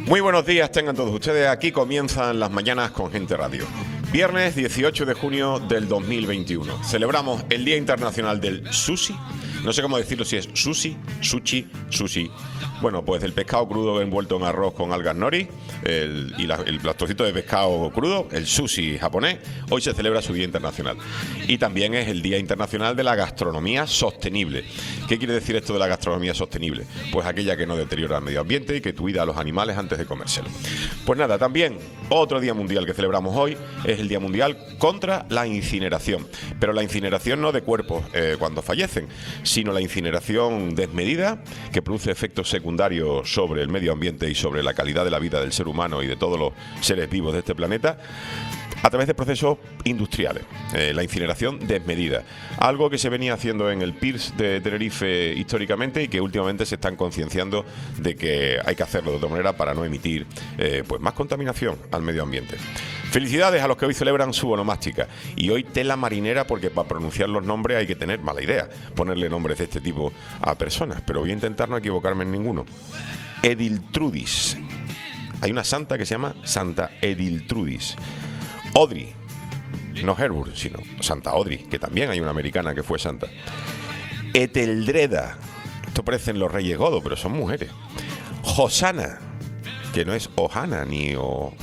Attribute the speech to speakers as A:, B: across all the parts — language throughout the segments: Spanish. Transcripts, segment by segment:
A: Muy buenos días tengan todos ustedes. Aquí comienzan las mañanas con Gente Radio. Viernes 18 de junio del 2021. Celebramos el Día Internacional del Sushi. No sé cómo decirlo, si es sushi, sushi. Bueno, pues el pescado crudo envuelto en arroz con algas nori el trocito de pescado crudo, el sushi japonés. Hoy se celebra su Día Internacional. Y también es el Día Internacional de la Gastronomía Sostenible. ¿Qué quiere decir esto de la gastronomía sostenible? Pues aquella que no deteriora el medio ambiente y que cuida a los animales antes de comérselo. Pues nada, también otro día mundial que celebramos hoy es el Día Mundial contra la incineración. Pero la incineración no de cuerpos cuando fallecen, sino la incineración desmedida que produce efectos secundarios sobre el medio ambiente y sobre la calidad de la vida del ser humano y de todos los seres vivos de este planeta a través de procesos industriales. La incineración desmedida, algo que se venía haciendo en el Pirs de Tenerife históricamente y que últimamente se están concienciando de que hay que hacerlo de otra manera para no emitir pues más contaminación al medio ambiente. Felicidades a los que hoy celebran su onomástica. Y hoy tela marinera, porque para pronunciar los nombres hay que tener mala idea, ponerle nombres de este tipo a personas, pero voy a intentar no equivocarme en ninguno. Ediltrudis. Hay una santa que se llama Santa Ediltrudis. Audrey, no Herburg, sino Santa Audrey, que también hay una americana que fue santa. Eteldreda, esto parecen los reyes godos, pero son mujeres. Josana, que no es Ohana ni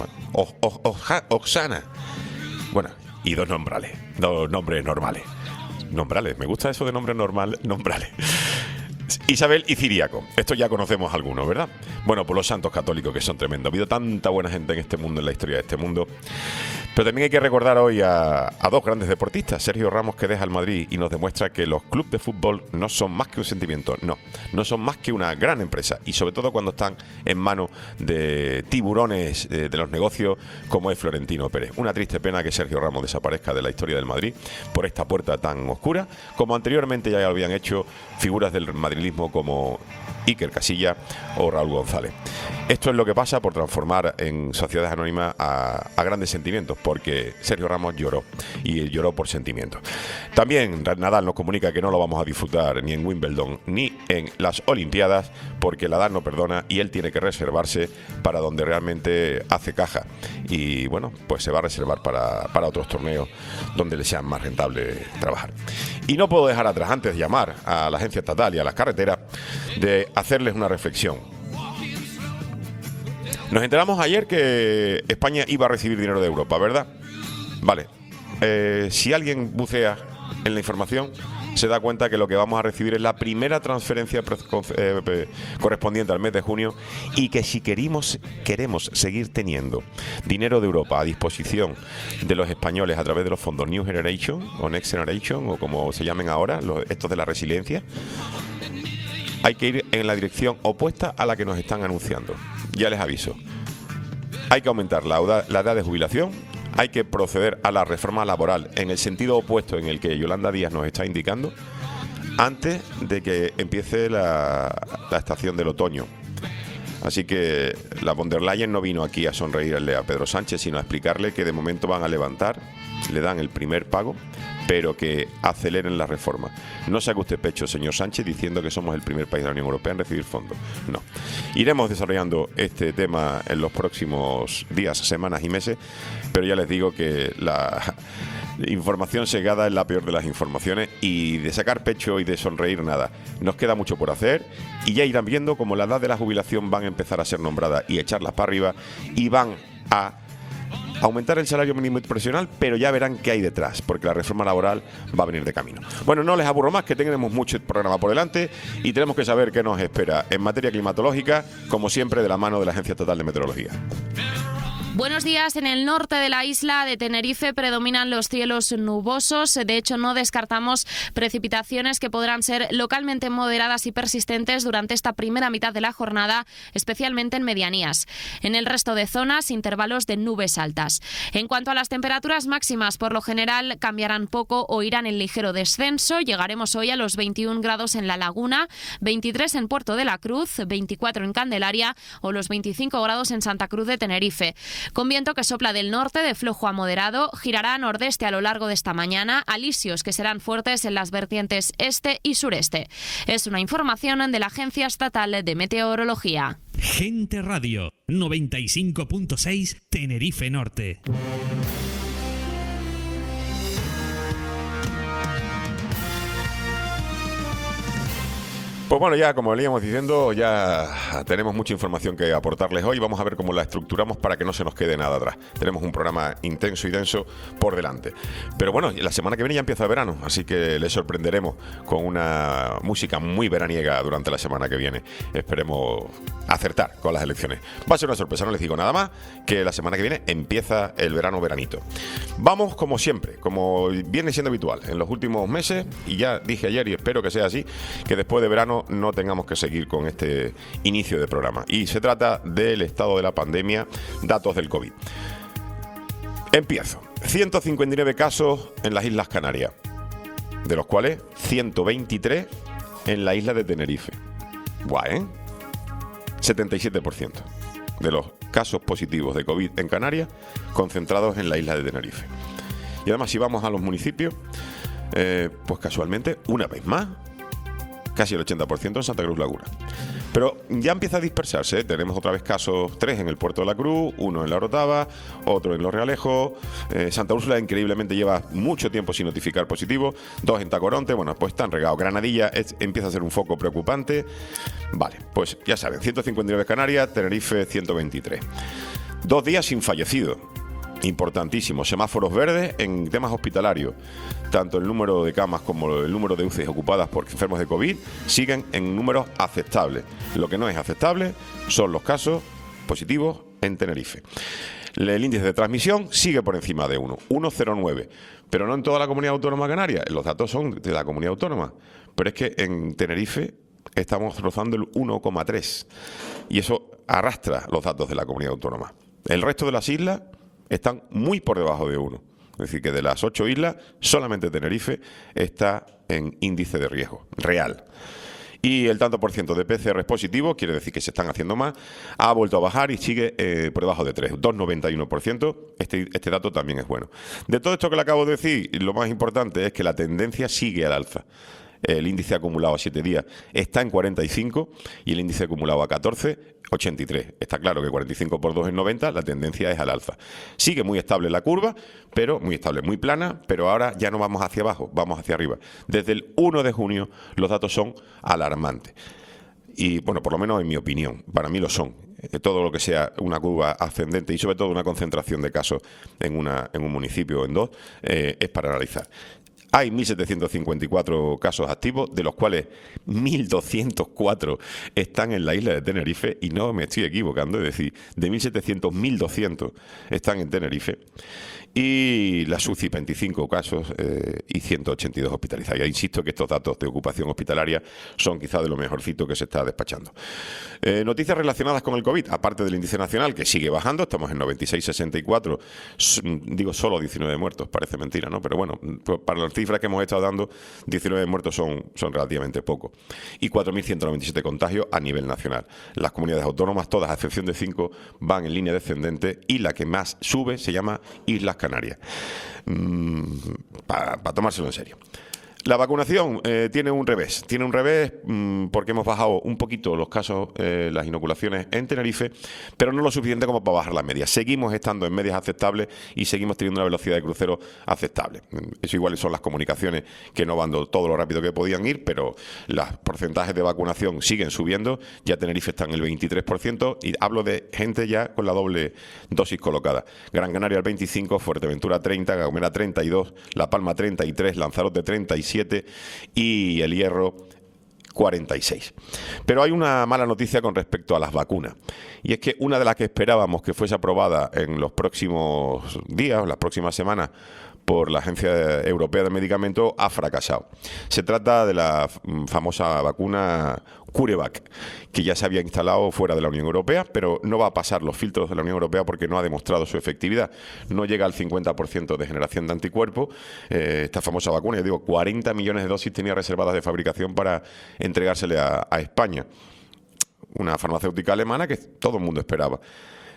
A: Oxana. Bueno, y dos nombres normales. Nombrales, me gusta eso de nombres nombrales. Isabel y Ciriaco, esto ya conocemos algunos, ¿verdad? Bueno, pues los santos católicos, que son tremendos. Ha habido tanta buena gente en este mundo, en la historia de este mundo. Pero también hay que recordar hoy a dos grandes deportistas. Sergio Ramos, que deja el Madrid y nos demuestra que los clubes de fútbol no son más que un sentimiento, no son más que una gran empresa, y sobre todo cuando están en manos de tiburones de los negocios como es Florentino Pérez. Una triste pena que Sergio Ramos desaparezca de la historia del Madrid por esta puerta tan oscura, como anteriormente ya habían hecho figuras del madrilismo como Iker Casillas o Raúl González. Esto es lo que pasa por transformar en sociedades anónimas a grandes sentimientos, porque Sergio Ramos lloró, y lloró por sentimientos. También Nadal nos comunica que no lo vamos a disfrutar ni en Wimbledon ni en las Olimpiadas, porque la edad no perdona y él tiene que reservarse para donde realmente hace caja. Y bueno, pues se va a reservar para otros torneos donde le sea más rentable trabajar. Y no puedo dejar atrás, antes de llamar a la agencia estatal y a las carreteras, de hacerles una reflexión. Nos enteramos ayer que España iba a recibir dinero de Europa, ¿verdad? Vale. Si alguien bucea en la información, se da cuenta que lo que vamos a recibir es la primera transferencia correspondiente al mes de junio, y que si queremos seguir teniendo dinero de Europa a disposición de los españoles a través de los fondos New Generation o Next Generation, o como se llamen ahora, estos de la resiliencia, hay que ir en la dirección opuesta a la que nos están anunciando. Ya les aviso. Hay que aumentar la edad de jubilación, hay que proceder a la reforma laboral en el sentido opuesto en el que Yolanda Díaz nos está indicando, antes de que empiece la estación del otoño. Así que la von der Leyen no vino aquí a sonreírle a Pedro Sánchez, sino a explicarle que de momento van a levantar, le dan el primer pago, pero que aceleren la reforma. No saque usted pecho, señor Sánchez, diciendo que somos el primer país de la Unión Europea en recibir fondos. No. Iremos desarrollando este tema en los próximos días, semanas y meses, pero ya les digo que la información segada es la peor de las informaciones, y de sacar pecho y de sonreír nada. Nos queda mucho por hacer, y ya irán viendo cómo la edad de la jubilación van a empezar a ser nombradas y echarlas para arriba, y van a aumentar el salario mínimo profesional, pero ya verán qué hay detrás, porque la reforma laboral va a venir de camino. Bueno, no les aburro más, que tenemos mucho programa por delante y tenemos que saber qué nos espera en materia climatológica, como siempre de la mano de la Agencia Estatal de Meteorología.
B: Buenos días. En el norte de la isla de Tenerife predominan los cielos nubosos. De hecho, no descartamos precipitaciones que podrán ser localmente moderadas y persistentes durante esta primera mitad de la jornada, especialmente en medianías. En el resto de zonas, intervalos de nubes altas. En cuanto a las temperaturas máximas, por lo general cambiarán poco o irán en ligero descenso. Llegaremos hoy a los 21 grados en La Laguna, 23 en Puerto de la Cruz, 24 en Candelaria o los 25 grados en Santa Cruz de Tenerife. Con viento que sopla del norte de flojo a moderado, girará a nordeste a lo largo de esta mañana, alisios que serán fuertes en las vertientes este y sureste. Es una información de la Agencia Estatal de Meteorología.
C: Gente Radio 95.6 Tenerife Norte.
A: Pues bueno, ya como veníamos diciendo, ya tenemos mucha información que aportarles hoy. Vamos a ver cómo la estructuramos para que no se nos quede nada atrás. Tenemos un programa intenso y denso por delante. Pero bueno, la semana que viene ya empieza el verano, así que les sorprenderemos con una música muy veraniega durante la semana que viene. Esperemos acertar con las elecciones. Va a ser una sorpresa, no les digo nada más, que la semana que viene empieza el veranito. Vamos como siempre, como viene siendo habitual en los últimos meses, y ya dije ayer y espero que sea así, que después de verano no tengamos que seguir con este inicio de programa. Y se trata del estado de la pandemia, datos del COVID. Empiezo. 159 casos en las Islas Canarias, de los cuales 123 en la isla de Tenerife. Guay, ¿eh? 77% de los casos positivos de COVID en Canarias concentrados en la isla de Tenerife. Y además, si vamos a los municipios, pues casualmente, una vez más, casi el 80% en Santa Cruz Laguna. Pero ya empieza a dispersarse, ¿eh? Tenemos otra vez casos, 3 en el Puerto de la Cruz, 1 en La Orotava, otro en Los Realejos. Santa Úrsula increíblemente lleva mucho tiempo sin notificar positivo, 2 en Tacoronte, bueno, pues están regados. Granadilla empieza a ser un foco preocupante. Vale, pues ya saben, 159 Canarias, Tenerife 123. 2 días sin fallecido. Importantísimo, semáforos verdes en temas hospitalarios. Tanto el número de camas como el número de UCIs ocupadas por enfermos de COVID siguen en números aceptables. Lo que no es aceptable son los casos positivos en Tenerife. El índice de transmisión sigue por encima de 1,09, pero no en toda la comunidad autónoma canaria. Los datos son de la comunidad autónoma, pero es que en Tenerife estamos rozando el 1,3 y eso arrastra los datos de la comunidad autónoma. El resto de las islas están muy por debajo de 1. Es decir, que de las 8 islas, solamente Tenerife está en índice de riesgo real. Y el tanto por ciento de PCR positivo, quiere decir que se están haciendo más, ha vuelto a bajar y sigue por debajo de 3, 2,91%. Este dato también es bueno. De todo esto que le acabo de decir, lo más importante es que la tendencia sigue al alza. El índice acumulado a 7 días está en 45 y el índice acumulado a 14, 83. Está claro que 45 por 2 es 90, la tendencia es al alza. Sigue muy estable la curva, pero muy estable, muy plana, pero ahora ya no vamos hacia abajo, vamos hacia arriba. Desde el 1 de junio los datos son alarmantes. Y bueno, por lo menos en mi opinión, para mí lo son. Todo lo que sea una curva ascendente y sobre todo una concentración de casos en un municipio o en 2 es para analizar. Hay 1.754 casos activos, de los cuales 1.204 están en la isla de Tenerife, y no me estoy equivocando, es decir, de 1.700, 1.200 están en Tenerife. Y la UCI 25 casos y 182 hospitalizados. Ya insisto que estos datos de ocupación hospitalaria son quizá de lo mejorcito que se está despachando. Noticias relacionadas con el COVID, aparte del índice nacional que sigue bajando, estamos en 96,64, digo solo 19 muertos, parece mentira, ¿no? Pero bueno, pues para las cifras que hemos estado dando, 19 muertos son relativamente pocos. Y 4.197 contagios a nivel nacional. Las comunidades autónomas, todas a excepción de 5, van en línea descendente y la que más sube se llama Islas Canarias. Para tomárselo en serio. La vacunación tiene un revés. Tiene un revés porque hemos bajado un poquito los casos, las inoculaciones en Tenerife, pero no lo suficiente como para bajar las medias. Seguimos estando en medias aceptables y seguimos teniendo una velocidad de crucero aceptable. Eso igual son las comunicaciones que no van todo lo rápido que podían ir, pero los porcentajes de vacunación siguen subiendo. Ya Tenerife está en el 23% y hablo de gente ya con la doble dosis colocada. Gran Canaria el 25%, Fuerteventura 30%, Gomera 32%, La Palma 33%, Lanzarote 37% y El Hierro 46. Pero hay una mala noticia con respecto a las vacunas, y es que una de las que esperábamos que fuese aprobada en los próximos días o las próximas semanas por la Agencia Europea de Medicamentos ha fracasado. Se trata de la famosa vacuna CureVac, que ya se había instalado fuera de la Unión Europea, pero no va a pasar los filtros de la Unión Europea porque no ha demostrado su efectividad. No llega al 50% de generación de anticuerpos. Esta famosa vacuna, ya digo, 40 millones de dosis tenía reservadas de fabricación para entregársele a España. Una farmacéutica alemana que todo el mundo esperaba.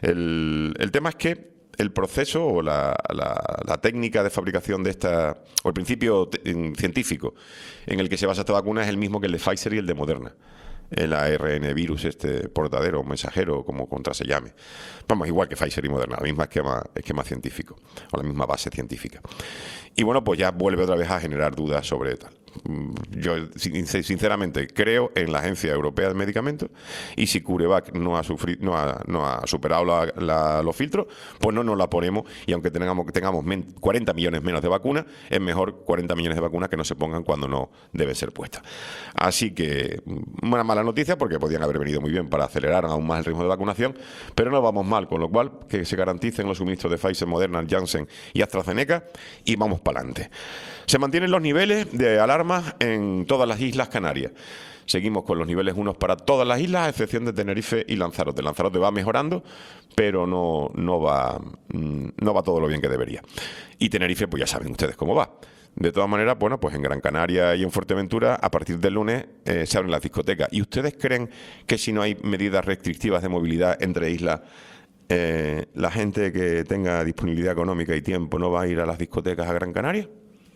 A: El tema es que el proceso o la técnica de fabricación de esta, o el principio científico en el que se basa esta vacuna es el mismo que el de Pfizer y el de Moderna. El ARN virus, este portadero, mensajero, como contra se llame. Vamos, igual que Pfizer y Moderna, el mismo esquema científico, o la misma base científica. Y bueno, pues ya vuelve otra vez a generar dudas sobre tal. Yo sinceramente creo en la Agencia Europea de Medicamentos, y si CureVac no ha superado los filtros, pues no nos la ponemos, y aunque tengamos 40 millones menos de vacunas, es mejor 40 millones de vacunas que no se pongan cuando no deben ser puestas. Así que una mala noticia, porque podían haber venido muy bien para acelerar aún más el ritmo de vacunación, pero no vamos mal, con lo cual que se garanticen los suministros de Pfizer, Moderna, Janssen y AstraZeneca, y vamos para adelante. Se mantienen los niveles de alarma en todas las islas Canarias. Seguimos con los niveles 1 para todas las islas, a excepción de Tenerife y Lanzarote. Lanzarote va mejorando, pero no va todo lo bien que debería. Y Tenerife, pues ya saben ustedes cómo va. De todas maneras, bueno, pues en Gran Canaria y en Fuerteventura, a partir del lunes, se abren las discotecas. ¿Y ustedes creen que si no hay medidas restrictivas de movilidad entre islas, la gente que tenga disponibilidad económica y tiempo no va a ir a las discotecas a Gran Canaria?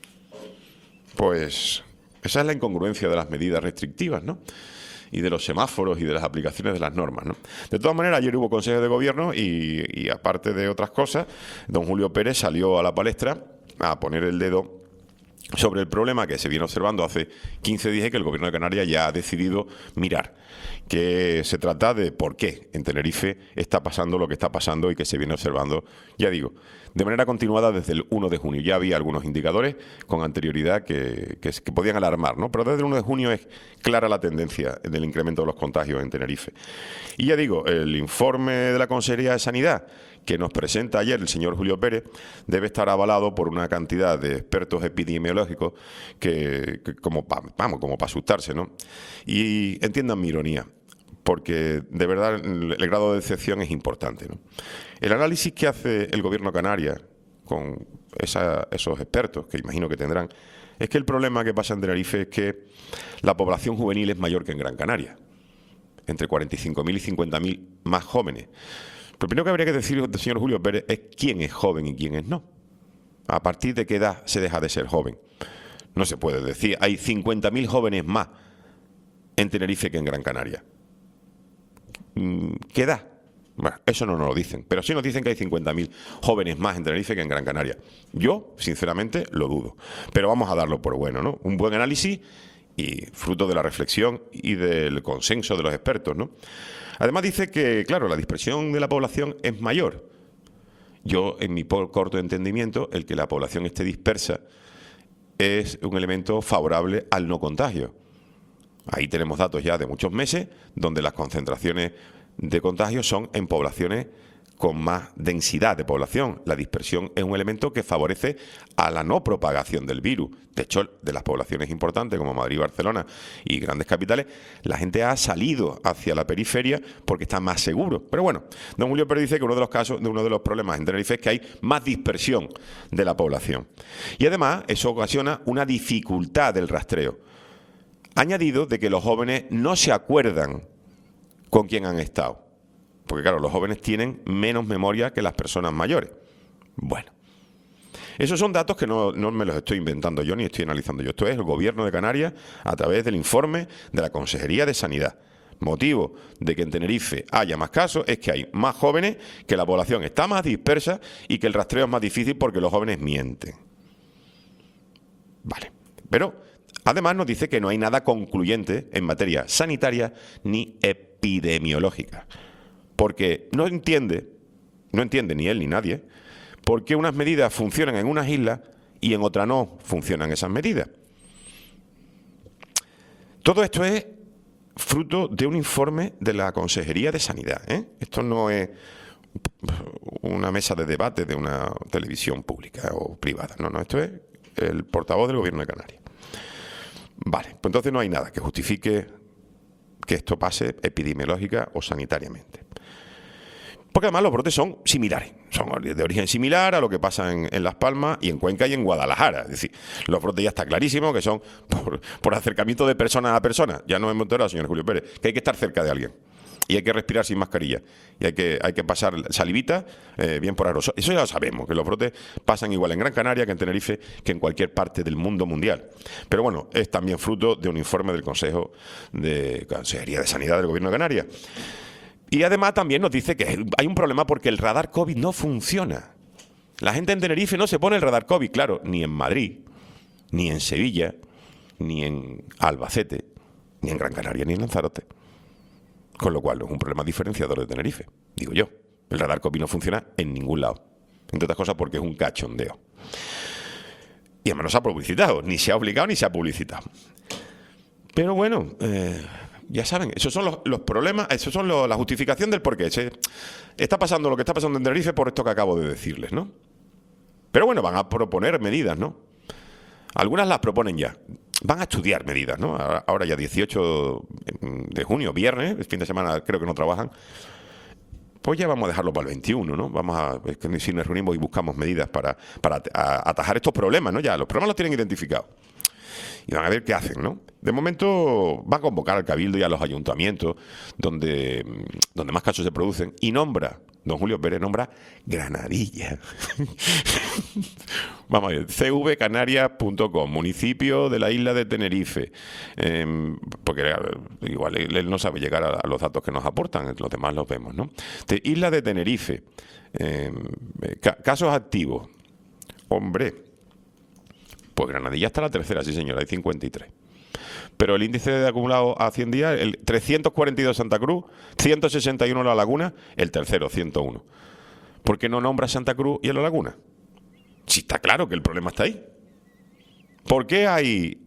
A: Pues esa es la incongruencia de las medidas restrictivas, ¿no? Y de los semáforos y de las aplicaciones de las normas, ¿no? De todas maneras, ayer hubo Consejo de Gobierno y aparte de otras cosas, don Julio Pérez salió a la palestra a poner el dedo sobre el problema que se viene observando hace 15 días y que el Gobierno de Canarias ya ha decidido mirar, que se trata de por qué en Tenerife está pasando lo que está pasando y que se viene observando, ya digo, de manera continuada desde el 1 de junio. Ya había algunos indicadores con anterioridad que podían alarmar, ¿no? Pero desde el 1 de junio es clara la tendencia del incremento de los contagios en Tenerife. Y ya digo, el informe de la Consejería de Sanidad que nos presenta ayer el señor Julio Pérez debe estar avalado por una cantidad de expertos epidemiológicos que como para asustarse, ¿no? Y entiendan mi ironía, porque de verdad el grado de decepción es importante, ¿no? El análisis que hace el Gobierno de Canarias con esos expertos, que imagino que tendrán, es que el problema que pasa en Tenerife es que la población juvenil es mayor que en Gran Canaria, entre 45.000 y 50.000 más jóvenes. Lo primero que habría que decir del señor Julio Pérez es quién es joven y quién es no. ¿A partir de qué edad se deja de ser joven? No se puede decir. Hay 50.000 jóvenes más en Tenerife que en Gran Canaria. ¿Qué edad? Bueno, eso no nos lo dicen, pero sí nos dicen que hay 50.000 jóvenes más en Tenerife que en Gran Canaria. Yo, sinceramente, lo dudo. Pero vamos a darlo por bueno, ¿no? Un buen análisis y fruto de la reflexión y del consenso de los expertos, ¿no? Además dice que, claro, la dispersión de la población es mayor. Yo, en mi corto entendimiento, el que la población esté dispersa es un elemento favorable al no contagio. Ahí tenemos datos ya de muchos meses donde las concentraciones de contagio son en poblaciones con más densidad de población. La dispersión es un elemento que favorece a la no propagación del virus. De hecho, de las poblaciones importantes como Madrid, Barcelona y grandes capitales, la gente ha salido hacia la periferia porque está más seguro. Pero bueno, don Julio Pérez dice que uno de los problemas en Tenerife es que hay más dispersión de la población. Y además, eso ocasiona una dificultad del rastreo. Añadido de que los jóvenes no se acuerdan con quién han estado. Porque claro, los jóvenes tienen menos memoria que las personas mayores. Bueno, esos son datos que no me los estoy inventando yo ni estoy analizando yo. Esto es el Gobierno de Canarias a través del informe de la Consejería de Sanidad. Motivo de que en Tenerife haya más casos es que hay más jóvenes, que la población está más dispersa y que el rastreo es más difícil porque los jóvenes mienten. Vale, pero además nos dice que no hay nada concluyente en materia sanitaria ni epidemiológica. Porque no entiende ni él ni nadie, por qué unas medidas funcionan en unas islas y en otras no funcionan esas medidas. Todo esto es fruto de un informe de la Consejería de Sanidad, ¿eh? Esto no es una mesa de debate de una televisión pública o privada. No, esto es el portavoz del Gobierno de Canarias. Vale, pues entonces no hay nada que justifique que esto pase epidemiológica o sanitariamente. Porque además los brotes son similares, son de origen similar a lo que pasa en Las Palmas y en Cuenca y en Guadalajara. Es decir, los brotes ya está clarísimo que son por acercamiento de persona a persona. Ya no hemos enterado, señor Julio Pérez, que hay que estar cerca de alguien. Y hay que respirar sin mascarilla. Y hay que pasar salivita bien por aerosol. Eso ya lo sabemos, que los brotes pasan igual en Gran Canaria que en Tenerife, que en cualquier parte del mundo mundial. Pero bueno, es también fruto de un informe del Consejería de Sanidad del Gobierno de Canarias. Y además también nos dice que hay un problema porque el radar COVID no funciona. La gente en Tenerife no se pone el radar COVID, claro, ni en Madrid, ni en Sevilla, ni en Albacete, ni en Gran Canaria, ni en Lanzarote. Con lo cual es un problema diferenciador de Tenerife, digo yo. El radar COVID no funciona en ningún lado. Entre otras cosas porque es un cachondeo. Y además no se ha publicitado, ni se ha obligado ni se ha publicitado. Pero bueno, ya saben, esos son los problemas, esos son la justificación del porqué. Está pasando lo que está pasando en Tenerife por esto que acabo de decirles, ¿no? Pero bueno, van a proponer medidas, ¿no? Algunas las proponen ya. Van a estudiar medidas, ¿no? Ahora ya 18 de junio, viernes, el fin de semana creo que no trabajan. Pues ya vamos a dejarlo para el 21, ¿no? Es que si nos reunimos y buscamos medidas para atajar estos problemas, ¿no? Ya los problemas los tienen identificados. Y van a ver qué hacen, ¿no? De momento va a convocar al Cabildo y a los ayuntamientos donde más casos se producen y don Julio Pérez nombra Granadilla. Vamos a ver, cvcanarias.com, municipio de la isla de Tenerife. Porque igual él no sabe llegar a los datos que nos aportan, los demás los vemos, ¿no? Isla de Tenerife, casos activos. Hombre, pues Granadilla está la tercera, sí señora, hay 53. Pero el índice de acumulado a 100 días, el 342 Santa Cruz, 161 La Laguna, el tercero, 101. ¿Por qué no nombra Santa Cruz y a La Laguna? Si está claro que el problema está ahí. ¿Por qué hay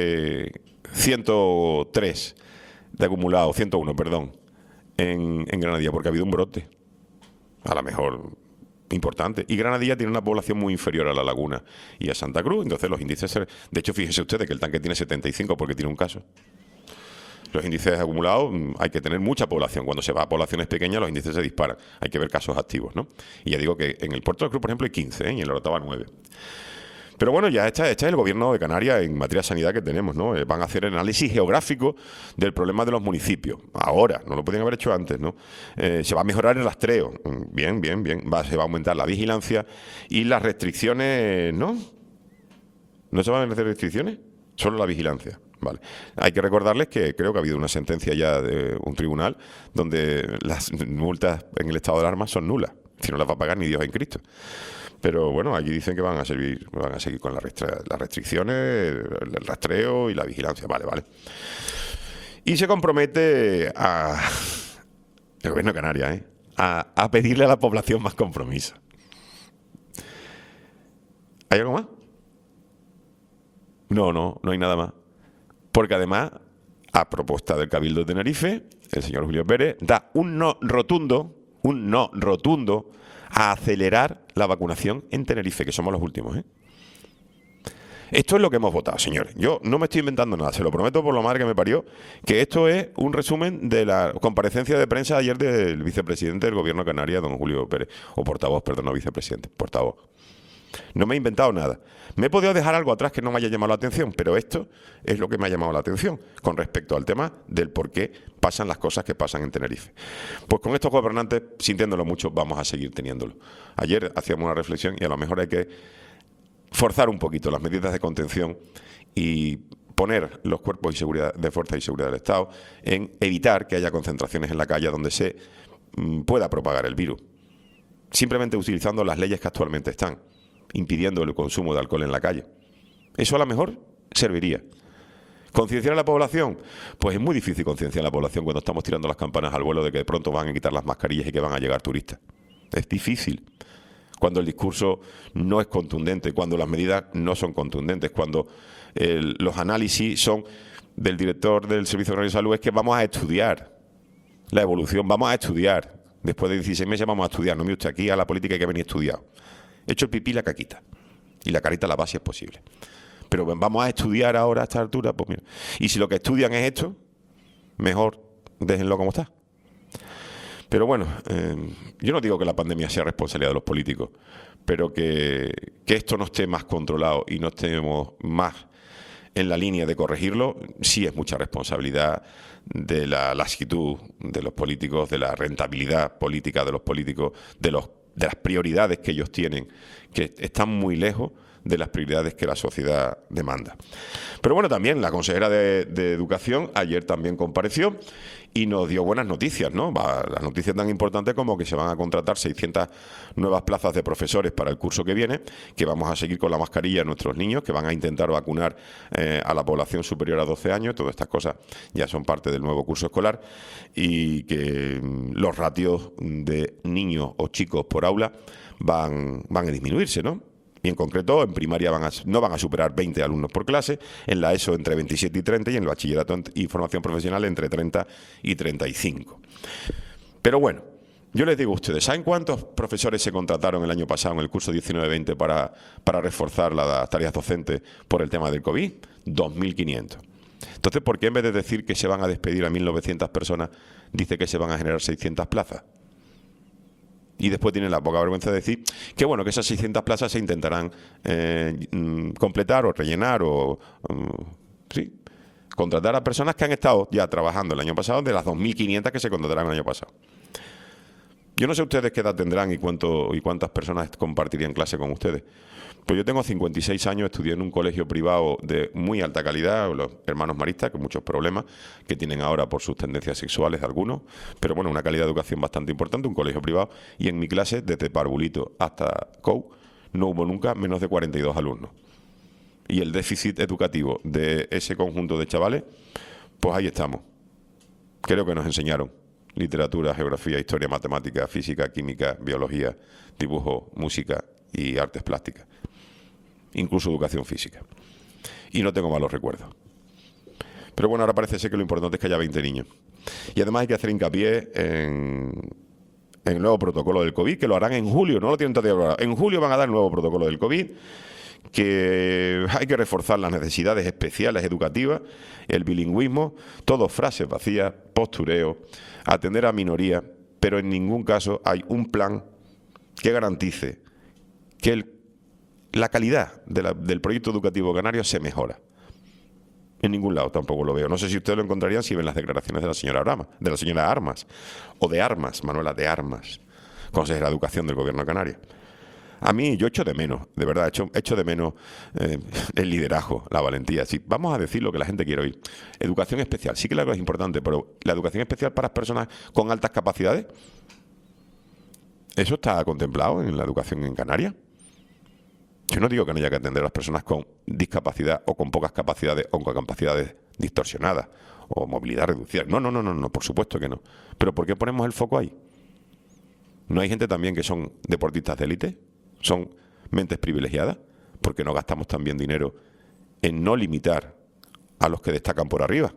A: 103 de acumulado, 101, perdón, en Granadilla? Porque ha habido un brote. A lo mejor importante. Y Granadilla tiene una población muy inferior a La Laguna y a Santa Cruz. Entonces los índices... De hecho, fíjese ustedes que el tanque tiene 75 porque tiene un caso. Los índices acumulados, hay que tener mucha población. Cuando se va a poblaciones pequeñas, los índices se disparan. Hay que ver casos activos, ¿no? Y ya digo que en el Puerto de la Cruz, por ejemplo, hay 15, y en la Orotava 9. Pero bueno, ya este es el gobierno de Canarias en materia de sanidad que tenemos, ¿no? Van a hacer el análisis geográfico del problema de los municipios. Ahora, no lo podían haber hecho antes, ¿no? Se va a mejorar el rastreo. Bien. Se va a aumentar la vigilancia y las restricciones, ¿no? ¿No se van a hacer restricciones? Solo la vigilancia. Vale. Hay que recordarles que creo que ha habido una sentencia ya de un tribunal donde las multas en el estado de alarma son nulas. Si no las va a pagar ni Dios en Cristo. Pero bueno, allí dicen que van a seguir con las restricciones, el rastreo y la vigilancia. Vale. Y se compromete el gobierno de Canarias, a pedirle a la población más compromiso. ¿Hay algo más? No hay nada más. Porque además, a propuesta del Cabildo de Tenerife, el señor Julio Pérez da un no rotundo a acelerar la vacunación en Tenerife, que somos los últimos, Esto es lo que hemos votado, señores. Yo no me estoy inventando nada, se lo prometo por la madre que me parió, que esto es un resumen de la comparecencia de prensa ayer del vicepresidente del Gobierno de Canarias, don Julio Pérez, o portavoz, perdón, no vicepresidente, portavoz. No me he inventado nada. Me he podido dejar algo atrás que no me haya llamado la atención, pero esto es lo que me ha llamado la atención con respecto al tema del por qué pasan las cosas que pasan en Tenerife. Pues con estos gobernantes, sintiéndolo mucho, vamos a seguir teniéndolo. Ayer hacíamos una reflexión y a lo mejor hay que forzar un poquito las medidas de contención y poner los cuerpos de fuerza y seguridad del Estado en evitar que haya concentraciones en la calle donde se pueda propagar el virus. Simplemente utilizando las leyes que actualmente están, impidiendo el consumo de alcohol en la calle. Eso a lo mejor serviría. ¿Concienciar a la población? Pues es muy difícil concienciar a la población cuando estamos tirando las campanas al vuelo de que de pronto van a quitar las mascarillas y que van a llegar turistas. Es difícil. Cuando el discurso no es contundente, cuando las medidas no son contundentes, cuando los análisis son del director del Servicio Canario de Salud, es que vamos a estudiar la evolución, vamos a estudiar. Después de 16 meses vamos a estudiar. No mire usted, aquí a la política hay que venir estudiado. He hecho el pipí y la caquita. Y la carita la va si es posible. Pero vamos a estudiar ahora a esta altura, pues mira. Y si lo que estudian es esto, mejor déjenlo como está. Pero bueno, yo no digo que la pandemia sea responsabilidad de los políticos, pero que esto no esté más controlado y no estemos más en la línea de corregirlo. Sí es mucha responsabilidad de la laxitud de los políticos, de la rentabilidad política de los políticos, de las prioridades que ellos tienen, que están muy lejos de las prioridades que la sociedad demanda. Pero bueno, también la consejera de Educación ayer también compareció y nos dio buenas noticias, ¿no? Las noticias tan importantes como que se van a contratar 600 nuevas plazas de profesores para el curso que viene, que vamos a seguir con la mascarilla a nuestros niños, que van a intentar vacunar a la población superior a 12 años. Todas estas cosas ya son parte del nuevo curso escolar, y que los ratios de niños o chicos por aula van a disminuirse, ¿no? Y en concreto, en primaria no van a superar 20 alumnos por clase, en la ESO entre 27 y 30 y en el bachillerato y formación profesional entre 30 y 35. Pero bueno, yo les digo a ustedes, ¿saben cuántos profesores se contrataron el año pasado en el curso 19-20 para reforzar las tareas docentes por el tema del COVID? 2.500. Entonces, ¿por qué en vez de decir que se van a despedir a 1.900 personas, dice que se van a generar 600 plazas? Y después tienen la poca vergüenza de decir que bueno, que esas 600 plazas se intentarán completar o rellenar o sí, contratar a personas que han estado ya trabajando el año pasado, de las 2.500 que se contratarán el año pasado. Yo no sé ustedes qué edad tendrán y cuántas personas compartirían clase con ustedes. Pues yo tengo 56 años, estudié en un colegio privado de muy alta calidad, los hermanos maristas, con muchos problemas que tienen ahora por sus tendencias sexuales algunos, pero bueno, una calidad de educación bastante importante, un colegio privado, y en mi clase, desde Parvulito hasta COU, no hubo nunca menos de 42 alumnos. Y el déficit educativo de ese conjunto de chavales, pues ahí estamos. Creo que nos enseñaron literatura, geografía, historia, matemática, física, química, biología, dibujo, música y artes plásticas. Incluso educación física. Y no tengo malos recuerdos. Pero bueno, ahora parece ser que lo importante es que haya 20 niños. Y además hay que hacer hincapié en el nuevo protocolo del COVID, que lo harán en julio, no lo tienen todavía ahora. En julio van a dar el nuevo protocolo del COVID, que hay que reforzar las necesidades especiales educativas, el bilingüismo, todo frases vacías, postureo, atender a minorías, pero en ningún caso hay un plan que garantice que la calidad del proyecto educativo canario se mejora. En ningún lado tampoco lo veo. No sé si ustedes lo encontrarían si ven las declaraciones de la señora Armas, o de Armas, Manuela de Armas, consejera de Educación del Gobierno de Canarias. A mí, yo echo de menos, de verdad, echo de menos el liderazgo, la valentía. Sí, vamos a decir lo que la gente quiere oír. Educación especial, sí que claro que es importante, pero la educación especial para las personas con altas capacidades, ¿eso está contemplado en la educación en Canarias? Yo no digo que no haya que atender a las personas con discapacidad o con pocas capacidades o con capacidades distorsionadas o movilidad reducida. No, por supuesto que no. Pero ¿por qué ponemos el foco ahí? ¿No hay gente también que son deportistas de élite? ¿Son mentes privilegiadas? ¿Por qué no gastamos también dinero en no limitar a los que destacan por arriba?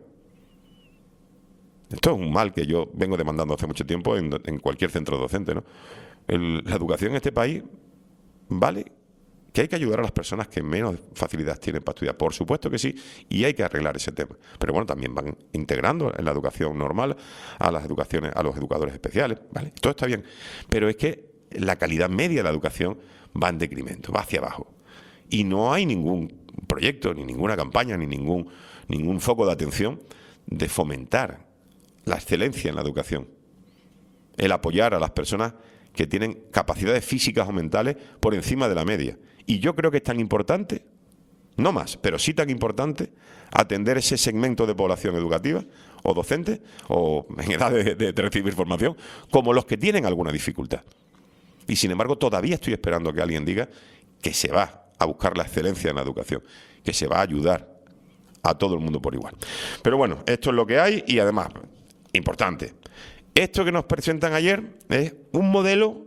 A: Esto es un mal que yo vengo demandando hace mucho tiempo en cualquier centro docente, ¿no? La educación en este país vale que hay que ayudar a las personas que menos facilidad tienen para estudiar. Por supuesto que sí, y hay que arreglar ese tema. Pero bueno, también van integrando en la educación normal a los educadores especiales, ¿vale? Todo está bien. Pero es que la calidad media de la educación va en decremento, va hacia abajo. Y no hay ningún proyecto, ni ninguna campaña, ni ningún foco de atención de fomentar la excelencia en la educación. El apoyar a las personas que tienen capacidades físicas o mentales por encima de la media. Y yo creo que es tan importante, no más, pero sí tan importante, atender ese segmento de población educativa o docente o en edad de recibir formación, como los que tienen alguna dificultad. Y sin embargo, todavía estoy esperando que alguien diga que se va a buscar la excelencia en la educación, que se va a ayudar a todo el mundo por igual. Pero bueno, esto es lo que hay y además, importante, esto que nos presentan ayer es un modelo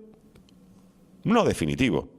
A: no definitivo.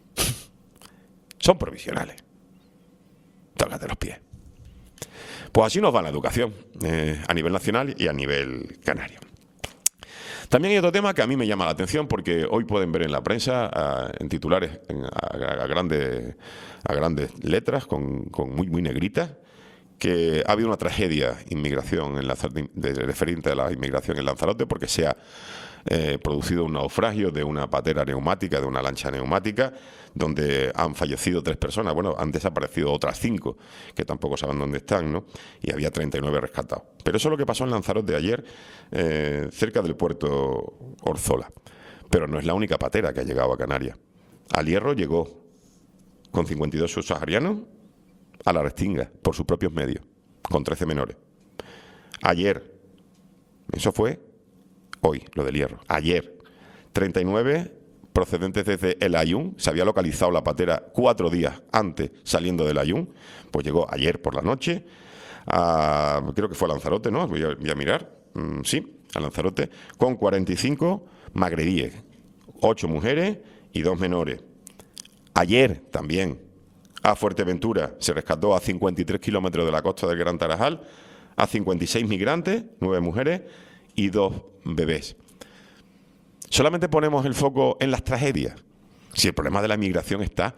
A: Son provisionales. Tócate los pies. Pues así nos va la educación a nivel nacional y a nivel canario. También hay otro tema que a mí me llama la atención porque hoy pueden ver en la prensa, en titulares a grandes letras, con muy negritas, que ha habido una tragedia referente a la inmigración en Lanzarote porque se ha producido un naufragio de una patera neumática, de una lancha neumática, donde han fallecido 3 personas. Bueno, han desaparecido otras 5, que tampoco saben dónde están, ¿no? Y había 39 rescatados. Pero eso es lo que pasó en Lanzarote ayer, cerca del puerto Orzola. Pero no es la única patera que ha llegado a Canarias. Al Hierro llegó con 52 subsaharianos a la Restinga, por sus propios medios, con 13 menores. Ayer, eso fue hoy, lo del Hierro. Ayer, 39 procedentes desde El Aaiún. Se había localizado la patera 4 días antes saliendo del Aaiún. Pues llegó ayer por la noche creo que fue a Lanzarote, ¿no? Voy a mirar. Sí, a Lanzarote, con 45 magrebíes, 8 mujeres y 2 menores. Ayer también a Fuerteventura se rescató a 53 kilómetros de la costa del Gran Tarajal a 56 migrantes, 9 mujeres y 2 bebés. Solamente ponemos el foco en las tragedias. Si el problema de la migración está...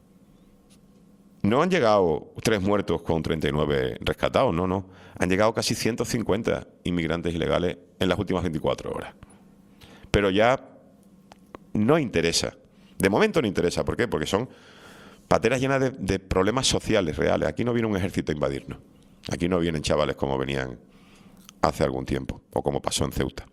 A: No han llegado 3 muertos con 39 rescatados, no. Han llegado casi 150 inmigrantes ilegales en las últimas 24 horas. Pero ya no interesa. De momento no interesa. ¿Por qué? Porque son pateras llenas de problemas sociales reales. Aquí no viene un ejército a invadirnos. Aquí no vienen chavales como venían hace algún tiempo, o como pasó en Ceuta.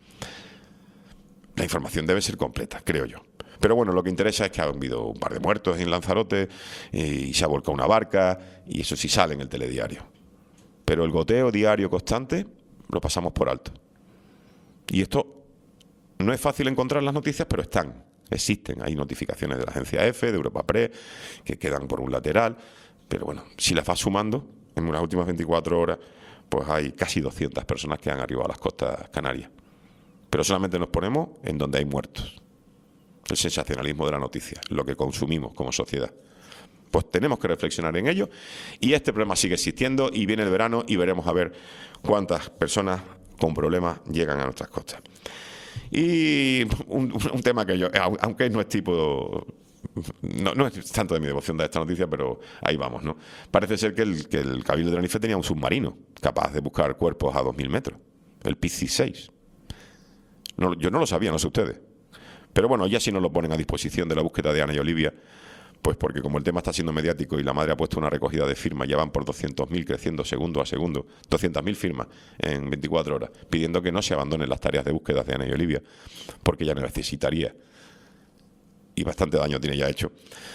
A: La información debe ser completa, creo yo. Pero bueno, lo que interesa es que ha habido un par de muertos en Lanzarote y se ha volcado una barca, y eso sí sale en el telediario. Pero el goteo diario constante lo pasamos por alto. Y esto no es fácil encontrar las noticias, pero existen. Hay notificaciones de la agencia EFE, de Europa Press, que quedan por un lateral. Pero bueno, si las vas sumando, en las últimas 24 horas, pues hay casi 200 personas que han arribado a las costas canarias. Pero solamente nos ponemos en donde hay muertos. El sensacionalismo de la noticia, lo que consumimos como sociedad. Pues tenemos que reflexionar en ello, y este problema sigue existiendo, y viene el verano y veremos a ver cuántas personas con problemas llegan a nuestras costas. Y un tema que yo, aunque no es tipo... No es tanto de mi devoción de esta noticia, pero ahí vamos, ¿no? Parece ser que el Cabildo de Tenerife tenía un submarino capaz de buscar cuerpos a 2.000 metros, el Piscis 6. No, yo no lo sabía, no sé ustedes. Pero bueno, ya si nos lo ponen a disposición de la búsqueda de Ana y Olivia, pues porque como el tema está siendo mediático y la madre ha puesto una recogida de firmas, ya van por 200.000, creciendo segundo a segundo, 200.000 firmas en 24 horas, pidiendo que no se abandonen las tareas de búsqueda de Ana y Olivia, porque ya necesitaría, y bastante daño tiene ya hecho,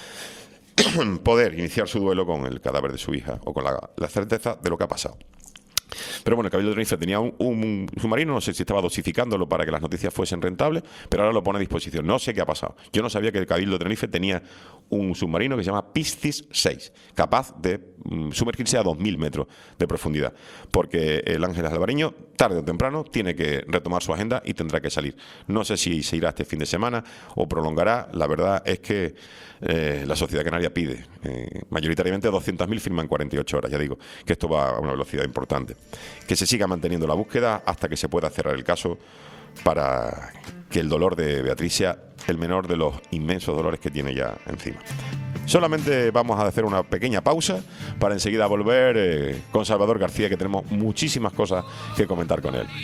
A: poder iniciar su duelo con el cadáver de su hija, o con la certeza de lo que ha pasado. Pero bueno, el Cabildo de Tenerife tenía un submarino, no sé si estaba dosificándolo para que las noticias fuesen rentables, pero ahora lo pone a disposición. No sé qué ha pasado. Yo no sabía que el Cabildo de Tenerife tenía un submarino que se llama Piscis 6, capaz de sumergirse a 2.000 metros de profundidad, porque el Ángeles Alvareño, tarde o temprano, tiene que retomar su agenda y tendrá que salir. No sé si se irá este fin de semana o prolongará. La verdad es que la sociedad canaria pide mayoritariamente 200.000 firmas en 48 horas. Ya digo que esto va a una velocidad importante. Que se siga manteniendo la búsqueda hasta que se pueda cerrar el caso, para que el dolor de Beatriz sea el menor de los inmensos dolores que tiene ya encima. Solamente vamos a hacer una pequeña pausa para enseguida volver con Salvador García, que tenemos muchísimas cosas que comentar con él.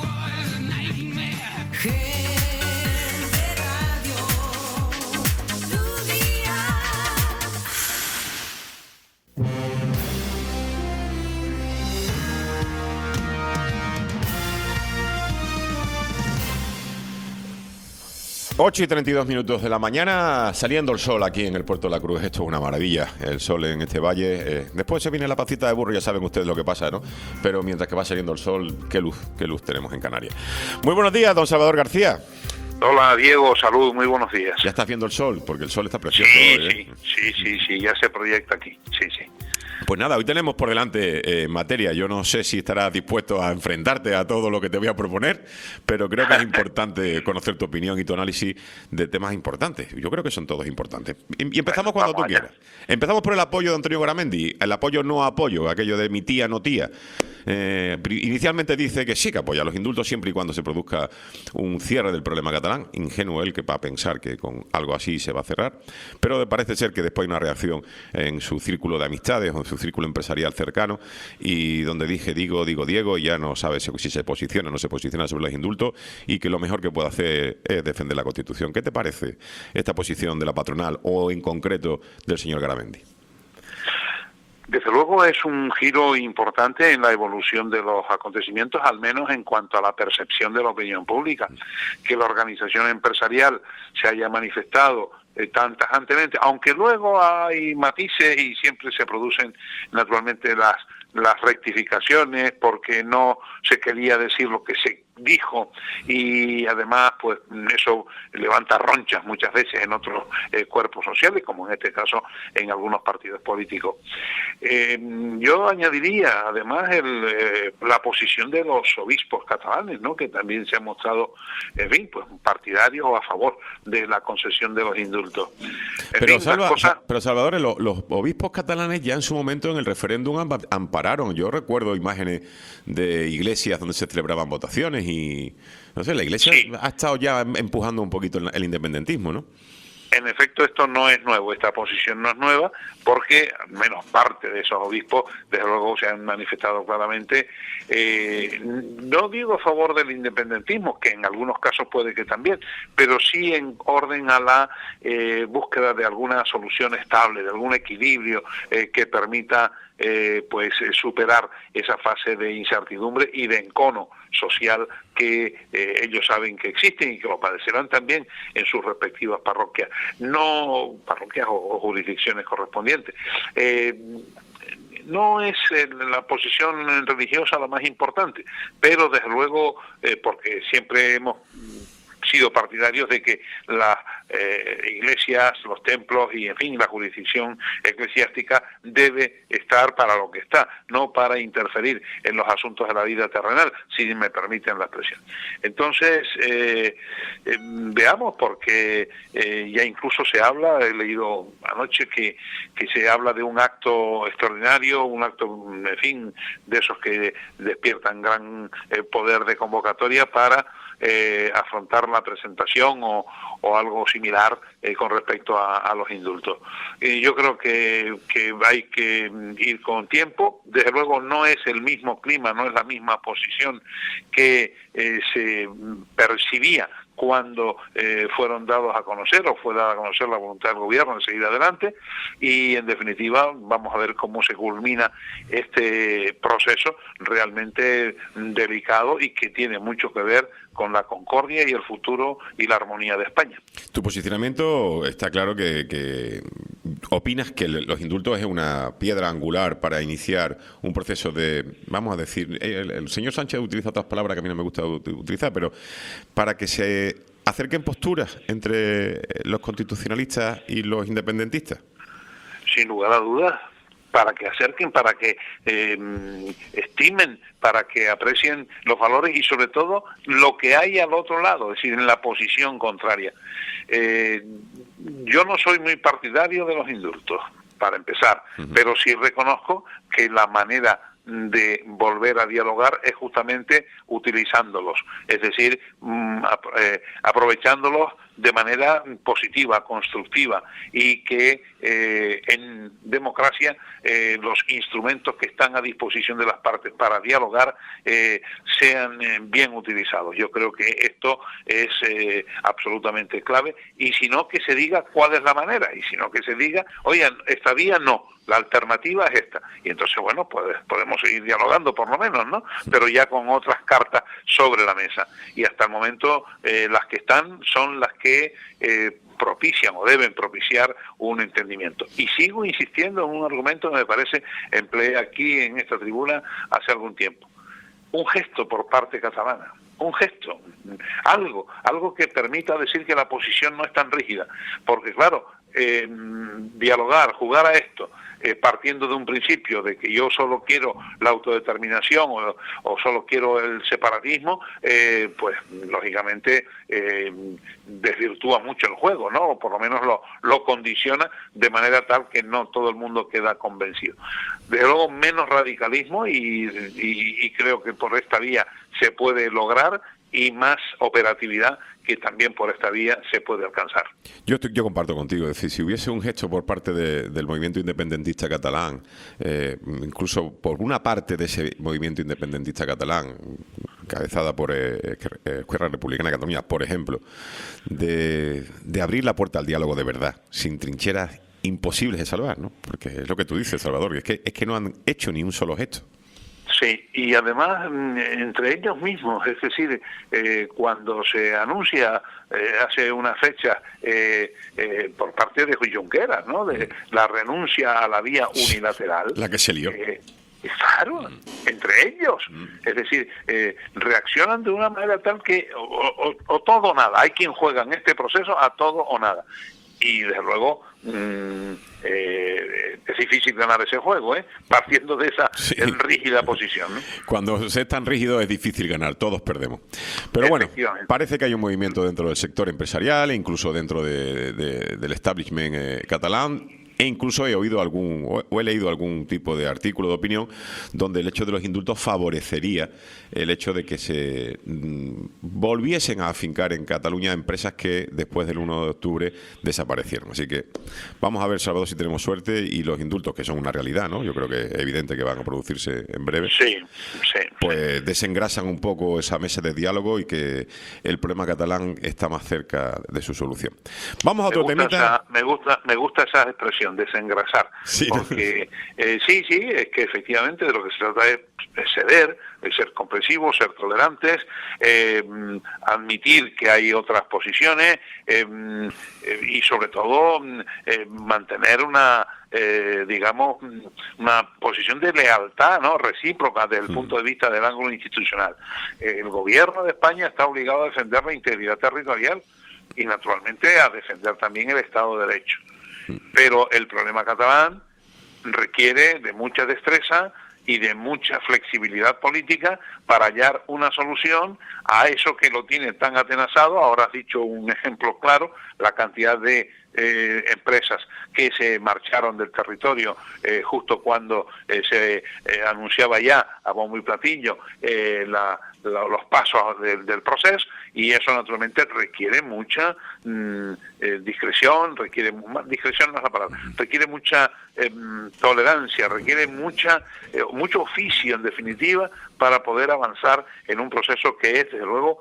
A: 8:32 de la mañana, saliendo el sol aquí en el Puerto de la Cruz. Esto es una maravilla, el sol en este valle. Después se viene la pacita de burro, ya saben ustedes lo que pasa, ¿no? Pero mientras que va saliendo el sol, qué luz tenemos en Canarias. Muy buenos días, don Salvador García.
D: Hola, Diego, salud, muy buenos días.
A: ¿Ya estás viendo el sol? Porque el sol está precioso.
D: Sí, ya se proyecta aquí, sí.
A: Pues nada, hoy tenemos por delante materia. Yo no sé si estarás dispuesto a enfrentarte a todo lo que te voy a proponer, pero creo que es importante conocer tu opinión y tu análisis de temas importantes. Yo creo que son todos importantes. Y empezamos cuando tú quieras. Empezamos por el apoyo de Antonio Garamendi, el apoyo no apoyo, aquello de mi tía no tía. Inicialmente dice que sí que apoya a los indultos siempre y cuando se produzca un cierre del problema catalán. Ingenuo él que va a pensar que con algo así se va a cerrar, pero parece ser que después hay una reacción en su círculo de amistades o en su círculo empresarial cercano, y donde digo Diego, y ya no sabe si se posiciona o no se posiciona sobre los indultos, y que lo mejor que puede hacer es defender la Constitución. ¿Qué te parece esta posición de la patronal o en concreto del señor Garamendi?
D: Desde luego es un giro importante en la evolución de los acontecimientos, al menos en cuanto a la percepción de la opinión pública. Que la organización empresarial se haya manifestado tan tajantemente, aunque luego hay matices y siempre se producen naturalmente las rectificaciones porque no se quería decir lo que se dijo, y además pues eso levanta ronchas muchas veces en otros cuerpos sociales, como en este caso en algunos partidos políticos. Yo añadiría además la posición de los obispos catalanes, ¿no?, que también se han mostrado, en fin, pues partidarios o a favor de la concesión de los indultos.
A: Pero Salvador, los obispos catalanes ya en su momento en el referéndum ampararon. Yo recuerdo imágenes de iglesias donde se celebraban votaciones y, no sé, la Iglesia sí ha estado ya empujando un poquito el independentismo, ¿no?
D: En efecto, esto no es nuevo, esta posición no es nueva, porque al menos parte de esos obispos, desde luego, se han manifestado claramente, no digo a favor del independentismo, que en algunos casos puede que también, pero sí en orden a la búsqueda de alguna solución estable, de algún equilibrio que permita superar esa fase de incertidumbre y de encono social que ellos saben que existen y que lo padecerán también en sus respectivas parroquias, no parroquias o jurisdicciones correspondientes. No es la posición religiosa la más importante, pero desde luego, porque siempre hemos sido partidarios de que las iglesias, los templos y, en fin, la jurisdicción eclesiástica debe estar para lo que está, no para interferir en los asuntos de la vida terrenal, si me permiten la expresión. Entonces, veamos, porque ya incluso se habla, he leído anoche que se habla de un acto extraordinario, un acto, en fin, de esos que despiertan gran poder de convocatoria para afrontar la presentación o algo similar con respecto a los indultos. Yo creo que hay que ir con tiempo. Desde luego no es el mismo clima, no es la misma posición que se percibía cuando fueron dados a conocer o fue dada a conocer la voluntad del gobierno de seguir adelante, y en definitiva vamos a ver cómo se culmina este proceso realmente delicado y que tiene mucho que ver con la concordia y el futuro y la armonía de España.
A: Tu posicionamiento está claro que opinas que los indultos es una piedra angular para iniciar un proceso de, vamos a decir, el señor Sánchez utiliza otras palabras que a mí no me gusta utilizar, pero para que se acerquen posturas entre los constitucionalistas y los independentistas.
D: Sin lugar a dudas, para que acerquen, para que estimen, para que aprecien los valores y sobre todo lo que hay al otro lado, es decir, en la posición contraria. Yo no soy muy partidario de los indultos, para empezar, pero sí reconozco que la manera de volver a dialogar es justamente utilizándolos, es decir, aprovechándolos de manera positiva, constructiva, y que en democracia los instrumentos que están a disposición de las partes para dialogar sean bien utilizados. Yo creo que esto es absolutamente clave, y si no, que se diga cuál es la manera, y si no, que se diga, oigan, esta vía no, la alternativa es esta, y entonces, bueno, pues podemos seguir dialogando por lo menos, ¿no?, pero ya con otras cartas sobre la mesa, y hasta el momento las que están son las que propician o deben propiciar un entendimiento. Y sigo insistiendo en un argumento que me parece empleé aquí en esta tribuna hace algún tiempo. Un gesto por parte catalana, un gesto, algo que permita decir que la posición no es tan rígida, porque claro, dialogar, jugar a esto, partiendo de un principio de que yo solo quiero la autodeterminación o solo quiero el separatismo, pues lógicamente desvirtúa mucho el juego, ¿no? O por lo menos lo condiciona de manera tal que no todo el mundo queda convencido. Desde luego menos radicalismo y creo que por esta vía se puede lograr, y más operatividad, que también por esta vía se puede alcanzar.
A: Yo comparto contigo, es decir, si hubiese un gesto por parte del movimiento independentista catalán, incluso por una parte de ese movimiento independentista catalán, encabezada por Esquerra Republicana de Cataluña, por ejemplo, de abrir la puerta al diálogo de verdad, sin trincheras imposibles de salvar, ¿no? Porque es lo que tú dices, Salvador, es que no han hecho ni un solo gesto.
D: Sí, y además entre ellos mismos, es decir, cuando se anuncia hace una fecha por parte de Junqueras, ¿no?, de la renuncia a la vía unilateral,
A: La que se lió.
D: Claro, entre ellos. Es decir, reaccionan de una manera tal que o todo o nada. Hay quien juega en este proceso a todo o nada. Y desde luego es difícil ganar ese juego, partiendo de esa rígida posición, ¿no?
A: Cuando se es tan rígido es difícil ganar, todos perdemos. Pero bueno, parece que hay un movimiento dentro del sector empresarial e incluso dentro del establishment catalán. E incluso he leído algún tipo de artículo de opinión donde el hecho de los indultos favorecería el hecho de que se volviesen a afincar en Cataluña empresas que después del 1 de octubre desaparecieron. Así que vamos a ver, Salvador, si tenemos suerte y los indultos, que son una realidad, ¿no? Yo creo que es evidente que van a producirse en breve.
D: Sí.
A: Pues desengrasan un poco esa mesa de diálogo y que el problema catalán está más cerca de su solución. Vamos a otro temita.
D: Me gusta esa expresión, desengrasar,
A: sí,
D: porque sí, es que efectivamente de lo que se trata es ceder, es ser comprensivos, ser tolerantes, admitir que hay otras posiciones y sobre todo mantener una posición de lealtad, ¿no?, recíproca desde el punto de vista del ángulo institucional. El gobierno de España está obligado a defender la integridad territorial y naturalmente a defender también el Estado de Derecho. Pero el problema catalán requiere de mucha destreza y de mucha flexibilidad política para hallar una solución a eso que lo tiene tan atenazado. Ahora has dicho un ejemplo claro, la cantidad de empresas que se marcharon del territorio justo cuando se anunciaba ya a bombo y platillo los pasos del proceso, y eso naturalmente requiere mucha discreción, discreción no es la palabra, requiere mucha tolerancia, requiere mucho oficio, en definitiva, para poder avanzar en un proceso que es, desde luego,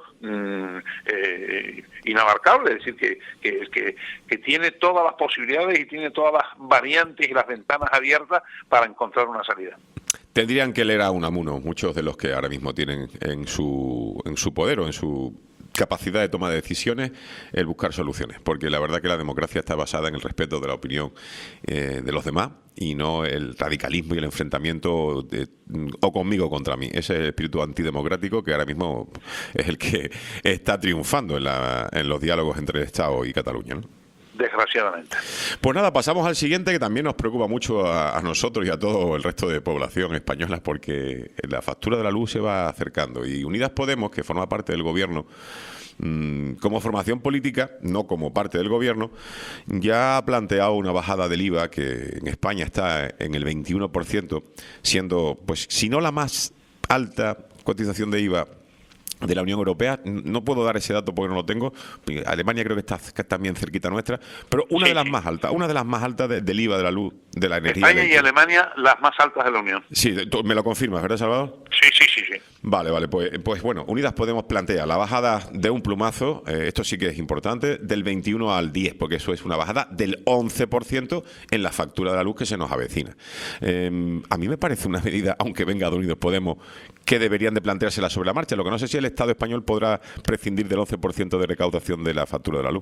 D: inabarcable, es decir, que tiene todas las posibilidades y tiene todas las variantes y las ventanas abiertas para encontrar una salida.
A: Tendrían que leer a Unamuno, muchos de los que ahora mismo tienen en su poder o en su capacidad de toma de decisiones, el buscar soluciones, porque la verdad que la democracia está basada en el respeto de la opinión de los demás y no el radicalismo y el enfrentamiento o conmigo contra mí. Ese es el espíritu antidemocrático que ahora mismo es el que está triunfando en los diálogos entre el Estado y Cataluña, ¿no?
D: Desgraciadamente.
A: Pues nada, pasamos al siguiente, que también nos preocupa mucho a nosotros y a todo el resto de población española, porque la factura de la luz se va acercando y Unidas Podemos, que forma parte del gobierno, como formación política, no como parte del gobierno, ya ha planteado una bajada del IVA que en España está en el 21%, siendo, pues, si no la más alta cotización de IVA de la Unión Europea. No puedo dar ese dato porque no lo tengo. Alemania creo que está también cerquita nuestra, pero una de las más altas del IVA de la luz, de la energía.
D: España y Alemania las más altas de la Unión.
A: Sí, me lo confirmas, ¿verdad, Salvador?
D: Sí.
A: Vale, pues bueno, Unidas Podemos plantea la bajada de un plumazo, esto sí que es importante, del 21 al 10, porque eso es una bajada del 11% en la factura de la luz que se nos avecina. A mí me parece una medida, aunque venga de Unidas Podemos, que deberían de planteársela sobre la marcha. Lo que no sé si el Estado español podrá prescindir del 11% de recaudación de la factura de la luz.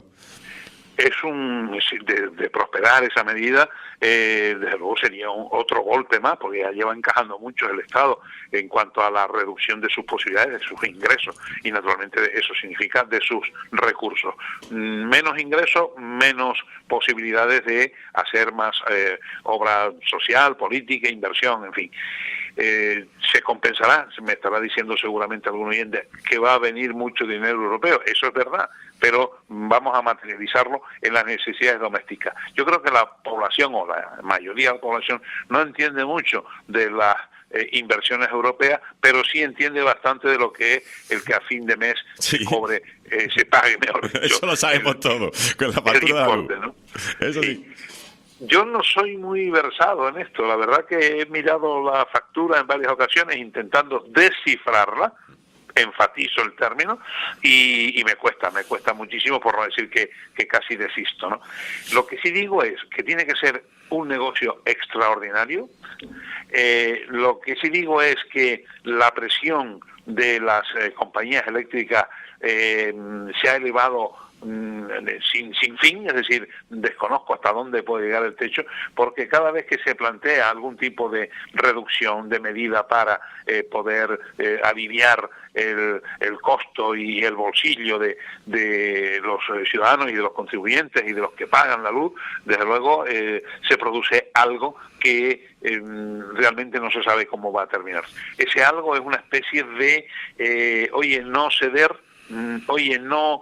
A: De prosperar esa medida, desde luego sería otro golpe más, porque ya lleva encajando mucho el Estado en cuanto a la reducción de sus posibilidades, de sus ingresos, y naturalmente eso significa de sus recursos. Menos ingresos, menos posibilidades de hacer más obra social, política, inversión, en fin. Se compensará, me estará diciendo seguramente algún oyente que va a venir mucho dinero europeo, eso es verdad, pero vamos a materializarlo en las necesidades domésticas. Yo creo que la población, o la mayoría de la población, no entiende mucho de las
D: inversiones europeas, pero sí entiende bastante de lo que es el que a fin de mes
A: Sí.
D: se cobre, se pague, mejor dicho,
A: Eso lo sabemos todos, con la
D: el
A: factura de la
D: importe,
A: luz.
D: ¿no?
A: Eso sí.
D: Yo no soy muy versado en esto, la verdad que he mirado la factura en varias ocasiones intentando descifrarla, enfatizo el término, y me cuesta muchísimo, por no decir que casi desisto, ¿no? Lo que sí digo es que tiene que ser un negocio extraordinario. Lo que sí digo es que la presión de las compañías eléctricas se ha elevado sin fin, es decir, desconozco hasta dónde puede llegar el techo, porque cada vez que se plantea algún tipo de reducción de medida para poder aliviar el costo y el bolsillo de los ciudadanos y de los contribuyentes y de los que pagan la luz, desde luego se produce algo que realmente no se sabe cómo va a terminar. Ese algo es una especie de, no ceder, no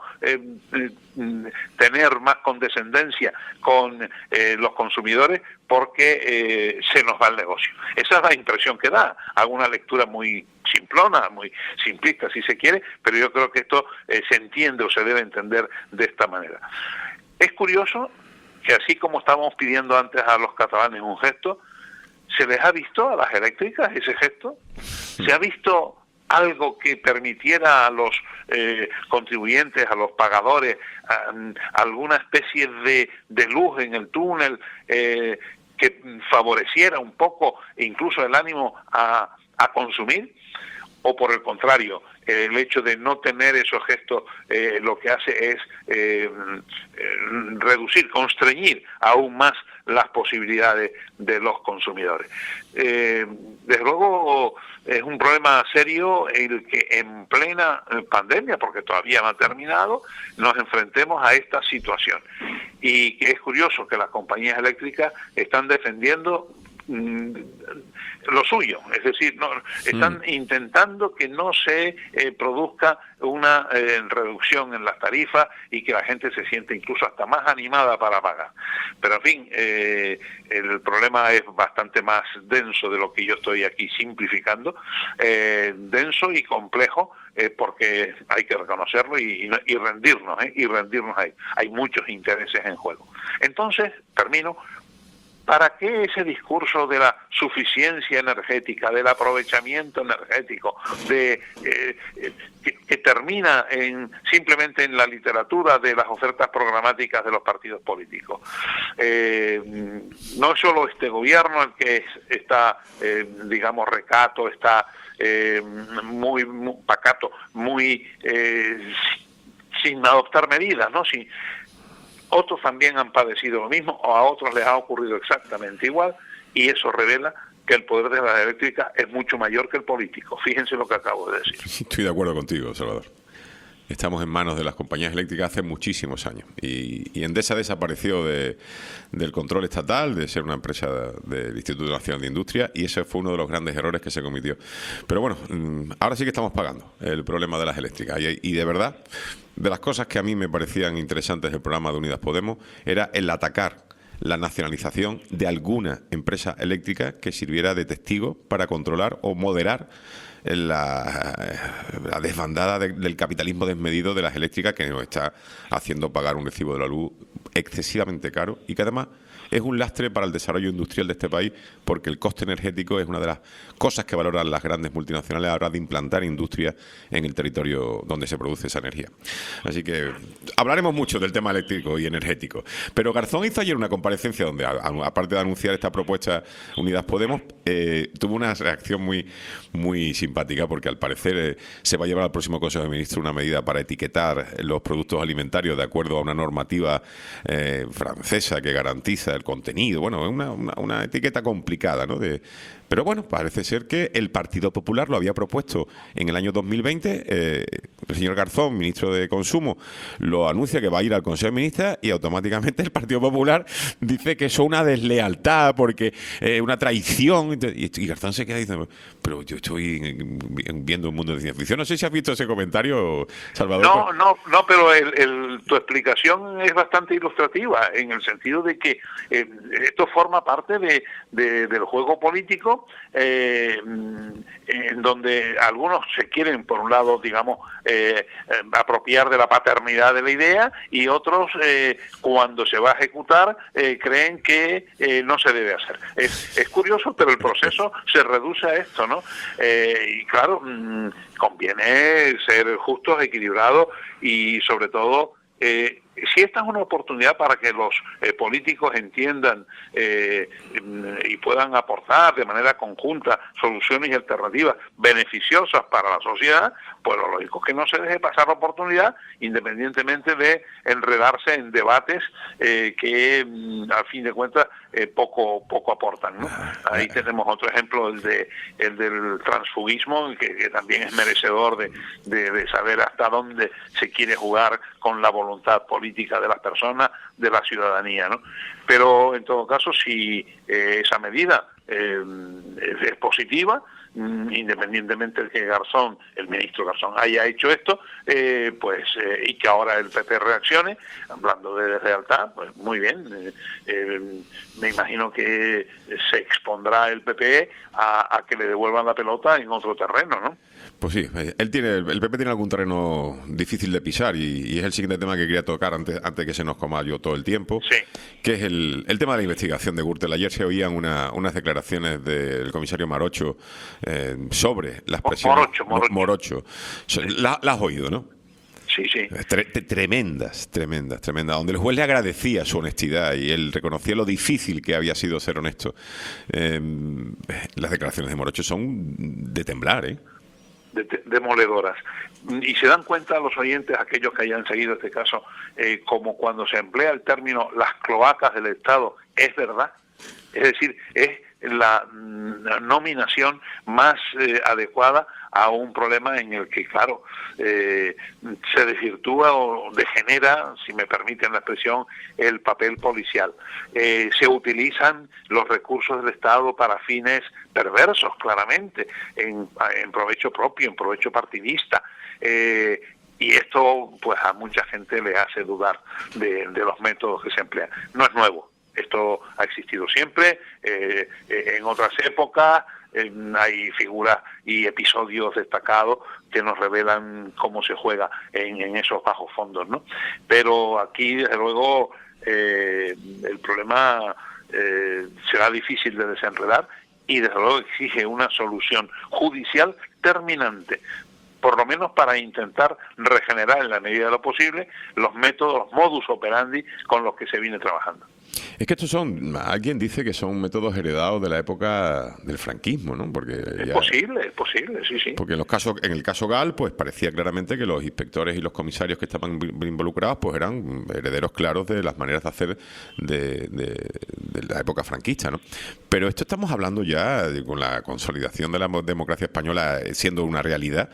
D: tener más condescendencia con los consumidores porque se nos va el negocio. Esa es la impresión que da. Hago una lectura muy simplona, muy simplista si se quiere, pero yo creo que esto se entiende o se debe entender de esta manera. Es curioso que así como estábamos pidiendo antes a los catalanes un gesto, se les ha visto a las eléctricas ese gesto, se ha visto algo que permitiera a los contribuyentes, a los pagadores, alguna especie de luz en el túnel que favoreciera un poco incluso el ánimo a consumir, o por el contrario, el hecho de no tener esos gestos lo que hace es reducir, constreñir aún más las posibilidades de los consumidores. Desde luego es un problema serio el que en plena pandemia, porque todavía no ha terminado, nos enfrentemos a esta situación. Y que es curioso que las compañías eléctricas están defendiendo lo suyo, es decir, están intentando que no se produzca una reducción en las tarifas y que la gente se siente incluso hasta más animada para pagar. Pero en fin, el problema es bastante más denso de lo que yo estoy aquí simplificando, denso y complejo, porque hay que reconocerlo y rendirnos ahí. Hay muchos intereses en juego. Entonces, termino. ¿Para qué ese discurso de la suficiencia energética, del aprovechamiento energético, que termina simplemente en la literatura de las ofertas programáticas de los partidos políticos? No solo este gobierno el que está, digamos, recato, está muy pacato, muy sin adoptar medidas, ¿no? Otros también han padecido lo mismo, o a otros les ha ocurrido exactamente igual, y eso revela que el poder de las eléctricas es mucho mayor que el político. Fíjense lo que acabo de decir.
A: Estoy de acuerdo contigo, Salvador. Estamos en manos de las compañías eléctricas hace muchísimos años. Y Endesa desapareció del control estatal, de ser una empresa del Instituto Nacional de Industria, y ese fue uno de los grandes errores que se cometió. Pero bueno, ahora sí que estamos pagando el problema de las eléctricas. Y de verdad, de las cosas que a mí me parecían interesantes del programa de Unidas Podemos, era el atacar la nacionalización de alguna empresa eléctrica que sirviera de testigo para controlar o moderar la desbandada del capitalismo desmedido de las eléctricas, que nos está haciendo pagar un recibo de la luz excesivamente caro y que además es un lastre para el desarrollo industrial de este país, porque el coste energético es una de las cosas que valoran las grandes multinacionales a la hora de implantar industria en el territorio donde se produce esa energía. Así que hablaremos mucho del tema eléctrico y energético. Pero Garzón hizo ayer una comparecencia donde, aparte de anunciar esta propuesta Unidas Podemos, tuvo una reacción muy simpática, porque al parecer se va a llevar al próximo Consejo de Ministros una medida para etiquetar los productos alimentarios de acuerdo a una normativa francesa que garantiza el contenido. Bueno, es una etiqueta complicada, ¿no? Pero bueno, parece ser que el Partido Popular lo había propuesto en el año 2020, el señor Garzón, ministro de Consumo, lo anuncia que va a ir al Consejo de Ministros y automáticamente el Partido Popular dice que eso es una deslealtad, porque una traición. Y Garzón se queda diciendo, pero yo estoy viendo un mundo de ciencia ficción. No sé si has visto ese comentario, Salvador.
D: No, pero tu explicación es bastante ilustrativa, en el sentido de que esto forma parte del juego político, en donde algunos se quieren, por un lado, digamos, apropiar de la paternidad de la idea, y otros, cuando se va a ejecutar, creen que no se debe hacer. Es curioso, pero el proceso se reduce a esto, ¿no? Y claro, conviene ser justos, equilibrados y, sobre todo, si esta es una oportunidad para que los políticos entiendan y puedan aportar de manera conjunta soluciones y alternativas beneficiosas para la sociedad, pues lo lógico es que no se deje pasar la oportunidad, independientemente de enredarse en debates que al fin de cuentas poco aportan, ¿no? Ahí tenemos otro ejemplo, el del transfugismo, que también es merecedor de saber hasta dónde se quiere jugar con la voluntad política de las personas, de la ciudadanía, ¿no? Pero en todo caso, si esa medida es positiva, independientemente de que el ministro Garzón haya hecho esto, y que ahora el PP reaccione, hablando de deslealtad, pues muy bien. Me imagino que se expondrá el PP a que le devuelvan la pelota en otro terreno, ¿no?
A: Pues sí, el PP tiene algún terreno difícil de pisar, y es el siguiente tema que quería tocar antes que se nos coma yo todo el tiempo,
D: sí, que
A: es el tema de la investigación de Gürtel. Ayer se oían unas declaraciones del comisario Marocho sobre las presiones. Morocho. La has oído, ¿no?
D: Sí.
A: Tremendas, donde el juez le agradecía su honestidad y él reconocía lo difícil que había sido ser honesto. Las declaraciones de Morocho son de temblar,
D: demoledoras. Y se dan cuenta los oyentes, aquellos que hayan seguido este caso, como cuando se emplea el término las cloacas del Estado, es verdad. Es decir, es la nominación más adecuada a un problema en el que, claro, se desvirtúa o degenera, si me permiten la expresión, el papel policial. Se utilizan los recursos del Estado para fines perversos, claramente, en provecho propio, en provecho partidista. Y esto, pues, a mucha gente le hace dudar de los métodos que se emplean. No es nuevo. Esto ha existido siempre, en otras épocas. Hay figuras y episodios destacados que nos revelan cómo se juega en esos bajos fondos, ¿no? Pero aquí, desde luego, el problema será difícil de desenredar y, desde luego, exige una solución judicial terminante, por lo menos para intentar regenerar en la medida de lo posible los métodos, los modus operandi con los que se viene trabajando.
A: Es que alguien dice que son métodos heredados de la época del franquismo, ¿no? Porque
D: es posible, sí.
A: Porque en el caso Gal, pues parecía claramente que los inspectores y los comisarios que estaban involucrados, pues eran herederos claros de las maneras de hacer de la época franquista, ¿no? Pero esto estamos hablando ya con la consolidación de la democracia española siendo una realidad.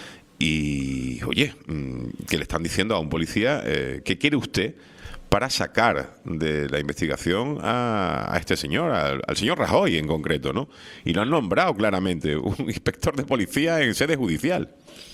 A: Y, oye, que le están diciendo a un policía, ¿qué quiere usted para sacar de la investigación a este señor, al señor Rajoy en concreto, ¿no? Y lo han nombrado claramente un inspector de policía en sede judicial.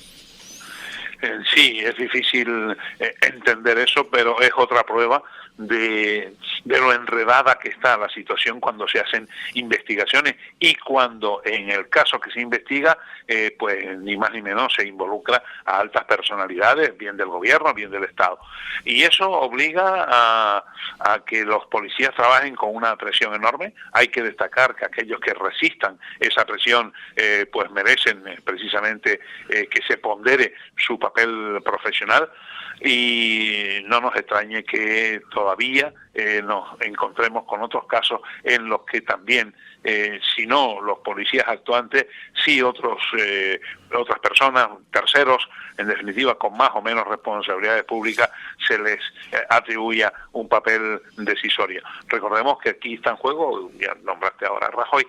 D: Sí, es difícil entender eso, pero es otra prueba de lo enredada que está la situación cuando se hacen investigaciones y cuando en el caso que se investiga, pues ni más ni menos se involucra a altas personalidades, bien del gobierno, bien del Estado. Y eso obliga a que los policías trabajen con una presión enorme. Hay que destacar que aquellos que resistan esa presión, pues merecen precisamente que se pondere su papel profesional. Y no nos extrañe que todavía nos encontremos con otros casos en los que también si no los policías actuantes, sí otras personas, terceros, en definitiva, con más o menos responsabilidades públicas, se les atribuya un papel decisorio. Recordemos que aquí está en juego, ya nombraste ahora a Rajoy,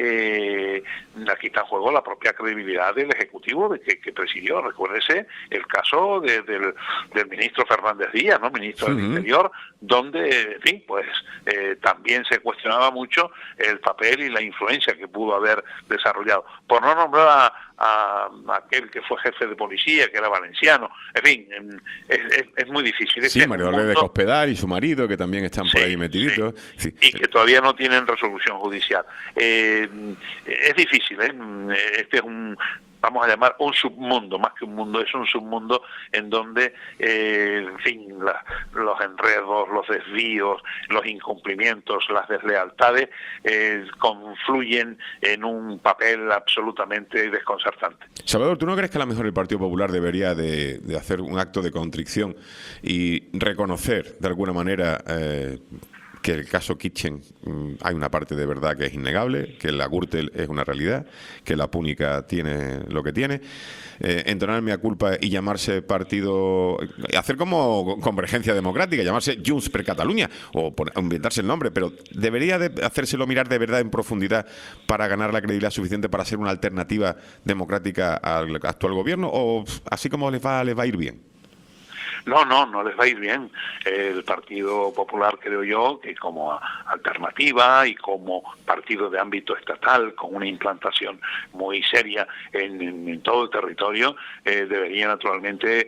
D: aquí está en juego la propia credibilidad del Ejecutivo que presidió. Recuérdese el caso del ministro Fernández Díaz, ¿no? Ministro del Interior, donde, en fin, pues también se cuestionaba mucho el papel y la influencia que pudo haber desarrollado. Por no nombrar a aquel que fue jefe de policía, que era valenciano, en fin, es muy difícil.
A: Sí, Mario Dolores de Cospedal y su marido, que también están por ahí metiditos.
D: Sí. Y que todavía no tienen resolución judicial. Es difícil, este es vamos a llamar un submundo, más que un mundo, es un submundo en donde, en fin, los enredos, los desvíos, los incumplimientos, las deslealtades confluyen en un papel absolutamente desconcertante.
A: Salvador, ¿tú no crees que a lo mejor el Partido Popular debería de hacer un acto de contrición y reconocer de alguna manera que el caso Kitchen hay una parte de verdad que es innegable, que la Gürtel es una realidad, que la Púnica tiene lo que tiene, entonar mea culpa y llamarse partido, hacer como Convergencia Democrática, llamarse Junts per Catalunya o inventarse el nombre, pero debería de hacérselo mirar de verdad en profundidad para ganar la credibilidad suficiente para ser una alternativa democrática al actual gobierno, o así como les va a ir bien.
D: No les va a ir bien. El Partido Popular, creo yo, que como alternativa y como partido de ámbito estatal, con una implantación muy seria en todo el territorio, debería naturalmente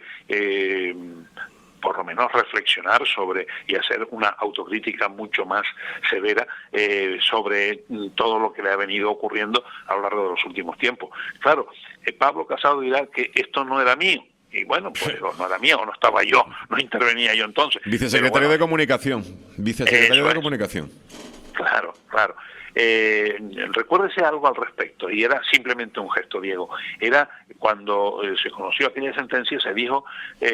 D: por lo menos reflexionar sobre y hacer una autocrítica mucho más severa sobre todo lo que le ha venido ocurriendo a lo largo de los últimos tiempos. Claro, Pablo Casado dirá que esto no era mío. Y bueno, pues no era mío, no estaba yo, no intervenía yo entonces.
A: Vicesecretario de Comunicación. Vicesecretario de Comunicación.
D: Claro. Recuérdese algo al respecto, y era simplemente un gesto, Diego. Era cuando se conoció aquella sentencia, se dijo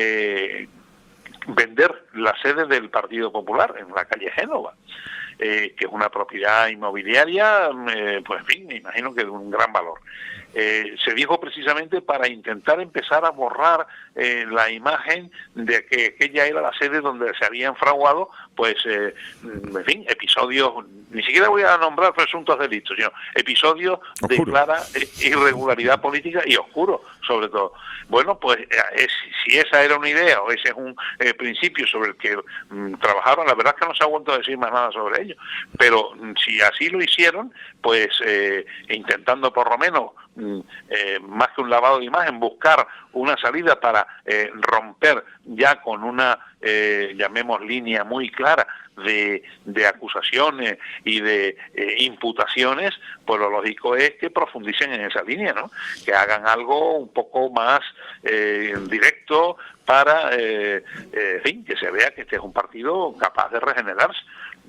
D: vender la sede del Partido Popular en la calle Génova. Que es una propiedad inmobiliaria, pues en fin, me imagino que de un gran valor. Se dijo precisamente para intentar empezar a borrar la imagen de que aquella era la sede donde se habían fraguado, pues, en fin, episodios, ni siquiera voy a nombrar presuntos delitos, sino episodios de clara irregularidad política y oscuro, sobre todo. Bueno, pues si esa era una idea o ese es un principio sobre el que trabajaron, la verdad es que no se ha vuelto a decir más nada sobre ello, pero si así lo hicieron, pues intentando por lo menos más que un lavado de imagen, buscar una salida para romper ya con una, llamemos, línea muy clara de acusaciones y de imputaciones, pues lo lógico es que profundicen en esa línea, ¿no? Que hagan algo un poco más directo para, en fin, que se vea que este es un partido capaz de regenerarse.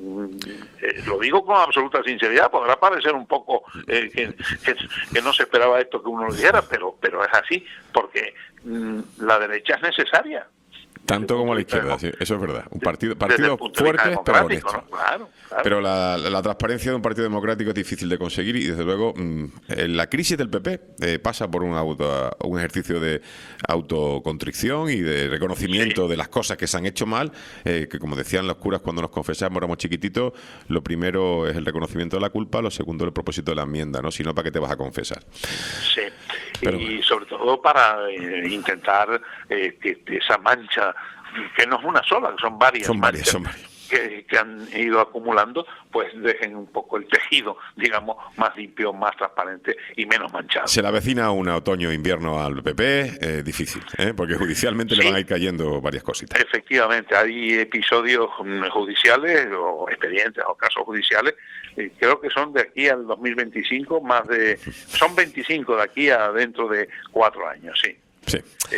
D: Lo digo con absoluta sinceridad, podrá parecer un poco que no se esperaba esto que uno lo dijera, pero es así, porque la derecha es necesaria.
A: Tanto como la izquierda, sí, eso es verdad. Un partido fuerte, pero honesto. ¿No? Claro. Pero la transparencia de un partido democrático es difícil de conseguir y, desde luego, la crisis del PP pasa por un ejercicio de autocontrición y de reconocimiento de las cosas que se han hecho mal, que, como decían los curas cuando nos confesamos, éramos chiquititos, lo primero es el reconocimiento de la culpa, lo segundo el propósito de la enmienda, ¿no? Si no, ¿para qué te vas a confesar?
D: Sí. Y sobre todo para intentar que esa mancha, que no es una sola, son varias. Son varias. Que han ido acumulando, pues dejen un poco el tejido, digamos, más limpio, más transparente y menos manchado.
A: Se le avecina un otoño-invierno al PP, difícil, porque judicialmente le van a ir cayendo varias cositas.
D: Efectivamente, hay episodios judiciales o expedientes o casos judiciales, creo que son de aquí al 2025, son 25 de aquí a dentro de 4 años, sí.
A: Sí.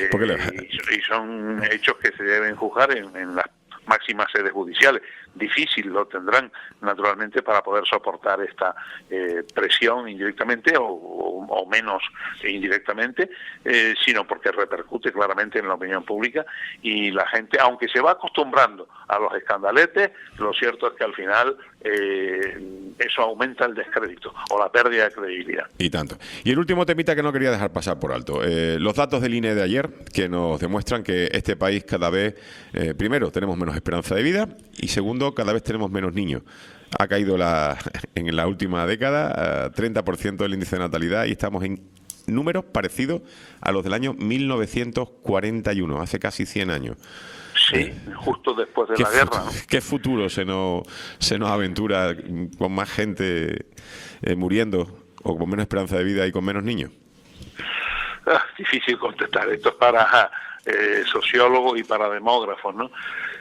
D: Y son hechos que se deben juzgar en las máximas sedes judiciales. Difícil lo tendrán, naturalmente, para poder soportar esta presión indirectamente o menos indirectamente, sino porque repercute claramente en la opinión pública y la gente, aunque se va acostumbrando a los escandaletes, lo cierto es que al final eso aumenta el descrédito o la pérdida de credibilidad.
A: Y tanto. Y el último temita que no quería dejar pasar por alto. Los datos del INE de ayer, que nos demuestran que este país cada vez, primero, tenemos menos esperanza de vida y segundo, cada vez tenemos menos niños. Ha caído en la última década 30% el índice de natalidad y estamos en números parecidos a los del año 1941, hace casi 100 años.
D: Sí, justo después de la guerra, ¿no?
A: ¿Qué futuro se nos aventura con más gente muriendo o con menos esperanza de vida y con menos niños?
D: Difícil contestar. Esto es para sociólogos y para demógrafos, ¿no?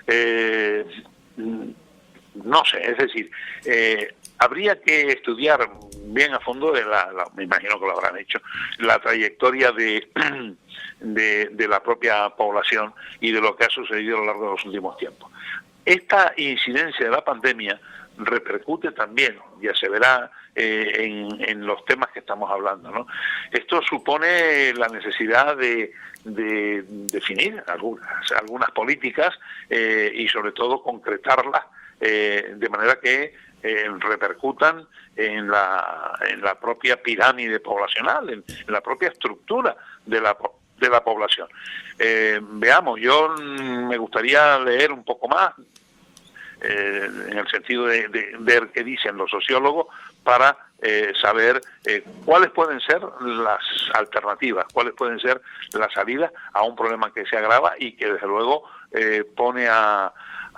D: No sé, es decir, habría que estudiar bien a fondo, me imagino que lo habrán hecho, la trayectoria de la propia población y de lo que ha sucedido a lo largo de los últimos tiempos. Esta incidencia de la pandemia repercute también, ya se verá, en los temas que estamos hablando, ¿no? Esto supone la necesidad de definir algunas políticas y sobre todo concretarlas de manera que repercutan en la propia pirámide poblacional, en la propia estructura de la población. Veamos, yo me gustaría leer un poco más en el sentido de ver qué dicen los sociólogos para saber cuáles pueden ser las alternativas, cuáles pueden ser las salidas a un problema que se agrava y que desde luego pone a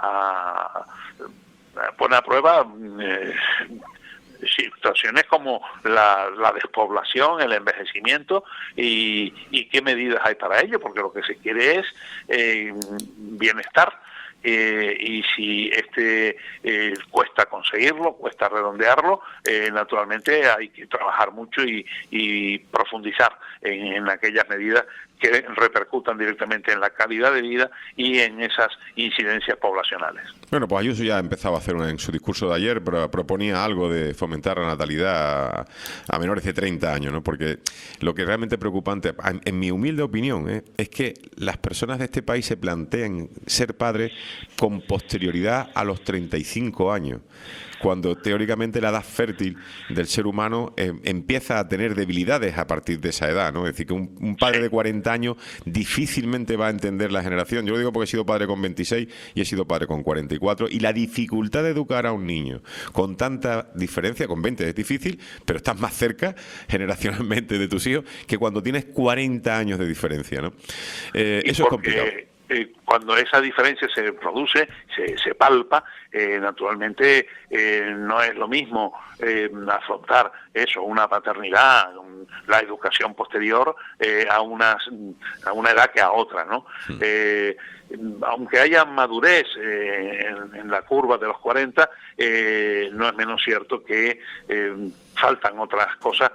D: prueba situaciones como la despoblación, el envejecimiento y qué medidas hay para ello, porque lo que se quiere es bienestar. Y si cuesta conseguirlo, cuesta redondearlo, naturalmente hay que trabajar mucho y profundizar en aquellas medidas que repercutan directamente en la calidad de vida y en esas incidencias poblacionales.
A: Bueno, pues Ayuso ya empezaba a hacer en su discurso de ayer, proponía algo de fomentar la natalidad a menores de 30 años, ¿no? Porque lo que es realmente preocupante, en mi humilde opinión, es que las personas de este país se planteen ser padres con posterioridad a los 35 años, cuando teóricamente la edad fértil del ser humano empieza a tener debilidades a partir de esa edad, ¿no? Es decir, que un padre de 40 años difícilmente va a entender la generación. Yo lo digo porque he sido padre con 26 y he sido padre con 44, y la dificultad de educar a un niño con tanta diferencia, con 20 es difícil, pero estás más cerca generacionalmente de tus hijos que cuando tienes 40 años de diferencia, ¿no? Eso es complicado.
D: Cuando esa diferencia se produce, se palpa, naturalmente no es lo mismo afrontar eso, una paternidad, la educación posterior a una edad que a otra, ¿no? Aunque haya madurez en la curva de los 40, no es menos cierto que faltan otras cosas.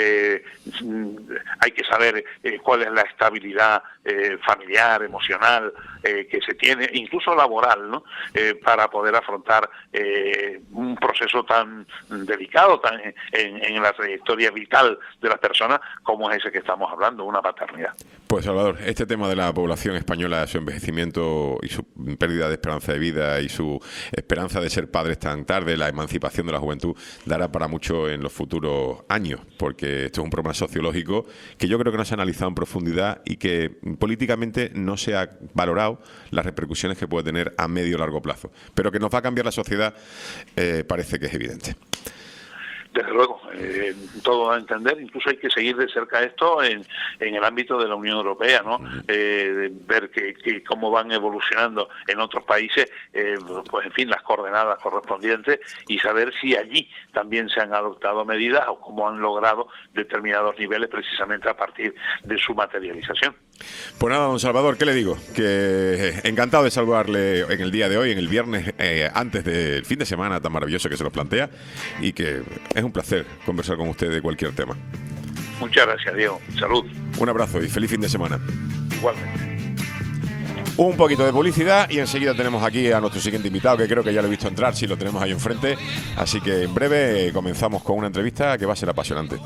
D: Hay que saber cuál es la estabilidad familiar, emocional que se tiene, incluso laboral, ¿no? Para poder afrontar un proceso tan delicado, tan en la trayectoria vital de las personas como es ese que estamos hablando, una paternidad.
A: Pues Salvador, este tema de la población española, su envejecimiento y su pérdida de esperanza de vida y su esperanza de ser padres tan tarde, la emancipación de la juventud, dará para mucho en los futuros años, porque esto es un problema sociológico que yo creo que no se ha analizado en profundidad y que políticamente no se ha valorado las repercusiones que puede tener a medio o largo plazo, pero que nos va a cambiar la sociedad, parece que es evidente.
D: Desde luego, todo a entender, incluso hay que seguir de cerca esto en el ámbito de la Unión Europea, ¿no? Ver cómo van evolucionando en otros países, pues en fin, las coordenadas correspondientes y saber si allí también se han adoptado medidas o cómo han logrado determinados niveles precisamente a partir de su materialización.
A: Pues nada, don Salvador, ¿qué le digo? Que encantado de saludarle en el día de hoy, en el viernes, antes del fin de semana tan maravilloso que se nos plantea, y que es un placer conversar con usted de cualquier tema.
D: Muchas gracias, Diego. Salud.
A: Un abrazo y feliz fin de semana.
D: Igualmente.
A: Un poquito de publicidad y enseguida tenemos aquí a nuestro siguiente invitado, que creo que ya lo he visto entrar, si lo tenemos ahí enfrente. Así que en breve comenzamos con una entrevista que va a ser apasionante.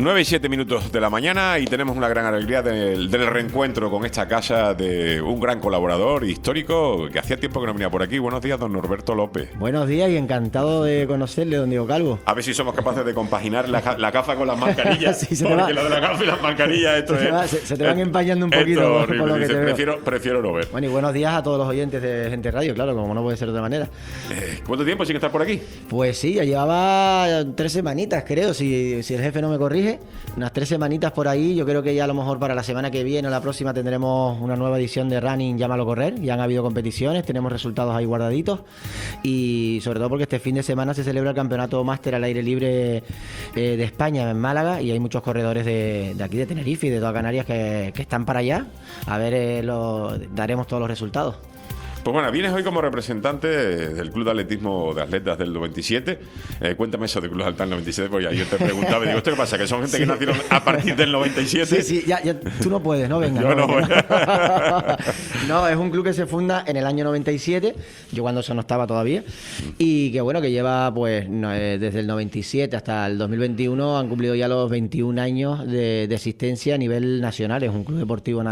A: 9 y 7 minutos de la mañana y tenemos una gran alegría del reencuentro con esta casa de un gran colaborador histórico que hacía tiempo que no venía por aquí. Buenos días, don Norberto López.
E: Buenos días y encantado de conocerle, don Diego Calvo.
A: A ver si somos capaces de compaginar la gafa con las mascarillas.
E: Sí,
A: porque lo de la gafa y las mascarillas,
E: se te van empañando un poquito por lo que te veo.
A: Prefiero no ver.
E: Bueno, y buenos días a todos los oyentes de Gente Radio, claro, como no puede ser de otra manera.
A: ¿Cuánto tiempo sin estar por aquí?
E: Pues sí, ya llevaba 3 semanitas, creo, si el jefe no me corrige. Unas 3 semanitas por ahí. Yo creo que ya a lo mejor para la semana que viene o la próxima tendremos una nueva edición de Running Llámalo Correr. Ya han habido competiciones, tenemos resultados ahí guardaditos. Y sobre todo porque este fin de semana se celebra el campeonato máster al aire libre de España en Málaga. Y hay muchos corredores de aquí de Tenerife y de toda Canarias que están para allá. A ver, daremos todos los resultados.
A: Pues bueno, vienes hoy como representante del Club de Atletismo de Atletas del 97. Cuéntame eso del Club de Atletas del 97, porque ayer te preguntaba y digo, ¿esto qué pasa? ¿Que son gente que nacieron a partir del 97?
E: Sí, ya, tú no puedes, ¿no? Venga.
A: Yo no voy.
E: No, es un club que se funda en el año 97, yo cuando eso no estaba todavía, y que bueno, que lleva pues desde el 97 hasta el 2021, han cumplido ya los 21 años de existencia a nivel nacional. Es un club deportivo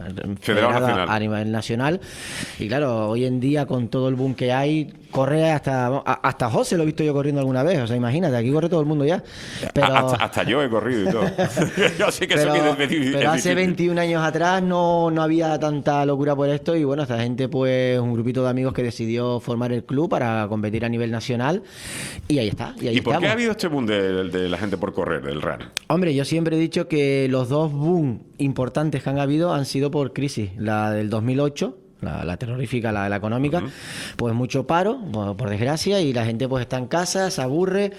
E: federado a nivel nacional, y claro, hoy en día con todo el boom que hay, corre hasta José lo he visto yo corriendo alguna vez, o sea, imagínate, aquí corre todo el mundo ya. Pero,
A: hasta yo he corrido y todo. Yo sí que
E: pero hace 21 años atrás no había tanta locura por esto, y bueno, esta gente, pues un grupito de amigos que decidió formar el club para competir a nivel nacional, y ahí está. ¿Y
A: por qué ha habido este boom de la gente por correr, del run?
E: Hombre, yo siempre he dicho que los dos boom importantes que han habido han sido por crisis, la del 2008, la terrorífica, la económica, pues mucho paro, por desgracia, y la gente pues está en casa, se aburre.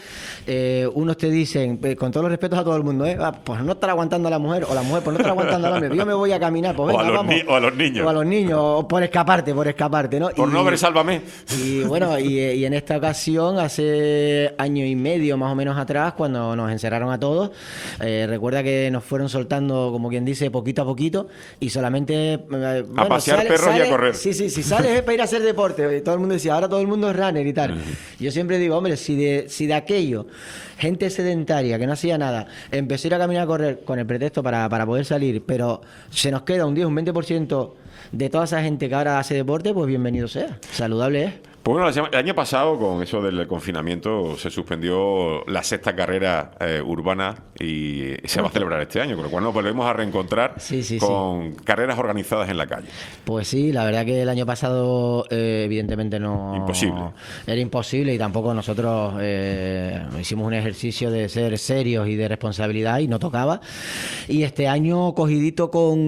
E: Unos te dicen, con todos los respetos a todo el mundo, pues no estar aguantando a la mujer, o la mujer pues no estar aguantando al hombre, yo me voy a caminar, pues venga,
A: o a los niños.
E: O a los niños, o por escaparte, ¿no?
A: Por no ver Sálvame.
E: Y bueno, y en esta ocasión, hace año y medio más o menos atrás, cuando nos encerraron a todos, recuerda que nos fueron soltando, como quien dice, poquito a poquito, y solamente...
A: a pasear perros y a correr.
E: Sí, si sales es para ir a hacer deporte. Y todo el mundo decía, ahora todo el mundo es runner y tal. Yo siempre digo, hombre, si de aquello, gente sedentaria que no hacía nada, empezó a ir a caminar a correr con el pretexto para poder salir, pero se nos queda un 10, un 20% de toda esa gente que ahora hace deporte, pues bienvenido sea. Saludable es.
A: Pues bueno, el año pasado, con eso del confinamiento, se suspendió la 6ª carrera urbana y se va a celebrar este año, con lo cual nos volvemos a reencontrar con carreras organizadas en la calle.
E: Pues sí, la verdad que el año pasado evidentemente no...
A: Imposible.
E: Era imposible, y tampoco nosotros hicimos un ejercicio de ser serios y de responsabilidad y no tocaba. Y este año cogidito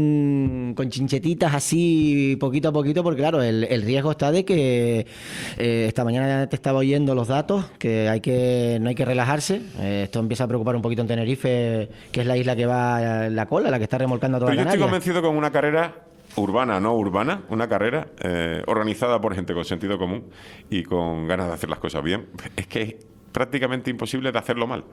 E: con chinchetitas así, poquito a poquito, porque claro, el riesgo está de que... esta mañana te estaba oyendo los datos, que no hay que relajarse. Esto empieza a preocupar un poquito en Tenerife, que es la isla que va en la cola, la que está remolcando a toda Canarias.
A: Pero yo estoy convencido con una carrera urbana, no urbana, una carrera organizada por gente con sentido común y con ganas de hacer las cosas bien. Es que es prácticamente imposible de hacerlo mal.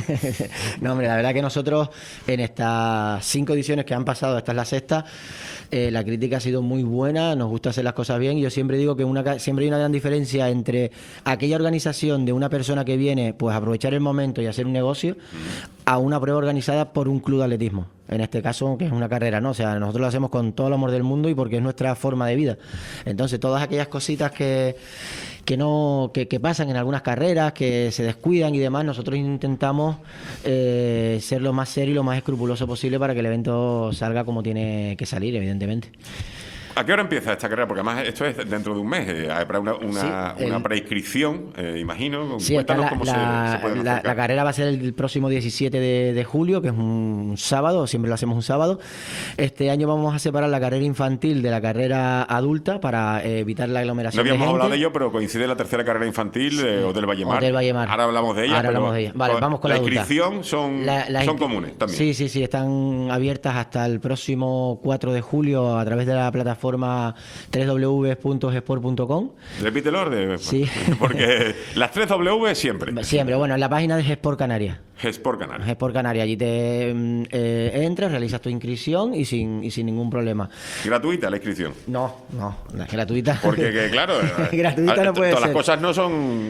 E: No, hombre, la verdad que nosotros en estas 5 ediciones que han pasado, esta es la 6ª, la crítica ha sido muy buena, nos gusta hacer las cosas bien, y yo siempre digo que siempre hay una gran diferencia entre aquella organización de una persona que viene pues a aprovechar el momento y hacer un negocio, a una prueba organizada por un club de atletismo. En este caso, que es una carrera, ¿no? O sea, nosotros lo hacemos con todo el amor del mundo y porque es nuestra forma de vida. Entonces, todas aquellas cositas que pasan en algunas carreras, que se descuidan y demás, nosotros intentamos ser lo más serio y lo más escrupuloso posible para que el evento salga como tiene que salir, evidentemente.
A: ¿A qué hora empieza esta carrera? Porque además esto es dentro de un mes. Habrá una preinscripción, imagino.
E: Sí,
A: cuéntanos cómo se puede
E: la carrera va a ser el próximo 17 de julio, que es un sábado, siempre lo hacemos un sábado. Este año vamos a separar la carrera infantil de la carrera adulta para evitar la aglomeración de gente.
A: No habíamos hablado de ello, pero coincide la tercera carrera infantil o del Vallemar.
E: Ahora
A: hablamos de ella.
E: Vale, vamos con la adulta.
A: La inscripción son comunes también.
E: Sí, están abiertas hasta el próximo 4 de julio a través de la plataforma plataforma www.gesport.com.
A: Repítelo,
E: Sí.
A: porque las 3 W siempre.
E: Siempre, bueno, en la página de Gesport Canarias.
A: Gesport Canarias.
E: Gesport Canarias, allí te entras, realizas tu inscripción y sin ningún problema.
A: ¿Gratuita la inscripción?
E: No es gratuita.
A: Porque, claro,
E: gratuita no puede
A: todas
E: ser.
A: las cosas no son...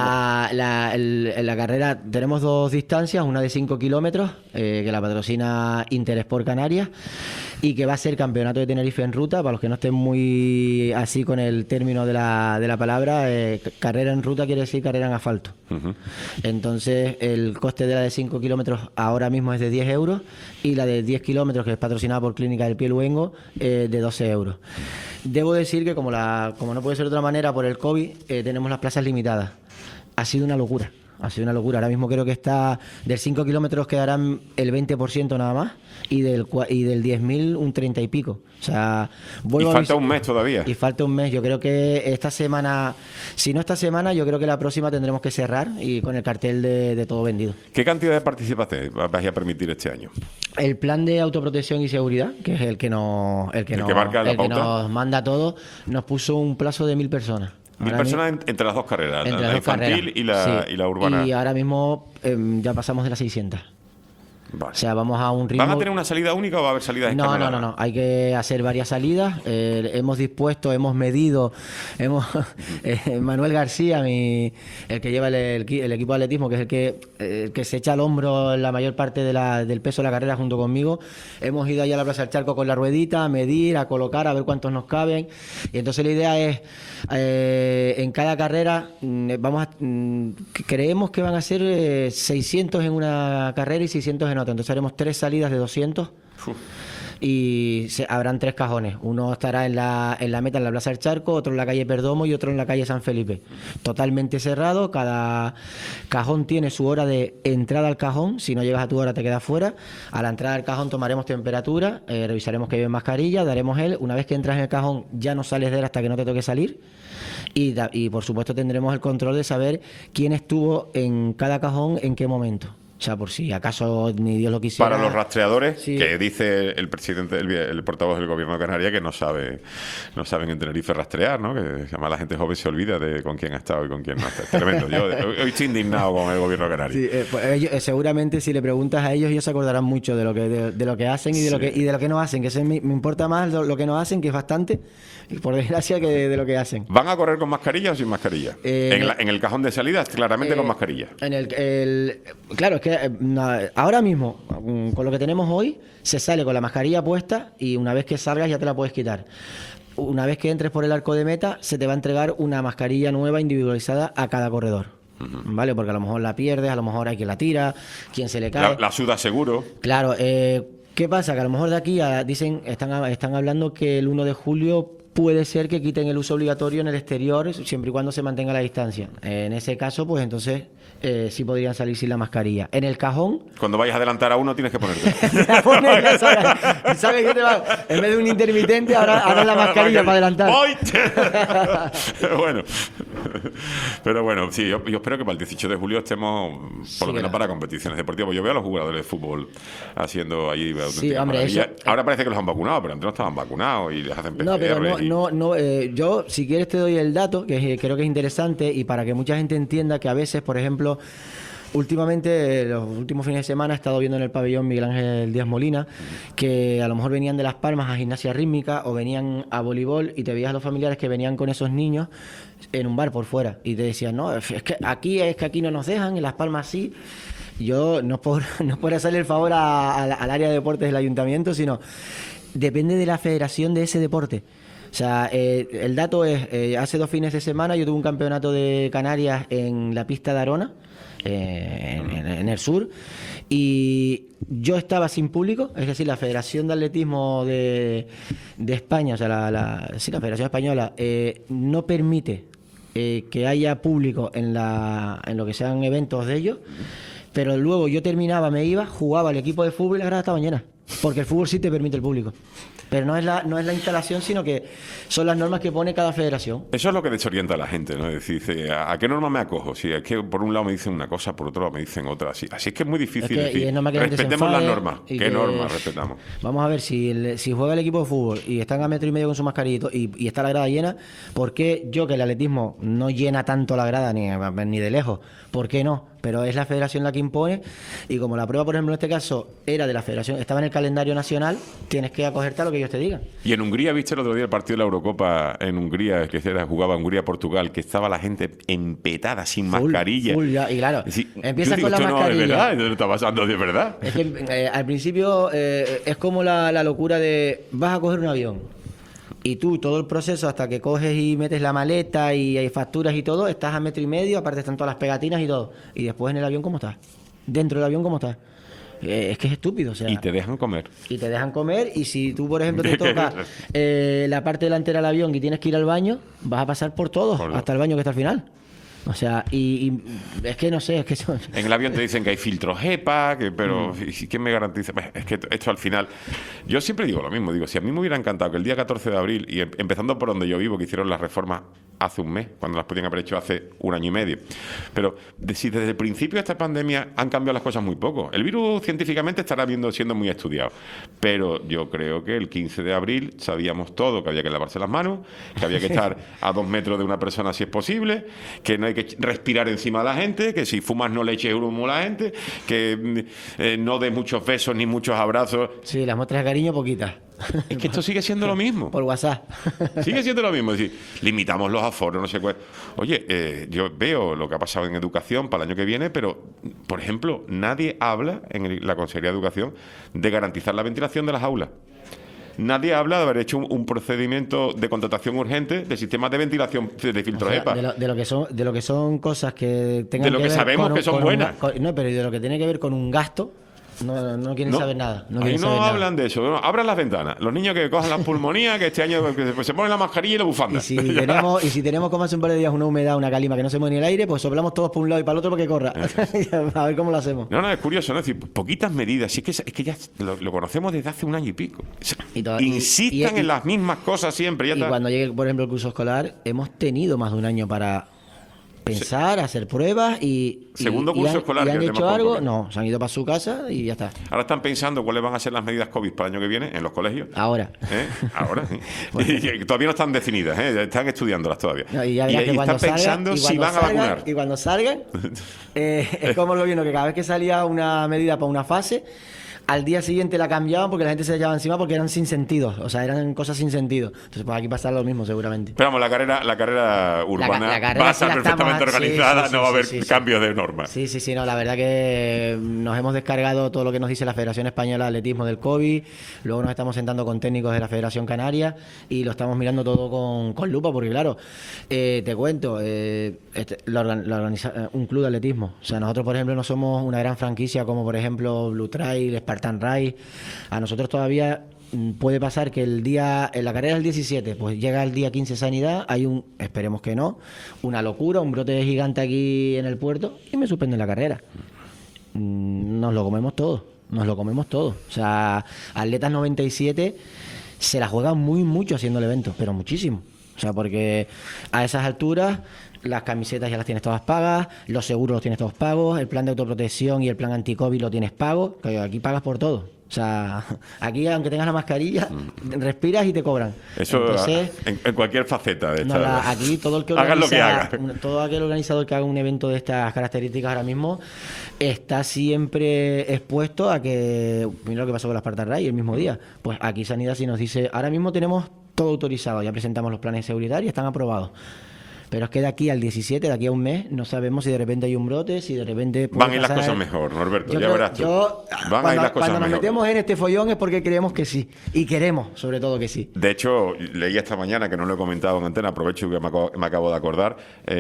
E: La carrera tenemos 2 distancias, una de 5 kilómetros, que la patrocina Interesport Canarias, y que va a ser campeonato de Tenerife en ruta. Para los que no estén muy así con el término de la palabra, carrera en ruta quiere decir carrera en asfalto. Entonces el coste de la de 5 kilómetros ahora mismo es de 10 euros y la de 10 kilómetros, que es patrocinada por Clínica del Pie Luengo, de 12 euros. Debo decir que como no puede ser de otra manera por el COVID, tenemos las plazas limitadas. Ha sido una locura. Ahora mismo creo que está del 5 kilómetros quedarán el 20% nada más y del 10.000 un 30 y pico. O sea,
A: y falta un mes todavía.
E: Y falta un mes. Yo creo que esta semana, si no esta semana, yo creo que la próxima tendremos que cerrar y con el cartel de todo vendido.
A: ¿Qué cantidad de participantes vais a permitir este año?
E: El plan de autoprotección y seguridad, que es el que nos manda todo, nos puso un plazo de 1.000 personas.
A: 1.000 personas entre las 2 carreras,
E: entre
A: la
E: las
A: infantil
E: carreras.
A: y la urbana.
E: Y ahora mismo ya pasamos de las 600.
A: Vale.
E: O sea, vamos a un ritmo...
A: ¿Van a tener una salida única o va a haber salidas escalonadas?
E: No. Hay que hacer varias salidas. Hemos dispuesto, hemos medido. Manuel García, el que lleva el equipo de atletismo, que es el que se echa al hombro la mayor parte del peso de la carrera junto conmigo. Hemos ido allá a la Plaza del Charco con la ruedita, a medir, a colocar, a ver cuántos nos caben. Y entonces la idea es, en cada carrera, creemos que van a ser 600 en una carrera y 600 en otra. Entonces haremos 3 salidas de 200 y habrán 3 cajones. Uno estará en la meta, en la Plaza del Charco, otro en la calle Perdomo y otro en la calle San Felipe. Totalmente cerrado, cada cajón tiene su hora de entrada al cajón. Si no llegas a tu hora te quedas fuera. A la entrada del cajón tomaremos temperatura, revisaremos que lleven mascarilla, daremos gel. Una vez que entras en el cajón ya no sales de él hasta que no te toque salir. Y por supuesto tendremos el control de saber quién estuvo en cada cajón en qué momento. O sea, por si acaso ni Dios lo quisiera.
A: Para los rastreadores,
E: sí.
A: Que dice el presidente, el portavoz del gobierno de Canarias, que no saben en Tenerife rastrear, ¿no? Que además la gente joven se olvida de con quién ha estado y con quién no ha estado. Tremendo. Yo hoy estoy indignado con el gobierno de Canarias.
E: Sí, pues ellos, seguramente si le preguntas a ellos se acordarán mucho de lo que hacen y de lo que no hacen, que me importa más lo que no hacen, que es bastante, y por desgracia, que de lo que hacen.
A: ¿Van a correr con mascarilla o sin mascarilla? En el cajón de salida, claramente con mascarilla.
E: Claro, es que ahora mismo, con lo que tenemos hoy, se sale con la mascarilla puesta y una vez que salgas ya te la puedes quitar. Una vez que entres por el arco de meta, se te va a entregar una mascarilla nueva individualizada a cada corredor. ¿Vale? Porque a lo mejor la pierdes, a lo mejor hay quien la tira, quien se le cae.
A: La suda seguro.
E: Claro, ¿qué pasa? Que a lo mejor de aquí están hablando que el 1 de julio puede ser que quiten el uso obligatorio en el exterior, siempre y cuando se mantenga la distancia. En ese caso, pues entonces sí podrían salir sin la mascarilla. En el cajón...
A: Cuando vayas a adelantar a uno tienes que ponerte.
E: ¿Sabes qué te va? En vez de un intermitente, ahora la mascarilla para adelantar.
A: Bueno. Pero bueno, sí, yo espero que para el 18 de julio estemos, por lo menos para competiciones deportivas. Yo veo a los jugadores de fútbol haciendo allí...
E: Sí, hombre, eso...
A: Ahora parece que los han vacunado, pero antes no estaban vacunados y les hacen PCR.
E: No, pero yo, si quieres, te doy el dato, que creo que es interesante y para que mucha gente entienda que a veces, por ejemplo, últimamente, los últimos fines de semana, he estado viendo en el pabellón Miguel Ángel Díaz Molina, que a lo mejor venían de Las Palmas a gimnasia rítmica o venían a voleibol y te veías a los familiares que venían con esos niños en un bar por fuera y te decían, no, es que aquí no nos dejan, en Las Palmas sí. Yo no por hacerle el favor al área de deportes del ayuntamiento, sino depende de la federación de ese deporte. O sea, el dato es, hace 2 fines de semana yo tuve un campeonato de Canarias en la pista de Arona, en el sur, y yo estaba sin público, es decir, la Federación de Atletismo de España, o sea, la Federación Española, no permite que haya público en lo que sean eventos de ellos, pero luego yo terminaba, me iba, jugaba el equipo de fútbol y la grada estaba llena. Porque el fútbol sí te permite el público. Pero no es la instalación, sino que son las normas que pone cada federación.
A: Eso es lo que desorienta a la gente, ¿no? Es decir, dice, ¿a qué norma me acojo? Si es que por un lado me dicen una cosa, por otro lado me dicen otra. Así es que es muy difícil decir, respetemos las normas. ¿Qué normas respetamos?
E: Vamos a ver, si juega el equipo de fútbol y están a 1,5 metros con su mascarilla y está la grada llena, ¿por qué yo, que el atletismo no llena tanto la grada ni de lejos? ¿Por qué no? Pero es la federación la que impone, y como la prueba, por ejemplo, en este caso era de la federación, estaba en el calendario nacional, tienes que acogerte a lo que ellos te digan.
A: Y en Hungría, ¿viste el otro día el partido de la Eurocopa en Hungría, que jugaba Hungría-Portugal, que estaba la gente empetada, sin mascarilla?
E: Y claro, empiezas con la
A: mascarilla.
E: mascarilla.
A: No, es verdad, esto está pasando de verdad.
E: Es que al principio es como la locura de vas a coger un avión. Y tú, todo el proceso, hasta que coges y metes la maleta y hay facturas y todo, estás a 1,5 metros, aparte están todas las pegatinas y todo. Y después en el avión, ¿cómo estás? Dentro del avión, ¿cómo estás? Es que es estúpido, o sea.
A: Y te dejan comer.
E: Y si tú, por ejemplo, te toca la parte delantera del avión y tienes que ir al baño, vas a pasar por todo, hasta el baño que está al final. O sea, y es que no sé, es que son...
A: En el avión te dicen que hay filtros HEPA, pero ¿quién me garantiza? Es que esto al final... Yo siempre digo lo mismo, digo, si a mí me hubiera encantado que el día 14 de abril, y empezando por donde yo vivo, que hicieron las reformas hace un mes, cuando las podían haber hecho hace 1 año y medio, pero si desde el principio de esta pandemia han cambiado las cosas muy poco. El virus científicamente estará siendo muy estudiado, pero yo creo que el 15 de abril sabíamos todo, que había que lavarse las manos, que había que estar a 2 metros de una persona si es posible, que no hay que respirar encima de la gente, que si fumas no le eches humo a la gente, que no des muchos besos ni muchos abrazos.
E: Sí, las muestras de cariño poquitas.
A: Es que esto sigue siendo lo mismo.
E: Por WhatsApp.
A: Sigue siendo lo mismo. Es decir, limitamos los aforos, no sé cuál. Oye, yo veo lo que ha pasado en educación para el año que viene, pero, por ejemplo, nadie habla en la Consejería de Educación de garantizar la ventilación de las aulas. Nadie habla de haber hecho un procedimiento de contratación urgente de sistemas de ventilación de filtros HEPA.
E: De lo que son cosas que tengan
A: de lo que sabemos que son buenas.
E: No, pero de lo que tiene que ver con un gasto, no quieren saber nada.
A: Ahí no hablan de eso. No, abran las ventanas. Los niños que cojan las pulmonías, que este año se ponen la mascarilla y la bufanda.
E: Y si tenemos como hace un par de días una humedad, una calima que no se mueve ni el aire, pues soplamos todos por un lado y para el otro para que corra. A ver cómo lo hacemos.
A: No, es curioso, ¿no? Es decir, poquitas medidas. Es que ya lo conocemos desde hace 1 año y pico. Insistan en las mismas cosas siempre.
E: Y cuando llegue, por ejemplo, el curso escolar, hemos tenido más de 1 año para pensar, hacer pruebas
A: segundo curso escolar.
E: ¿Y han hecho algo? No, se han ido para su casa y ya está.
A: Ahora están pensando cuáles van a ser las medidas COVID para el año que viene en los colegios.
E: Ahora.
A: Ahora. Bueno. Y todavía no están definidas, están estudiándolas todavía.
E: No, y están pensando si van a vacunar. Y cuando salgan, es como el gobierno, que cada vez que salía una medida para una fase, al día siguiente la cambiaban porque la gente se la llevaba encima porque eran sin sentido, o sea, eran cosas sin sentido. Entonces, pues aquí pasará lo mismo seguramente.
A: Pero vamos, la carrera urbana va a estar perfectamente organizada, no va a haber cambios de normas.
E: Sí, no, la verdad que nos hemos descargado todo lo que nos dice la Federación Española de Atletismo del COVID, luego nos estamos sentando con técnicos de la Federación Canaria y lo estamos mirando todo con lupa, porque claro, te cuento, lo organiza un club de atletismo. O sea, nosotros, por ejemplo, no somos una gran franquicia como, por ejemplo, Blue Trail, Spartan Race. A nosotros todavía puede pasar que en la carrera del 17, pues llega el día 15 Sanidad, hay esperemos que no, una locura, un brote gigante aquí en el puerto y me suspenden la carrera. Nos lo comemos todo. O sea, Atletas 97 se la juegan mucho haciendo el evento, pero muchísimo. O sea, porque a esas alturas las camisetas ya las tienes todas pagas, los seguros los tienes todos pagos, el plan de autoprotección y el plan anti-COVID lo tienes pago, que aquí pagas por todo. O sea, aquí aunque tengas la mascarilla, respiras y te cobran.
A: Eso. Entonces, en cualquier faceta de esta.
E: Aquí todo el que
A: hagan lo que haga.
E: Todo aquel organizador que haga un evento de estas características ahora mismo está siempre expuesto a que, mira lo que pasó con la Spartan Race el mismo día. Pues aquí Sanidad sí nos dice, ahora mismo tenemos todo autorizado, ya presentamos los planes de seguridad y están aprobados. Pero es que de aquí al 17, de aquí a un mes, no sabemos si de repente hay un brote, si de repente...
A: Van a ir las cosas mejor, Norberto, ya verás tú. Van a ir las cosas mejor. Cuando nos metemos en este follón es porque creemos que sí. Y queremos, sobre todo, que sí. De hecho, leí esta mañana, que no lo he comentado en antena, aprovecho que me acabo de acordar,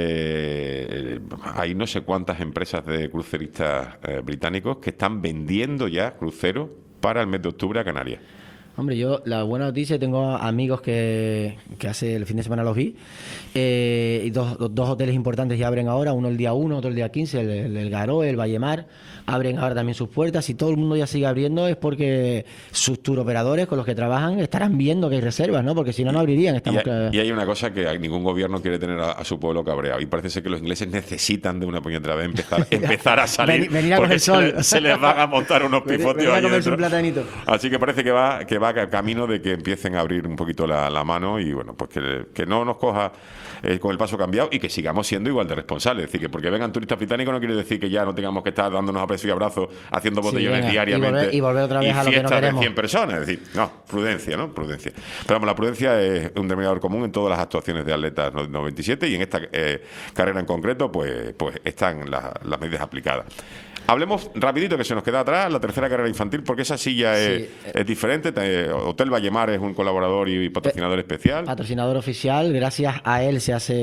A: hay no sé cuántas empresas de cruceristas británicos que están vendiendo ya cruceros para el mes de octubre a Canarias.
E: Hombre, yo la buena noticia, tengo amigos que hace el fin de semana los vi, y dos hoteles importantes ya abren ahora, uno el día 1, otro el día 15, el Garó, el Vallemar, abren ahora también sus puertas. Si todo el mundo ya sigue abriendo es porque sus tour operadores con los que trabajan estarán viendo que hay reservas, ¿no? Porque si no, no abrirían.
A: Y hay una cosa que ningún gobierno quiere tener a su pueblo cabreado, y parece ser que los ingleses necesitan de una puñetera vez empezar a salir,
E: venir a
A: porque
E: coger sol.
A: Se les van a montar unos pifotios
E: venir a
A: allí
E: comerse
A: dentro.
E: un platanito.
A: Así que parece que va camino de que empiecen a abrir un poquito la mano, y bueno, pues que no nos coja con el paso cambiado, y que sigamos siendo igual de responsables. Es decir, que porque vengan turistas británicos no quiere decir que ya no tengamos que estar dándonos aprecio y abrazos, haciendo botellones diariamente
E: y volver otra vez a lo que no
A: fiestas
E: queremos.
A: de 100 personas. Es decir, no, prudencia. Pero vamos, la prudencia es un denominador común en todas las actuaciones de Atletas 97, y en esta carrera en concreto pues están las medidas aplicadas. Hablemos rapidito, que se nos queda atrás, la tercera carrera infantil, porque esa silla es diferente. Hotel Vallemar es un colaborador y patrocinador especial.
E: Patrocinador oficial, gracias a él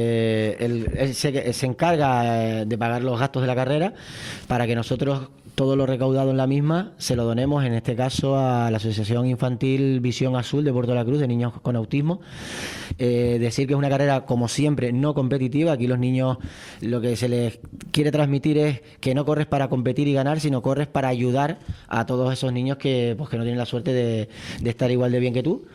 E: él se encarga de pagar los gastos de la carrera, para que nosotros todo lo recaudado en la misma se lo donemos, en este caso, a la Asociación Infantil Visión Azul de Puerto de la Cruz, de niños con autismo. Decir que es una carrera, como siempre, no competitiva. Aquí los niños, lo que se les quiere transmitir es que no corres para competir y ganar, sino corres para ayudar a todos esos niños que no tienen la suerte de estar igual de bien que tú.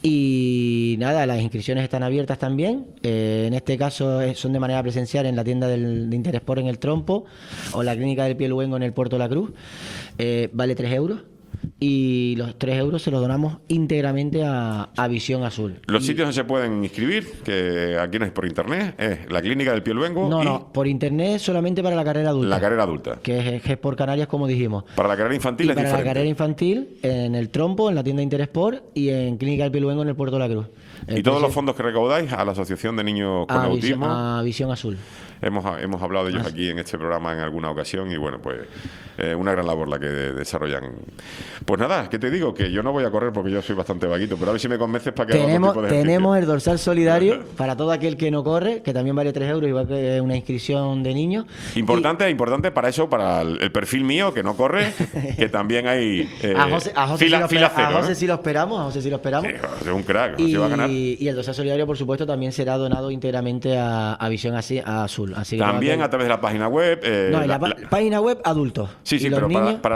E: Y nada, las inscripciones están abiertas también. En este caso son de manera presencial en la tienda de Interesport en el Trompo, o en la Clínica del Pie Luengo en el Puerto de la Cruz. Vale 3 euros. Y los 3 euros se los donamos íntegramente a Visión Azul.
A: Los sitios donde se pueden inscribir, que aquí no es por internet, es la Clínica del Pie Luengo.
E: No, por internet solamente para la carrera adulta.
A: La carrera adulta.
E: Que es por Canarias, como dijimos.
A: Para la carrera infantil es
E: para
A: diferente.
E: La carrera infantil, en el Trompo, en la tienda Interesport, y en Clínica del Pie Luengo en el Puerto de la Cruz.
A: Y todos los fondos que recaudáis a la Asociación de Niños con Autismo.
E: A Visión Azul.
A: Hemos hablado de ellos aquí en este programa en alguna ocasión, y bueno, pues una gran labor la que desarrollan. Pues nada, ¿qué te digo? Que yo no voy a correr porque yo soy bastante vaguito, pero a ver si me convences para que haga otro tipo de ejercicio.
E: Tenemos el dorsal solidario para todo aquel que no corre, que también vale 3 euros, igual que una inscripción de niños.
A: Importante para eso, para el perfil mío, que no corre, que también hay
E: a José
A: fila cero.
E: A José sí lo esperamos, Sí,
A: es un crack, no se va a ganar.
E: Y el dorsal solidario, por supuesto, también será donado íntegramente a Visión Azul. Así que
A: también a través de la página web.
E: La página web adultos.
A: Sí, pero
E: niños...
A: para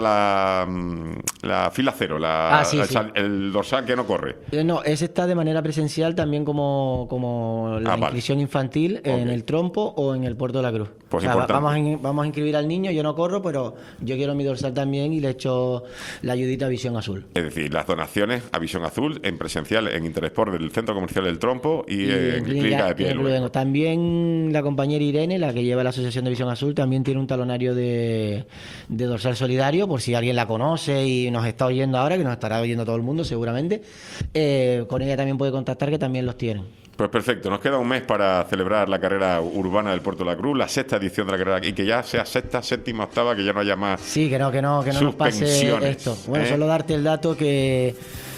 A: la fila cero, el dorsal que no corre.
E: No, ese está de manera presencial también como la inscripción infantil en el Trompo o en el Puerto de la Cruz.
A: Pues
E: vamos a inscribir al niño, yo no corro, pero yo quiero mi dorsal también, y le echo la ayudita a Visión Azul.
A: Es decir, las donaciones a Visión Azul en presencial en Interesport del Centro Comercial del Trompo y en Clínica de Pie Luengo.
E: También la compañera Irene, la que lleva la Asociación de Visión Azul, también tiene un talonario de dorsal solidario, por si alguien la conoce y nos está oyendo ahora, que nos estará oyendo todo el mundo seguramente. Con ella también puede contactar, que también los tienen.
A: Pues perfecto, nos queda un mes para celebrar la carrera urbana del Puerto de la Cruz, la 6ª edición de la carrera, y que ya sea 6ª, 7ª, 8ª, que ya no haya más.
E: Sí, que no nos pase esto. Bueno, solo darte el dato que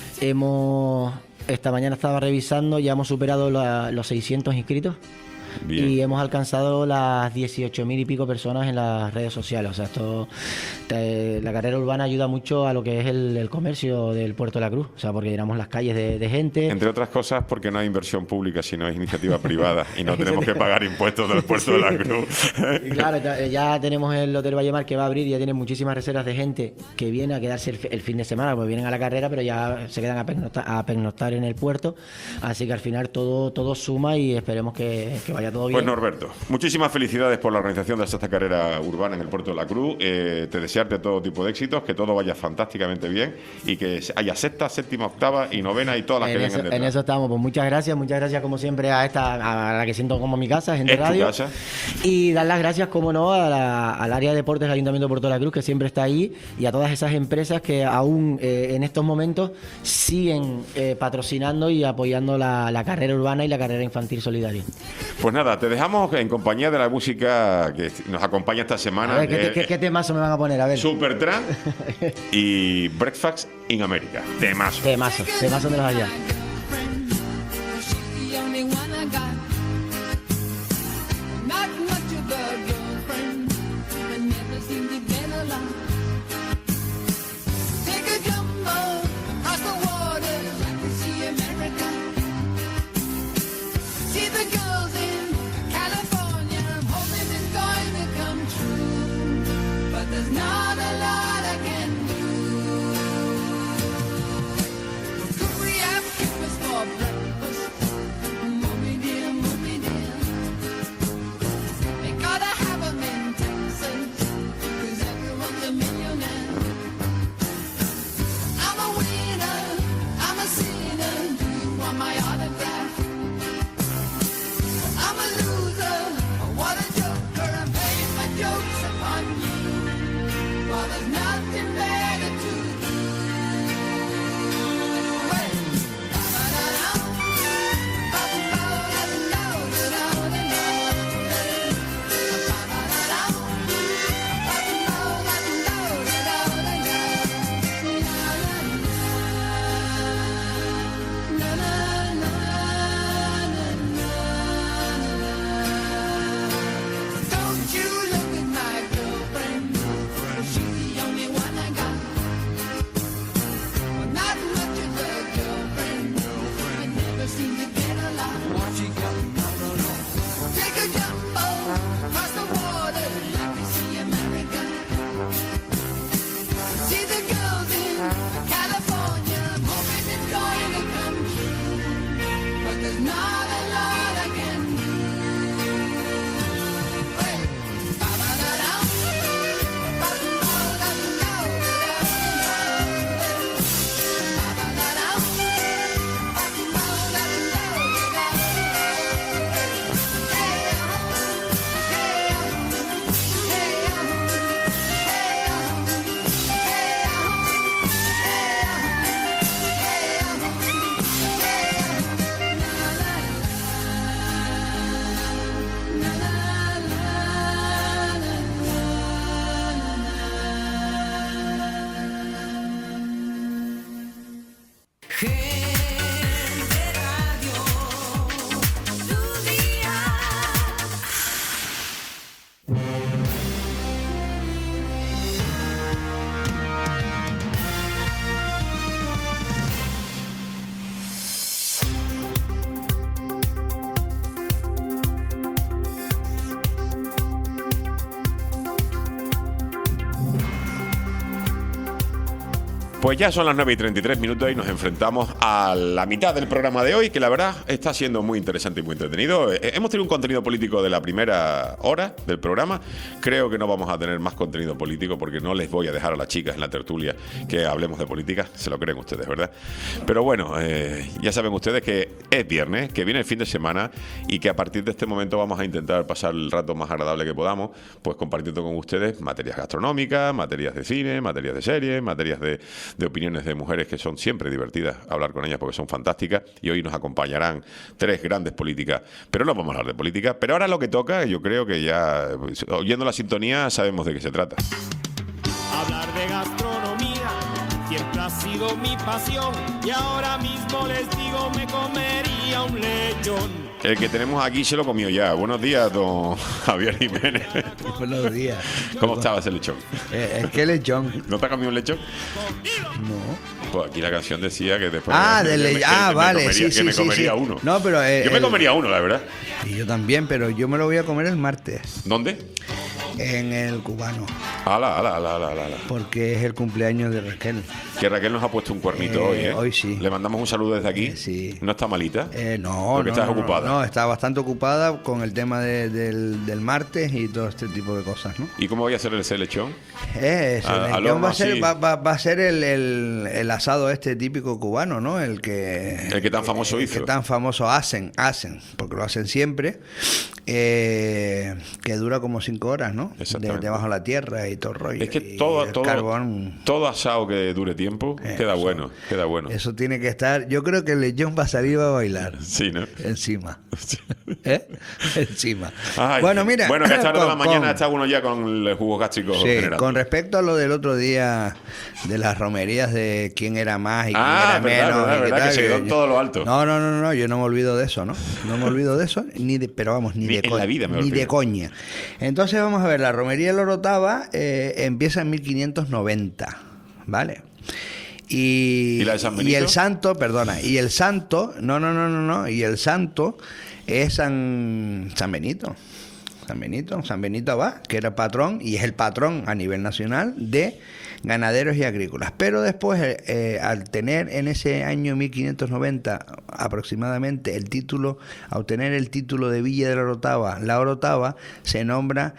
E: esta mañana estaba revisando, ya hemos superado los 600 inscritos. Bien. Y hemos alcanzado las 18.000 y pico personas en las redes sociales. O sea, la carrera urbana ayuda mucho a lo que es el comercio del Puerto de la Cruz. O sea, porque llenamos las calles de gente.
A: Entre otras cosas, porque no hay inversión pública, sino es iniciativa privada, y no tenemos que pagar impuestos del Puerto de la Cruz.
E: Y claro, ya tenemos el Hotel Vallemar, que va a abrir, y ya tiene muchísimas reservas de gente que viene a quedarse el fin de semana, porque vienen a la carrera, pero ya se quedan a pernoctar en el puerto. Así que al final todo suma, y esperemos que vaya todo bien.
A: Pues Norberto, muchísimas felicidades por la organización de esta carrera urbana en el Puerto de la Cruz. Te desearte todo tipo de éxitos, que todo vaya fantásticamente bien, y que haya 6ª, 7ª, 8ª y 9ª y todas las que vengan detrás.
E: En eso estamos. Pues muchas gracias como siempre a la que siento como mi casa, Gente Radio.
A: Tu casa.
E: Y dar las gracias, como no, al área de deportes del Ayuntamiento de Puerto de la Cruz, que siempre está ahí, y a todas esas empresas que aún en estos momentos siguen patrocinando y apoyando la carrera urbana y la carrera infantil solidaria.
A: Pues nada, te dejamos en compañía de la música que nos acompaña esta semana.
E: A ver, ¿qué temazo me van a poner? A ver.
A: Supertramp y Breakfast in America. Temazo de
E: los allá.
F: Take a jumbo across the water.
A: Pues ya son las 9:33 y nos enfrentamos a la mitad del programa de hoy, que la verdad está siendo muy interesante y muy entretenido. Hemos tenido un contenido político de la primera hora del programa. Creo que no vamos a tener más contenido político porque no les voy a dejar a las chicas en la tertulia que hablemos de política. Se lo creen ustedes, ¿verdad? Pero bueno, ya saben ustedes que es viernes, que viene el fin de semana y que a partir de este momento vamos a intentar pasar el rato más agradable que podamos, pues compartiendo con ustedes materias gastronómicas, materias de cine, materias de series, materias de opiniones de mujeres que son siempre divertidas hablar con ellas porque son fantásticas, y hoy nos acompañarán tres grandes políticas, pero no vamos a hablar de política. Pero ahora lo que toca, yo creo que ya oyendo la sintonía sabemos de qué se trata.
F: Hablar de gastronomía siempre ha sido mi pasión, y ahora mismo les digo, me comería un lechón.
A: El que tenemos aquí se lo comió ya. Buenos días, don Javier Jiménez.
G: Buenos días.
A: ¿Cómo estaba ese lechón?
G: Es que lechón.
A: ¿No te ha comido un lechón?
G: No.
A: Pues aquí la canción decía que después
G: Vale,
A: que me comería uno.
G: No, pero
A: yo me comería uno, la verdad.
G: Y yo también, pero yo me lo voy a comer el martes.
A: ¿Dónde?
G: En el Cubano.
A: Ala.
G: Porque es el cumpleaños de Raquel.
A: Que Raquel nos ha puesto un cuernito hoy, ¿eh?
G: Hoy sí.
A: Le mandamos un saludo desde aquí.
G: Sí.
A: ¿No está malita?
G: No.
A: Porque estás ocupada.
G: No, está bastante ocupada con el tema del martes y todo este tipo de cosas, ¿no?
A: ¿Y cómo voy a hacer ese lechón?
G: El lechón va a ser el asado este típico cubano, ¿no? El que
A: tan famoso hizo.
G: El que tan famoso hacen, porque lo hacen siempre, que dura como 5 horas, ¿no? Debajo de la tierra y todo el rollo.
A: Es que todo asado que dure tiempo queda bueno.
G: Eso tiene que estar. Yo creo que el lechón va a salir y va a bailar.
A: Sí, ¿no?
G: Encima. Encima.
A: Ay,
G: bueno, mira.
A: Bueno, que a esta hora de la mañana está uno ya con el jugo gástrico generado.
G: Con respecto a lo del otro día de las romerías de quién era más y quién era menos.
A: Verdad, que se quedó en todo lo alto.
G: No, yo no me olvido de eso, ¿no? No me olvido de eso, ni de coña. Entonces vamos a ver, la romería de la Orotava empieza en 1590, ¿vale? Y
A: la de San Benito.
G: Y el santo es San Benito. San Benito Abad, que era patrón y es el patrón a nivel nacional de ganaderos y agrícolas. Pero después, al tener en ese año 1590 aproximadamente a obtener el título de Villa de la Orotava se nombra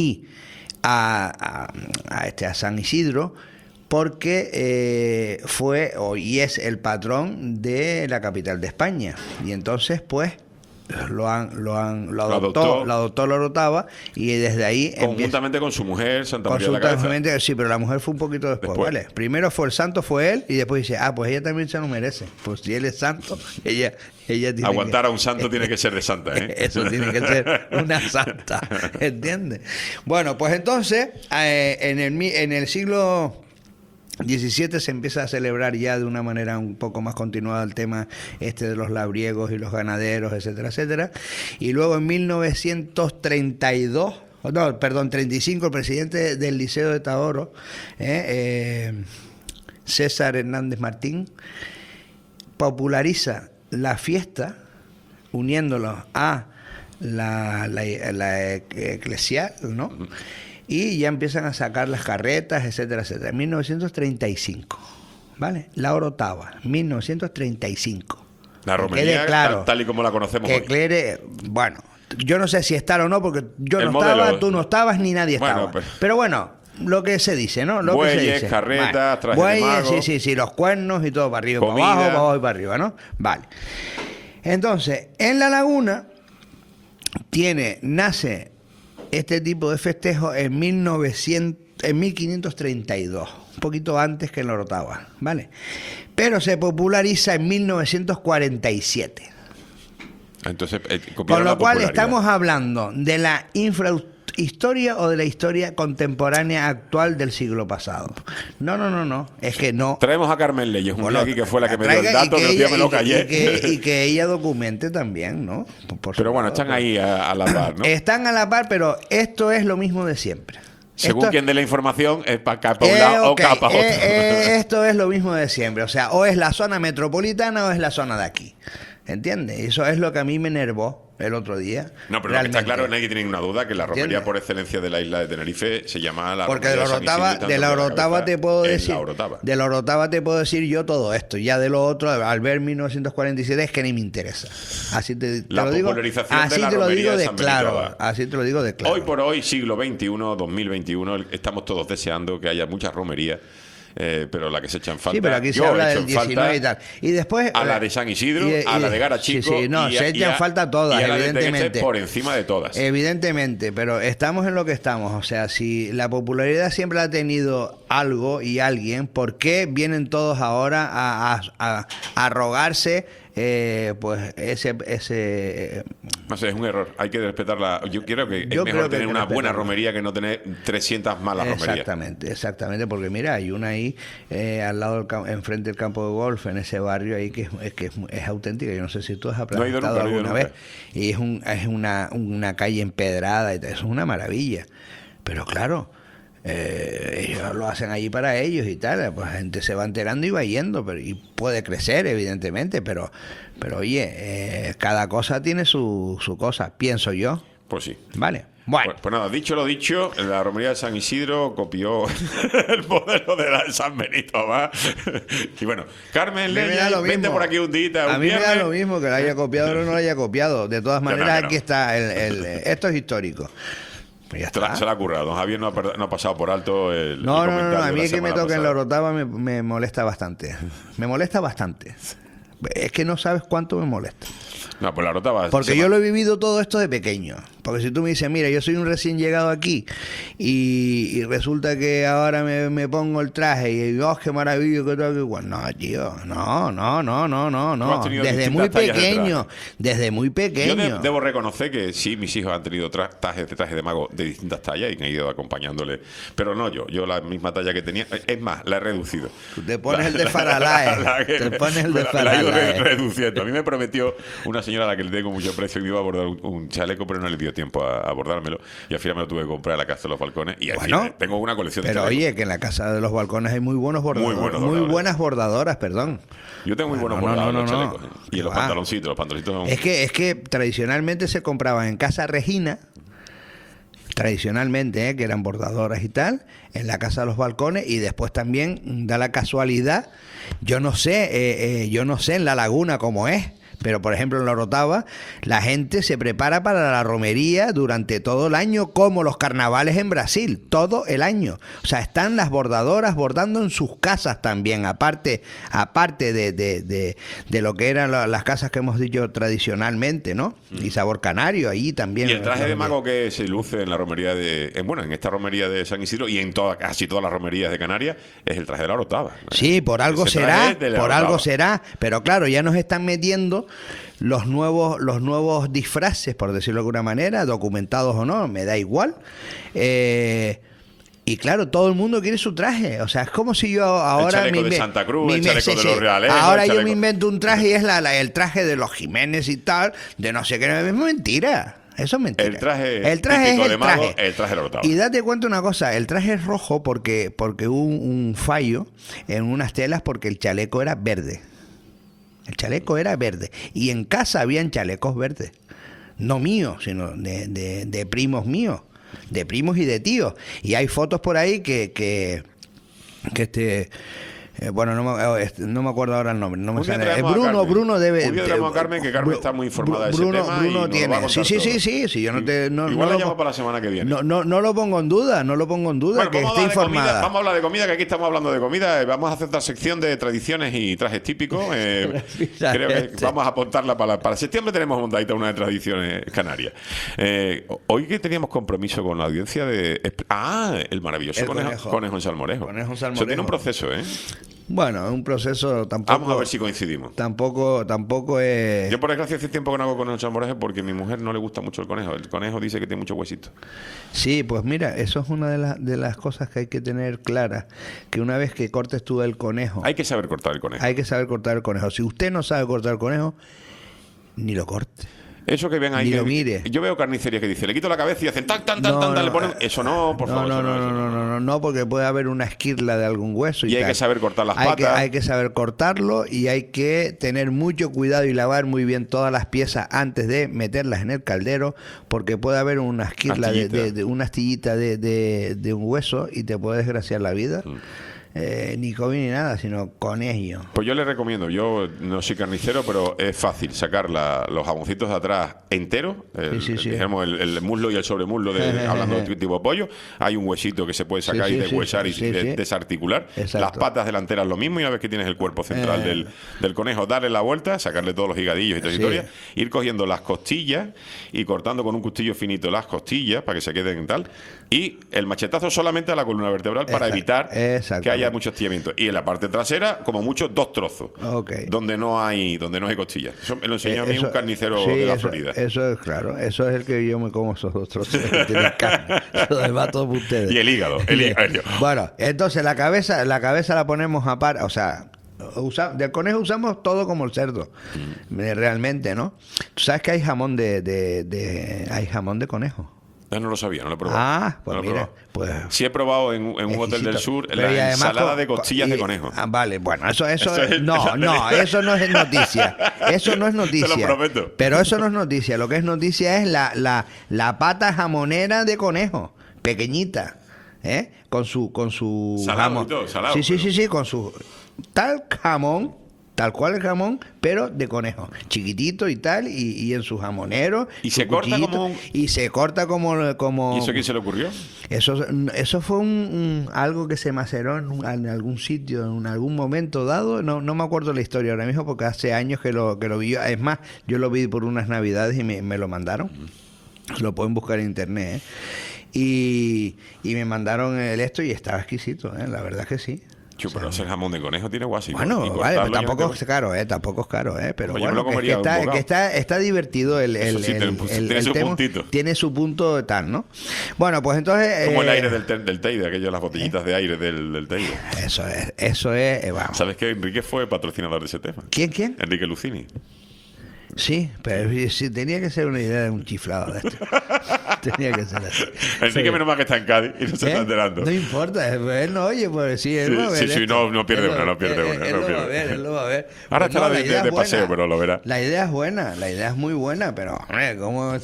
G: a San Isidro, porque fue y es el patrón de la capital de España. Y entonces, pues, lo adoptó la Orotava, y desde ahí
A: conjuntamente con su mujer Santa María de la Cabeza.
G: Sí, pero la mujer fue un poquito después, ¿vale? Primero fue el santo, fue él, y después dice, pues ella también se lo merece. Pues si él es santo, ella tiene
A: aguantar a un santo tiene que ser de santa, ¿eh?
G: Eso tiene que ser una santa, ¿entiendes? Bueno, pues entonces en el siglo 17 se empieza a celebrar ya de una manera un poco más continuada el tema de los labriegos y los ganaderos, etcétera, etcétera. Y luego en 1935, el presidente del Liceo de Taoro, César Hernández Martín, populariza la fiesta uniéndolos a la eclesial, ¿no? Y ya empiezan a sacar las carretas, etcétera, etcétera. En 1935, ¿vale? La Orotava, 1935.
A: La romería, tal y como la conocemos hoy.
G: Bueno, yo no sé si estar o no, porque yo no estaba, tú no estabas, ni nadie estaba. Pero bueno, lo que se dice, ¿no?
A: Bueyes, carretas, trajes de mago.
G: Sí, los cuernos y todo para arriba, para abajo y para arriba, ¿no? Vale. Entonces, en La Laguna nace este tipo de festejo en 1532, un poquito antes que en la Orotava, ¿vale? Pero se populariza en 1947.
A: Entonces,
G: con lo cual estamos hablando de la historia o de la historia contemporánea actual del siglo pasado. No. Es que no.
A: Traemos a Carmen Leyes, un día aquí que fue la que me dio el
G: Traiga
A: dato, que el día me lo callé.
G: y que ella documente también, ¿no?
A: Pero bueno, están ahí a la par, ¿no?
G: Están a la par, pero esto es lo mismo de siempre.
A: Según quien dé la información, es para acá para un lado o acá para otro.
G: Esto es lo mismo de siempre. O sea, o es la zona metropolitana o es la zona de aquí. ¿Entiendes? Eso es lo que a mí me enervó el otro día.
A: No, pero lo que está claro, nadie tiene ninguna duda, que la romería
G: ¿Entiendes?
A: por excelencia de la isla de Tenerife se llama la
G: Porque de
A: romería
G: la
A: San Isidro, y
G: Orotava, de la
A: tanto
G: Orotava
A: cabeza
G: te puedo
A: en
G: decir,
A: la Orotava.
G: de la Orotava te puedo decir yo todo esto. Ya de lo otro, al ver 1947 es que ni me interesa. Así te
A: La
G: lo digo.
A: popularización de
G: Así
A: la
G: te lo
A: romería
G: digo
A: de
G: de
A: San Benito
G: claro.
A: Abad.
G: Así te lo digo de claro.
A: Hoy por hoy, siglo XXI, 2021, estamos todos deseando que haya muchas romerías, pero la que se echa en falta.
G: Sí, pero aquí se
A: Yo
G: habla
A: echo
G: del
A: en falta
G: 19 y tal. Y después
A: a la de San Isidro, a la de Garachico.
G: Sí, no, se echan falta todas,
A: y a la de
G: evidentemente.
A: Tegueste por encima de todas.
G: Evidentemente, pero estamos en lo que estamos. O sea, si la popularidad siempre ha tenido algo y alguien, ¿por qué vienen todos ahora a arrogarse pues ese
A: no sé, es un error. Hay que respetarla. Yo creo que es
G: Yo
A: mejor
G: creo que
A: tener
G: hay que
A: una buena
G: respetarla.
A: romería que no tener 300 malas romerías.
G: Exactamente, porque mira, hay una ahí al lado enfrente del campo de golf, en ese barrio ahí que es auténtica. Yo no sé si tú has
A: No he ido
G: estado
A: nunca, no he ido
G: alguna vez.
A: nunca.
G: Y es una calle empedrada, y eso es una maravilla. Pero claro, ellos lo hacen allí para ellos y tal, pues la gente se va enterando y va yendo, y puede crecer evidentemente, pero oye, cada cosa tiene su cosa, pienso yo.
A: Pues sí.
G: Vale. Bueno,
A: Pues nada, dicho lo dicho, la romería de San Isidro copió el modelo de la de San Benito Abad. Y bueno, Carmen
G: a mí me da
A: Leyes,
G: lo
A: vente
G: mismo.
A: por aquí un día.
G: A mí me da lo mismo que lo haya copiado o no lo haya copiado. De todas maneras,
A: que no.
G: aquí está esto es histórico. Pues ya está.
A: Se la ha currado. Don Javier no ha pasado por alto el
G: No,
A: comentario
G: a
A: de
G: mí
A: la
G: es que me
A: semana
G: toquen la
A: pasada.
G: Orotava me molesta bastante. Me molesta bastante. Es que no sabes cuánto me molesta.
A: No, pues la Orotava.
G: Porque yo lo he vivido todo esto de pequeño. Porque si tú me dices, mira, yo soy un recién llegado aquí y resulta que ahora me pongo el traje y oh, qué maravilla, que tal, que igual. No, tío, no.
A: Tú has tenido
G: Desde
A: distintas
G: muy
A: tallas de
G: pequeño,
A: traje.
G: desde muy
A: Yo
G: pequeño.
A: debo reconocer que sí, mis hijos han tenido trajes de mago de distintas tallas y que han ido acompañándole. Pero no yo la misma talla que tenía. Es más, la he reducido.
G: Tú te pones el de Faralae. Te pones el de
A: la he ido
G: Faralae.
A: reduciendo. A mí me prometió una señora a la que le tengo mucho precio y me iba a bordar un chaleco, pero no le dio tiempo a bordármelo. Y al final me lo tuve que comprar en la Casa de los Balcones. Y al
G: Bueno,
A: final tengo una colección de
G: Pero
A: chalecos.
G: oye, que en la Casa de los Balcones hay muy buenos bordadores.
A: buenos
G: Muy
A: bordadores.
G: buenas bordadoras, perdón.
A: Yo tengo muy buenos
G: No,
A: bordados
G: no,
A: los
G: no, no.
A: chalecos. Y
G: Que
A: los
G: va.
A: pantaloncitos son...
G: Es que tradicionalmente se compraban en Casa Regina, tradicionalmente, que eran bordadoras y tal, en la Casa de los Balcones, y después también da la casualidad, yo no sé en La Laguna cómo es, pero por ejemplo en la Orotava la gente se prepara para la romería durante todo el año, como los carnavales en Brasil, todo el año. O sea, están las bordadoras bordando en sus casas también, aparte de lo que eran las casas que hemos dicho tradicionalmente, ¿no? Y Sabor Canario, ahí también.
A: Y el traje de mago que se luce en la romería en esta romería de San Isidro y en casi todas las romerías de Canarias es el traje de la Orotava.
G: Sí, por algo
A: Ese
G: será,
A: traje de la Orotava.
G: pero claro, ya nos están metiendo los nuevos disfraces, por decirlo de alguna manera, documentados o no, me da igual. Y claro, todo el mundo quiere su traje. O sea, es como si yo ahora...
A: chaleco de Santa Cruz, el chaleco de los Realejos,
G: ahora
A: el
G: yo
A: chaleco...
G: me invento un traje y es el traje de los Jiménez y tal, de no sé qué. Es mentira. Eso es mentira.
A: El traje
G: es
A: típico de
G: el
A: mago,
G: traje.
A: el traje de la Orotava.
G: Y date cuenta una cosa, el traje es rojo porque hubo un fallo en unas telas porque el chaleco era verde. El chaleco era verde. Y en casa habían chalecos verdes. No míos, sino de primos míos. De primos y de tíos. Y hay fotos por ahí que bueno, no me acuerdo ahora el nombre. No me
A: Un día
G: sale.
A: traemos a Carmen.
G: Bruno debe...
A: Un día traemos a Carmen, que Carmen está muy informada de ese tema y
G: Bruno
A: nos lo va a
G: tiene.
A: contar
G: Sí,
A: todo.
G: sí. Yo no te, no,
A: Igual
G: no
A: la
G: lo-
A: llamo para la semana que viene.
G: No lo pongo en duda,
A: Bueno,
G: que
A: vamos
G: esté
A: a hablar de comida,
G: informada.
A: vamos a hablar de comida, que aquí estamos hablando de comida. Vamos a hacer otra sección de tradiciones y trajes típicos. Creo que vamos a apuntarla para septiembre. Tenemos montadita una de tradiciones canarias. Hoy que teníamos compromiso con la audiencia de... el maravilloso
G: El
A: conejo en Salmorejo.
G: Conejo en Salmorejo.
A: Eso tiene un proceso, ¿eh?
G: Bueno, es un proceso tampoco...
A: Vamos a ver si coincidimos.
G: Tampoco es...
A: Yo, por desgracia, hace tiempo que no hago conejos salmorejo porque a mi mujer no le gusta mucho el conejo. El conejo dice que tiene mucho huesito.
G: Sí, pues mira, eso es una de las cosas que hay que tener claras, que una vez que cortes tú el conejo...
A: Hay que saber cortar el conejo.
G: Hay que saber cortar el conejo. Si usted no sabe cortar el conejo, ni lo corte.
A: Eso que ven ahí,
G: Ni
A: que
G: lo mire.
A: Yo veo carnicerías que dice, le quito la cabeza y hacen tan, le ponen... Eso no, por favor.
G: No, porque puede haber una esquirla de algún hueso
A: Y hay
G: tal.
A: que saber cortar las patas.
G: Hay que saber cortarlo y hay que tener mucho cuidado y lavar muy bien todas las piezas antes de meterlas en el caldero, porque puede haber una esquirla, una astillita de un hueso y te puede desgraciar la vida. Ni COVID ni nada, sino conejo.
A: Pues yo le recomiendo, yo no soy carnicero, pero es fácil sacar los jamoncitos de atrás enteros, digamos el muslo y el sobremuslo, hablando de tipo pollo. Hay un huesito que se puede sacar y deshuesar y desarticular.
G: Exacto.
A: Las patas delanteras lo mismo, y una vez que tienes el cuerpo central del conejo, darle la vuelta, sacarle todos los higadillos y toda historia, ir cogiendo las costillas y cortando con un cuchillo finito las costillas para que se queden tal, y el machetazo solamente a la columna vertebral para evitar que haya mucho estiramiento, y en la parte trasera como mucho 2 trozos donde no hay costillas. Eso me lo enseñó a mí un carnicero de la Florida.
G: Eso es claro, eso es el que yo me como, esos 2 trozos que tienen carne. Lo demás todos ustedes.
A: Y el hígado.
G: Bueno, entonces la cabeza la ponemos aparte, o sea, del conejo usamos todo como el cerdo, realmente, ¿no? Tú sabes que hay jamón hay jamón de conejo.
A: No lo sabía, no lo he probado.
G: Pues
A: no lo he
G: mira,
A: probado.
G: pues...
A: Sí he probado en un hotel del sur la ensalada de costillas de conejo.
G: Vale, bueno, eso eso no es noticia. Eso no es noticia.
A: Te lo prometo.
G: Pero eso no es noticia. Lo que es noticia es la pata jamonera de conejo, pequeñita, con su
A: salado
G: jamón.
A: y todo, salado.
G: Sí, con su jamón. Tal cual el jamón, pero de conejo, chiquitito y tal, y en su jamonero.
A: Y se corta como
G: y se corta como
A: ¿Y eso quién se le ocurrió?
G: Eso fue algo que se maceró en algún sitio, en algún momento dado. No me acuerdo la historia ahora mismo, porque hace años que lo vi. Es más, yo lo vi por unas navidades y me lo mandaron. Lo pueden buscar en internet, Y me mandaron esto y estaba exquisito, la verdad que sí.
A: Pero hacer jamón de conejo tiene guasi.
G: Bueno, vale, pero tampoco es caro, pero
A: Oye,
G: bueno, está divertido el
A: tiene su
G: tema,
A: puntito.
G: Tiene su punto tal, ¿no? Bueno, pues entonces...
A: Como el aire del Teide, aquellas las botellitas de aire del Teide.
G: Eso es, vamos.
A: ¿Sabes que Enrique fue patrocinador de ese tema?
G: ¿Quién?
A: Enrique Lucini.
G: Sí, pero sí, tenía que ser una idea de un chiflado de esto. Tenía que ser así.
A: Enrique, menos mal que está en Cádiz y no se está enterando.
G: No importa, él no oye, pues sí, él va a ver.
A: Sí, no pierde una, no pierde una.
G: Él lo va a ver.
A: Ahora
G: pues
A: está de paseo, pero lo verá.
G: La idea es buena, la idea es muy buena, pero ¿cómo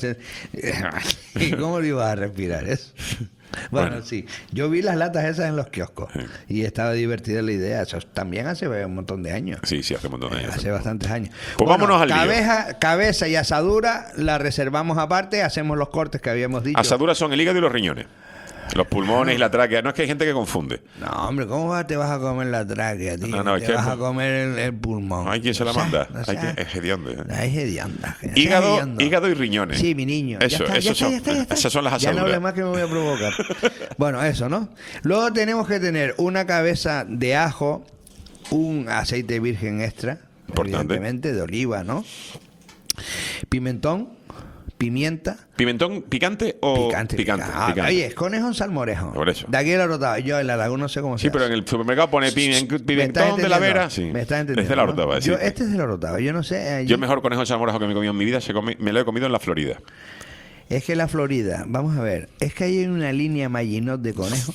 G: lo ibas a respirar eso? Bueno, sí. Yo vi las latas esas en los kioscos y estaba divertida la idea. Eso también hace un montón de años.
A: Sí, hace un montón de años.
G: Hace bastantes años.
A: Pues vámonos al lío.
G: Cabeza y asadura la reservamos aparte, hacemos los cortes que habíamos dicho.
A: Asaduras son el hígado y los riñones. Los pulmones y la tráquea. No, es que hay gente que confunde.
G: No, hombre, ¿cómo te vas a comer la tráquea, tío? Te vas a comer el pulmón.
A: Hay quien se la manda. Es hediondo.
G: Es hedionda.
A: Hígado y riñones.
G: Sí, mi niño.
A: Esas son las asaduras.
G: Ya no hables más que me voy a provocar. Bueno, eso, ¿no? Luego tenemos que tener una cabeza de ajo, un aceite virgen extra, evidentemente, de oliva, ¿no? Pimentón, pimienta.
A: ¿Pimentón picante o
G: picante? Oye, es conejo salmorejo.
A: Por eso.
G: De aquí lo rotaba. Yo en la laguna no sé cómo se hace.
A: Sí, pero en el supermercado pone pimentón de la Vera. Sí.
G: Me está entendiendo.
A: Este la rotaba.
G: Este es de la rotaba. Yo no sé.
A: Yo el mejor conejo salmorejo que me he comido en mi vida me lo he comido en la Florida.
G: Es que la Florida, vamos a ver, es que hay una línea Maginot de conejo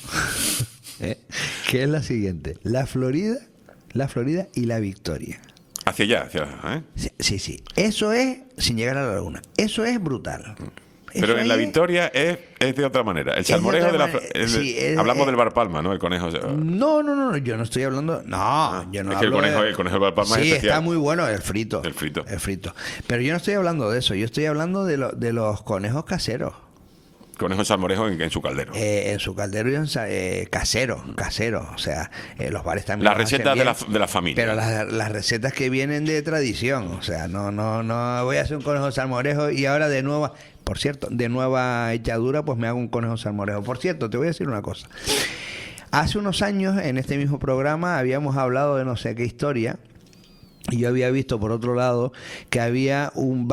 G: que es la siguiente: la Florida y la Victoria.
A: Hacia allá,
G: Sí. Eso es sin llegar a la laguna. Eso es brutal.
A: Pero en la Victoria es de otra manera. El salmorejo hablamos del Bar Palma, ¿no? El conejo.
G: No, yo no estoy hablando. Yo no
A: es que
G: hablo
A: el conejo del Bar Palma es especial.
G: Está muy bueno el frito.
A: El frito.
G: Pero yo no estoy hablando de eso. Yo estoy hablando de los conejos caseros.
A: Conejo salmorejo en su caldero.
G: En su caldero y casero. O sea, los bares también.
A: Las recetas de la familia.
G: Pero las recetas que vienen de tradición. O sea, no voy a hacer un conejo salmorejo y ahora de nueva. Por cierto, de nueva echadura, pues me hago un conejo salmorejo. Por cierto, te voy a decir una cosa. hace unos años en este mismo programa habíamos hablado de no sé qué historia. Y yo había visto por otro lado que había un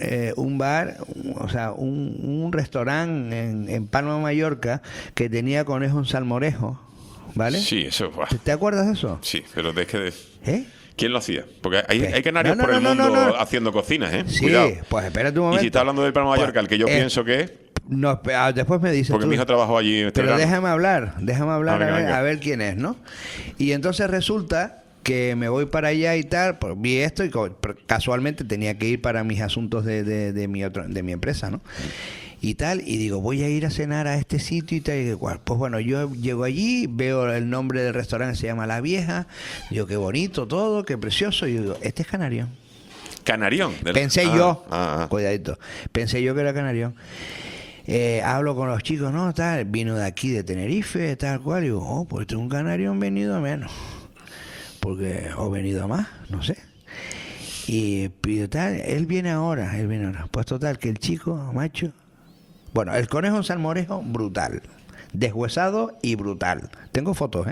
G: restaurante en Palma de Mallorca que tenía conejo en salmorejo, ¿vale?
A: Sí, eso. Buah.
G: ¿Te acuerdas de eso?
A: Sí, pero es que.
G: ¿Eh?
A: ¿Quién lo hacía? Porque hay canarios
G: No,
A: por el
G: no,
A: mundo
G: no.
A: haciendo cocinas, ¿eh?
G: Sí,
A: Cuidado.
G: pues espérate un
A: Y
G: momento.
A: si está hablando del Palma de Mallorca, el que yo pienso que es.
G: No, después me dices
A: Porque
G: tú.
A: mi hijo trabajó allí en este
G: Pero
A: verano.
G: déjame hablar
A: Venga.
G: a ver quién es, ¿no? Y entonces resulta que me voy para allá y tal, pues vi esto y casualmente tenía que ir para mis asuntos de mi empresa, ¿no? Y tal, y digo, voy a ir a cenar a este sitio y tal, y cual. Pues bueno, yo llego allí, veo el nombre del restaurante, se llama La Vieja, digo, qué bonito todo, qué precioso, y digo, este es Canarión.
A: Canarión.
G: Pensé yo, cuidadito, pensé yo que era Canarión. Hablo con los chicos, no, tal, vino de aquí, de Tenerife, tal cual, y digo, oh, pues este es un Canarión venido a menos, porque, o venido a más, no sé. Y tal, él viene ahora. Pues total, que el chico, macho, bueno, el conejo en salmorejo, brutal, deshuesado y brutal. Tengo fotos,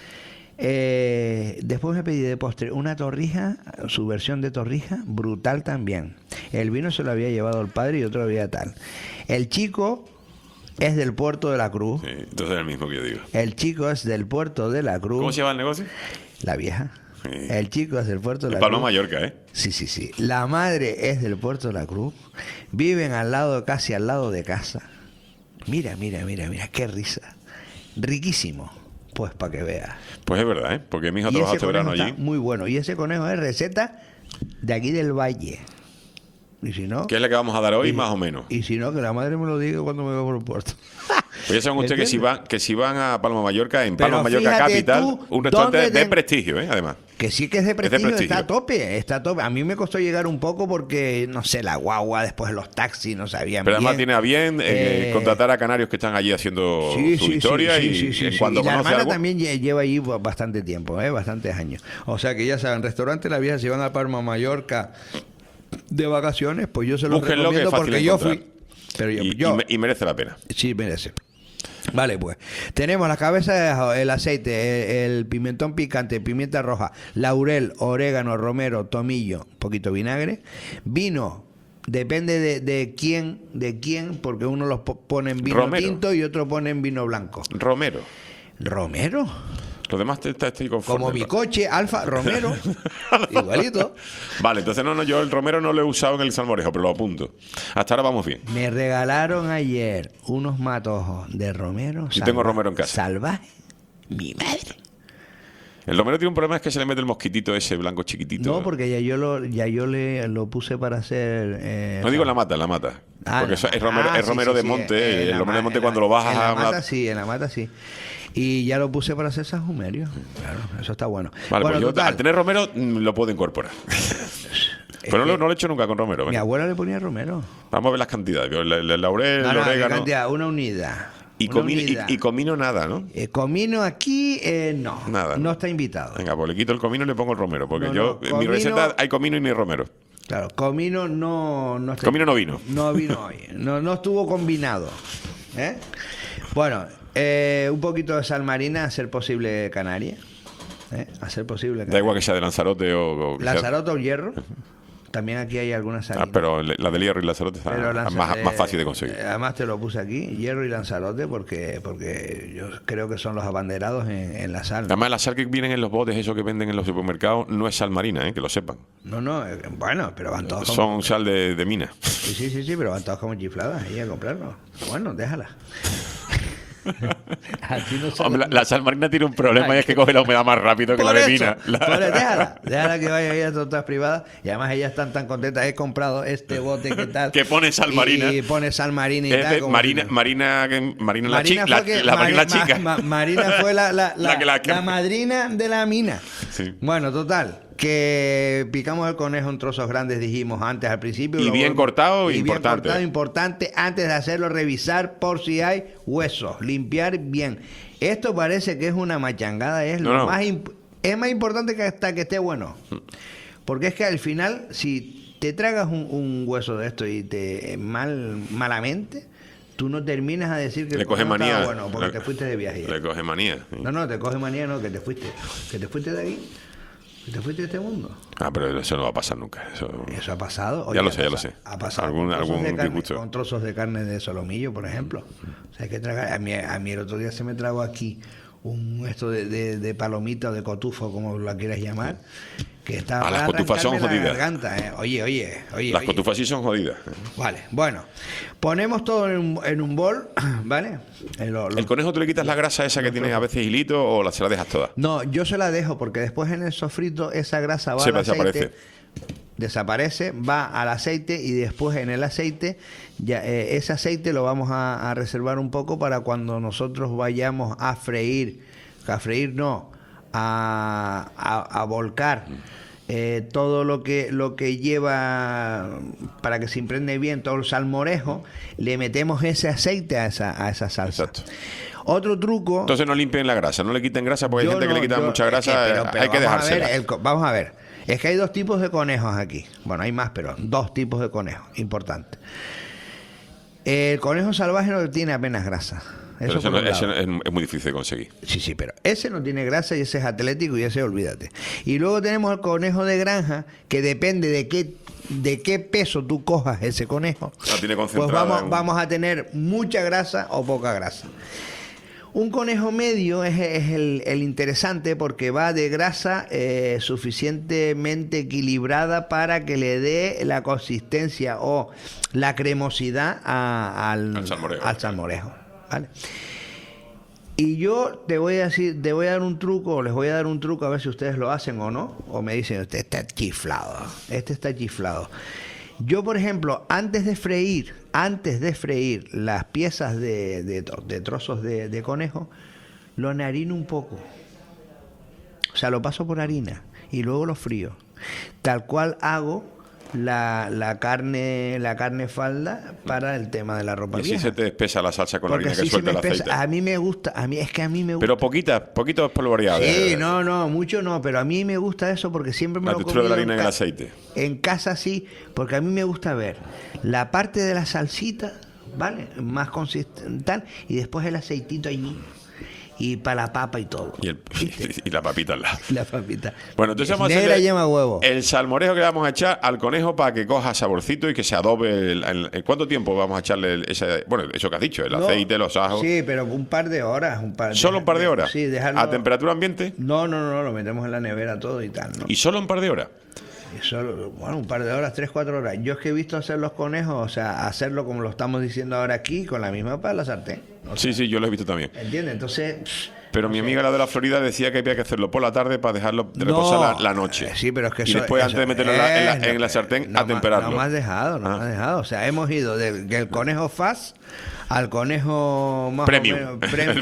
G: después me pedí de postre una torrija, su versión de torrija, brutal también. El vino se lo había llevado el padre y otro lo había tal. El chico es del Puerto de la Cruz.
A: Sí, entonces es el mismo que yo digo.
G: El chico es del Puerto de la Cruz.
A: ¿Cómo se llama el negocio?
G: La Vieja.
A: Sí.
G: El chico es del Puerto de la
A: Palma
G: Cruz.
A: Mallorca, ¿eh?
G: Sí. La madre es del Puerto de la Cruz. Viven casi al lado de casa. Mira, qué risa. Riquísimo. Pues para que veas.
A: Pues es verdad, ¿eh? Porque mi hijo
G: Y
A: trabajó
G: ese
A: este verano
G: conejo
A: allí.
G: está muy bueno. Y ese conejo es receta de aquí del Valle. Y si no...
A: ¿Qué es la que vamos a dar hoy, más o menos?
G: Y si no, que la madre me lo diga cuando me vaya por el puerto.
A: Pues ya saben ustedes que si van a Palma de Mallorca, en
G: Pero
A: Palma de Mallorca
G: fíjate
A: Capital,
G: tú,
A: un restaurante
G: ¿dónde
A: de prestigio, además.
G: Que sí que es de prestigio,
A: prestigio.
G: está a tope. A mí me costó llegar un poco porque, no sé, la guagua, después los taxis no sabían
A: Pero además
G: bien.
A: tiene a bien contratar a canarios que están allí haciendo su historia y cuando
G: y la
A: conoce
G: hermana
A: algo...
G: también lleva allí bastante tiempo, bastantes años. O sea que ya saben, restaurante La Vieja, si van a Palma Mallorca de vacaciones, pues yo se los
A: Búsquenlo, que es
G: recomiendo
A: fácil
G: porque
A: de
G: yo
A: encontrar.
G: fui. Pero
A: y merece la pena.
G: Sí, merece. Vale, pues tenemos la cabeza de ajo, el aceite, el pimentón picante, pimienta roja, laurel, orégano, romero, tomillo, un poquito de vinagre, vino, depende de quién, porque uno los pone en vino
A: Romero.
G: tinto y otro pone en vino blanco.
A: Romero.
G: ¿Romero?
A: Los demás estoy conforme.
G: Como mi coche, Alfa Romero, igualito.
A: Vale, entonces yo el romero no lo he usado en el salmorejo, pero lo apunto. Hasta ahora vamos bien.
G: Me regalaron ayer unos matojos de romero.
A: Yo tengo romero en casa.
G: Salvaje. Mi madre.
A: El romero tiene un problema, es que se le mete el mosquitito ese blanco chiquitito.
G: No, porque ya yo lo puse para hacer...
A: No digo la mata. Porque eso es romero de monte. El romero de monte cuando lo bajas
G: en la
A: a...
G: mata sí, en la mata sí. Y ya lo puse para hacer sahumerios. Claro, eso está bueno.
A: Vale,
G: Bueno,
A: pues yo
G: total,
A: al tener romero lo puedo incorporar. Pero no lo he hecho nunca con romero.
G: mi
A: venga.
G: abuela le ponía romero.
A: Vamos a ver las cantidades. El laurel, el
G: ¿qué
A: orégano.
G: cantidad? Una unidad.
A: Y
G: Una unidad.
A: comino nada, ¿no?
G: Comino aquí, no.
A: Nada.
G: No está invitado.
A: Venga, pues le quito el comino y le pongo el romero. Porque
G: No,
A: yo, en mi
G: comino-
A: receta hay comino y ni romero.
G: Claro, comino no está.
A: Comino no vino.
G: No vino hoy. No estuvo combinado. Bueno, un poquito de sal marina, a ser posible canaria. A ser posible
A: Da
G: canaria.
A: igual que sea de Lanzarote o que sea-
G: Lanzarote o hierro. También aquí hay algunas salinas.
A: pero la del hierro y Lanzarote está
G: Pero
A: más fácil de conseguir.
G: Además te lo puse aquí, hierro y Lanzarote, porque yo creo que son los abanderados en la sal.
A: Además, la sal que vienen en los botes, eso que venden en los supermercados, no es sal marina, que lo sepan.
G: No, bueno, pero van todos como...
A: Son sal de mina.
G: Sí, pero van todos como chifladas ahí a comprarlo. Bueno, déjala. Aquí no se
A: Hombre, la sal marina tiene un problema y es que coge la humedad más rápido que la de mina.
G: Déjala que vaya ahí a tortas privadas. Y además ellas están tan contentas. He comprado este bote que tal.
A: Que pone sal marina.
G: Y pone sal marina y
A: Es
G: tal.
A: de
G: como
A: Marina
G: si-
A: la chica. La Marina chica.
G: Marina fue la
A: que-
G: madrina de la mina.
A: Sí.
G: Bueno, total. Que picamos el conejo en trozos grandes, dijimos antes al principio.
A: Y
G: lo
A: bien
G: volvemos-
A: cortado,
G: y
A: importante.
G: Bien cortado, importante. Antes de hacerlo, revisar por si hay huesos. Limpiar bien. Esto parece que es una machangada. Es
A: No.
G: es más importante que hasta que esté bueno. Porque es que al final, si te tragas un hueso de esto y te malamente, tú no terminas a decir que
A: Le
G: el
A: coge
G: conejo estaba
A: manía.
G: bueno, porque te fuiste de viaje.
A: Le coge manía. Sí.
G: No, te coge manía, no, que te fuiste de aquí, que te fuiste de este mundo.
A: Ah, pero eso no va a pasar nunca.
G: Eso ha pasado.
A: Ya lo sé, ya lo sé.
G: Ha pasado
A: Algún disgusto.
G: con trozos de carne de solomillo, por ejemplo. O sea, hay que tragar. A mí el otro día se me tragó aquí esto de palomita o de cotufo, como la quieras llamar, que estaba
A: las
G: para
A: cotufas son
G: arrancarme la
A: jodidas.
G: garganta, Oye.
A: Las cotufas sí son jodidas.
G: Vale, bueno. Ponemos todo en un bol, ¿vale?
A: ¿El conejo tú le quitas la grasa esa que tiene a veces hilito o se la dejas toda?
G: No, yo se la dejo porque después en el sofrito esa grasa va
A: Se
G: al aceite.
A: desaparece.
G: Va al aceite y después en el aceite, ya ese aceite lo vamos a reservar un poco para cuando nosotros vayamos a volcar todo lo que lleva para que se impregne bien todo el salmorejo, le metemos ese aceite a esa salsa.
A: Exacto.
G: Otro truco.
A: Entonces no limpien la grasa, no le quiten grasa porque hay gente que le quita mucha grasa, hay que dejársela.
G: Vamos a ver. Es que hay dos tipos de conejos aquí. Bueno, hay más, pero dos tipos de conejos importantes. El conejo salvaje no tiene apenas grasa.
A: Pero eso es muy difícil de conseguir.
G: Sí, pero ese no tiene grasa y ese es atlético y ese olvídate. Y luego tenemos el conejo de granja, que depende de qué peso tú cojas ese conejo.
A: La tiene
G: Pues
A: concentrada
G: vamos a tener mucha grasa o poca grasa. Un conejo medio es el interesante porque va de grasa suficientemente equilibrada para que le dé la consistencia o la cremosidad al salmorejo. ¿Vale? Y yo te voy a dar un truco, o les voy a dar un truco a ver si ustedes lo hacen o no, o me dicen, este está chiflado. Yo, por ejemplo, antes de freír las piezas de trozos de conejo, lo harino un poco. O sea, lo paso por harina y luego lo frío. Tal cual hago la carne falda para el tema de la ropa vieja.
A: Y si se te espesa la salsa con la harina que
G: si
A: suelta el aceite.
G: A mí me gusta.
A: Pero poquito espolvoreado.
G: Sí, no, mucho no, pero a mí me gusta eso porque siempre me
A: la
G: lo
A: textura de la harina en el aceite.
G: En casa sí, porque a mí me gusta ver la parte de la salsita, ¿vale? Más consistente, y después el aceitito ahí. Y para la papa y todo.
A: Y la papita al lado.
G: La papita.
A: Bueno, entonces vamos a
G: hacer yema huevo.
A: El salmorejo que le vamos a echar al conejo para que coja saborcito y que se adobe. ¿Cuánto tiempo vamos a echarle eso que has dicho? El aceite, los ajos.
G: Sí, pero un par de horas.
A: ¿Solo un par de horas?
G: Sí, dejarlo.
A: ¿A temperatura ambiente?
G: No, lo metemos en la nevera todo y tal, ¿no?
A: ¿Y solo un par de horas?
G: Un par de horas, 3-4 horas. Yo es que he visto hacer los conejos, o sea, hacerlo como lo estamos diciendo ahora aquí, con la misma para la sartén.
A: Sí, yo lo he visto también.
G: ¿Entiendes? Entonces...
A: Pero mi amiga, la de la Florida, decía que había que hacerlo por la tarde para dejarlo reposar la noche.
G: Sí, pero es que
A: y después, antes de meterlo en la sartén, a temperarlo.
G: No me has dejado. O sea, hemos ido del conejo fast al conejo más
A: premium.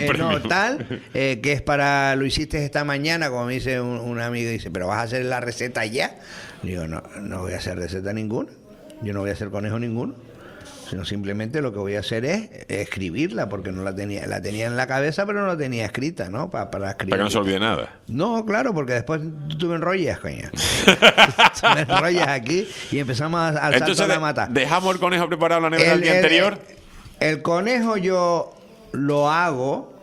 G: Que es para... Lo hiciste esta mañana, como me dice un amigo, dice, ¿pero vas a hacer la receta ya? Digo, no voy a hacer receta ninguna. Yo no voy a hacer conejo ninguno. Sino simplemente lo que voy a hacer es escribirla, porque no la tenía en la cabeza, pero no la tenía escrita, ¿no? Para escribir.
A: Para que no se olvide nada.
G: No, claro, porque después tú me enrollas, coño. Tú me enrollas aquí y empezamos a alzar la mata.
A: ¿Dejamos el conejo preparado en la nevera el día anterior?
G: El conejo yo lo hago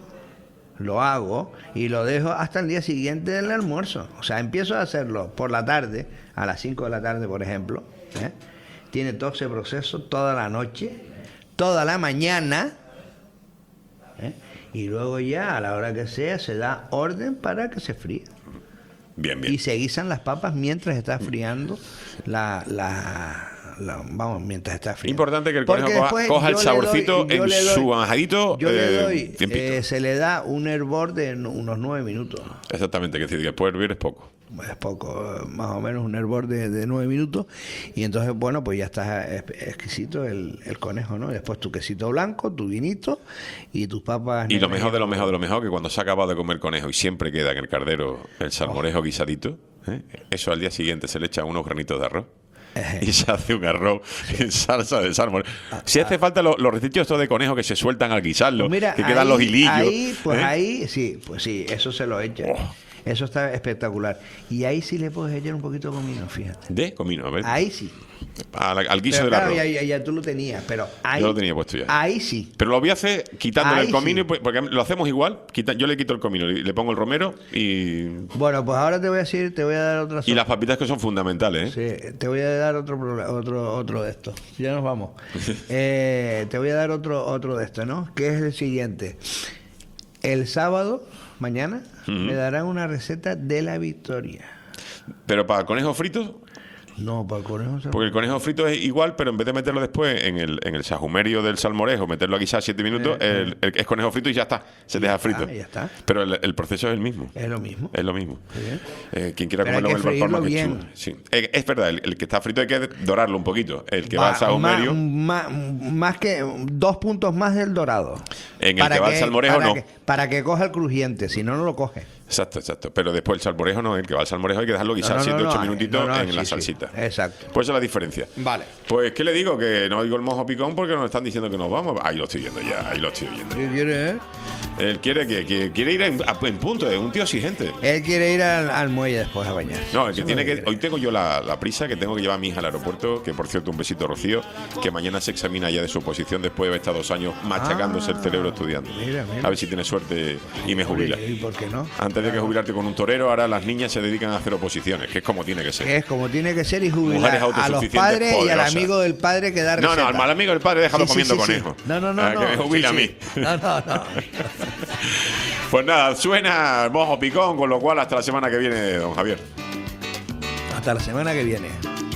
G: y lo dejo hasta el día siguiente del almuerzo. O sea, empiezo a hacerlo por la tarde, a las 5 de la tarde, por ejemplo, Tiene todo ese proceso toda la noche, toda la mañana, y luego ya a la hora que sea se da orden para que se fríe.
A: Bien.
G: Y se guisan las papas mientras está friando mientras está friando.
A: Importante que el conejo coja el saborcito en su manjadito.
G: Se le da un hervor de unos 9 minutos.
A: Exactamente, que decir que después hervir es poco.
G: Es poco, más o menos un hervor de 9 minutos, y entonces, bueno, pues ya está exquisito el conejo, ¿no? Después tu quesito blanco, tu vinito y tus papas.
A: Y lo mejor de lo mejor, que cuando se ha acabado de comer conejo y siempre queda en el cardero el salmorejo guisadito, eso al día siguiente se le echa unos granitos de arroz. Y se hace un arroz en salsa de salmón. Si hace falta los recitios estos de conejo que se sueltan al guisarlo,
G: pues mira,
A: que quedan los hilillos.
G: Ahí sí, eso se lo echa. Eso está espectacular. Y ahí sí le puedes echar un poquito de comino, fíjate.
A: ¿De comino? A ver.
G: Ahí sí.
A: al guiso
G: Pero
A: del
G: claro,
A: arroz.
G: ya tú lo tenías, pero ahí...
A: Yo lo tenía puesto ya.
G: Ahí sí.
A: Pero lo voy a hacer quitándole
G: Ahí
A: el comino,
G: sí.
A: porque lo hacemos igual. Yo le quito el comino, le pongo el romero y
G: Bueno, pues ahora te voy a decir, te voy a dar otra...
A: las papitas, que son fundamentales, ¿eh?
G: Sí, te voy a dar otro de estos. Ya nos vamos. Te voy a dar otro de estos, ¿no? Que es el siguiente. El sábado, mañana, me darán una receta de la victoria.
A: Pero para conejos fritos,
G: No, para el conejo.
A: porque el conejo frito es igual, pero en vez de meterlo después en el sajumerio del salmorejo, meterlo a guisar 7 minutos, es conejo frito y ya está, se deja frito.
G: Ya está.
A: Pero el proceso es el mismo.
G: Es lo mismo.
A: Es lo mismo.
G: Sí.
A: Quien quiera
G: Pero hay
A: comerlo
G: que
A: en el
G: freírlo
A: Valparma, que
G: bien.
A: chulo. Sí. Es verdad, el que está frito hay que dorarlo un poquito. El que va al sajumerio,
G: Más que 2 puntos más del dorado.
A: en el que va al salmorejo no.
G: Para que coja el crujiente, si no, no lo coge.
A: Exacto. Pero después el salmorejo no, el que va al salmorejo hay que dejarlo guisar 7-8 minutitos en la
G: sí,
A: salsita.
G: sí. Exacto.
A: Pues esa es la diferencia.
G: Vale.
A: Pues, ¿qué le digo? Que no oigo el mojo picón porque nos están diciendo que nos vamos. Ahí lo estoy viendo ya, ahí lo estoy viendo.
G: ¿Qué quiere,
A: Él quiere que quiere ir en punto, es un tío exigente.
G: Él quiere ir al muelle después a bañar.
A: No, el que tiene que. Hoy tengo yo la prisa que tengo que llevar a mi hija al aeropuerto, que por cierto, un besito, Rocío, que mañana se examina ya de su oposición después de haber estado 2 años machacándose el cerebro estudiando.
G: Mira.
A: A ver si tiene suerte y me jubila.
G: ¿Y por qué no?
A: Antes de que jubilarte con un torero, ahora las niñas se dedican a hacer oposiciones, que es como tiene que ser.
G: Es como tiene que ser y jubilar
A: Mujeres
G: a los
A: autosuficientes,
G: padres y al
A: poderosas.
G: amigo del padre que da
A: No,
G: receta.
A: al mal amigo del padre, déjalo
G: Sí,
A: comiendo
G: sí, sí.
A: conejo.
G: No.
A: Que me jubile a mí.
G: No.
A: Pues nada, suena el mojo picón, con lo cual hasta la semana que viene, don Javier.
G: Hasta la semana que viene.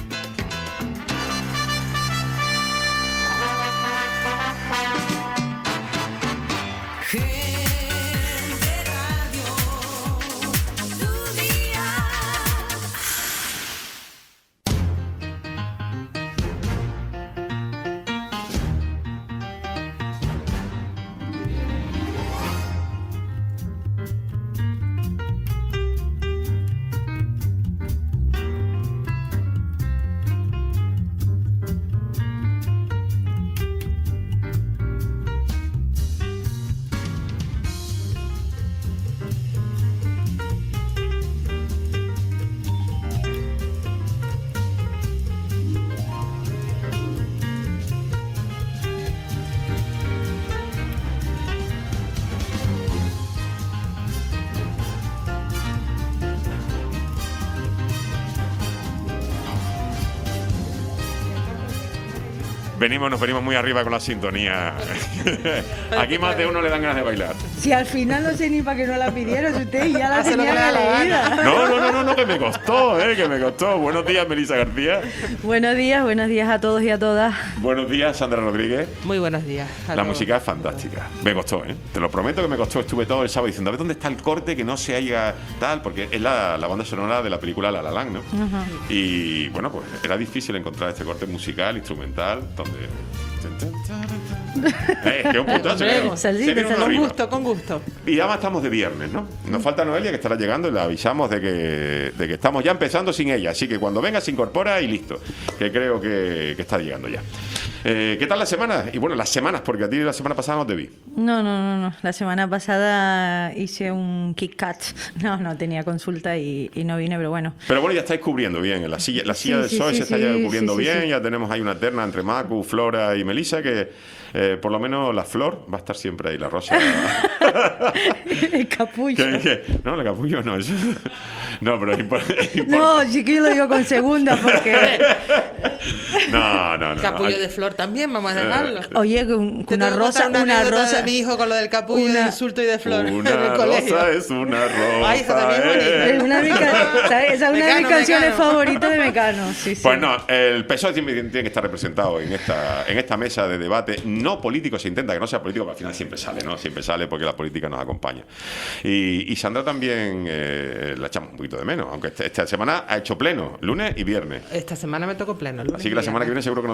A: Nos venimos muy arriba con la sintonía. Aquí más de uno le dan ganas de bailar.
H: Si al final no sé ni para qué no la pidieron, usted ya la
I: Hace lo que
H: tenía
I: le da la
H: leída.
A: No, que me costó, Buenos días, Melissa García.
H: Buenos días a todos y a todas.
A: Buenos días, Sandra Rodríguez.
I: Muy buenos días.
A: La música es fantástica. Me costó, ¿eh? Te lo prometo que me costó. Estuve todo el sábado diciendo, a ver dónde está el corte que no se haya tal, porque es la banda sonora de la película La La Land, ¿no? Y bueno, pues era difícil encontrar este corte musical, instrumental, donde... que es un puntazo. Se viene uno arriba.
I: Con gusto.
A: Y además estamos de viernes, ¿no? Nos falta Noelia, que estará llegando, y le avisamos de que estamos ya empezando sin ella. Así que cuando venga se incorpora y listo. Que creo que está llegando ya. ¿Qué tal la semana? Y bueno, las semanas, porque a ti la semana pasada no te vi.
H: No. La semana pasada hice un Kit Kat. No, tenía consulta y no vine, pero bueno.
A: Pero bueno, ya estáis cubriendo bien. La silla del PSOE se está ya cubriendo bien.
H: Sí.
A: Ya tenemos ahí una terna entre Macu, Flora y Melissa, que por lo menos la Flor va a estar siempre ahí, la Rosa.
H: El capullo.
A: No, el capullo no. No, pero es importante.
H: No, sí que yo lo digo con segunda porque...
A: No.
I: Capullo de Flor también, vamos a dejarlo.
H: Oye,
I: Te
H: una
I: tengo que
H: rosa,
I: contar
H: una
I: anécdota
H: rosa...
I: de mi hijo con lo del capullo de insulto y de Flor en el
A: Una
I: colegio.
A: rosa es una rosa.
I: Ay, esa también es bonita.
H: Es una de mis ¿sabes? Esa es una de mis
I: Mecano,
H: canciones
I: Mecano.
H: favoritas de Mecano. Sí.
A: Pues no, el PSOE tiene que estar representado en esta mesa de debate. No político, se intenta que no sea político, pero al final siempre sale, ¿no? Siempre sale porque la política nos acompaña. Y Sandra también la echamos un poquito de menos, aunque esta semana ha hecho pleno, lunes y viernes.
I: Esta semana me tocó pleno.
A: Así que la semana que viene seguro que no te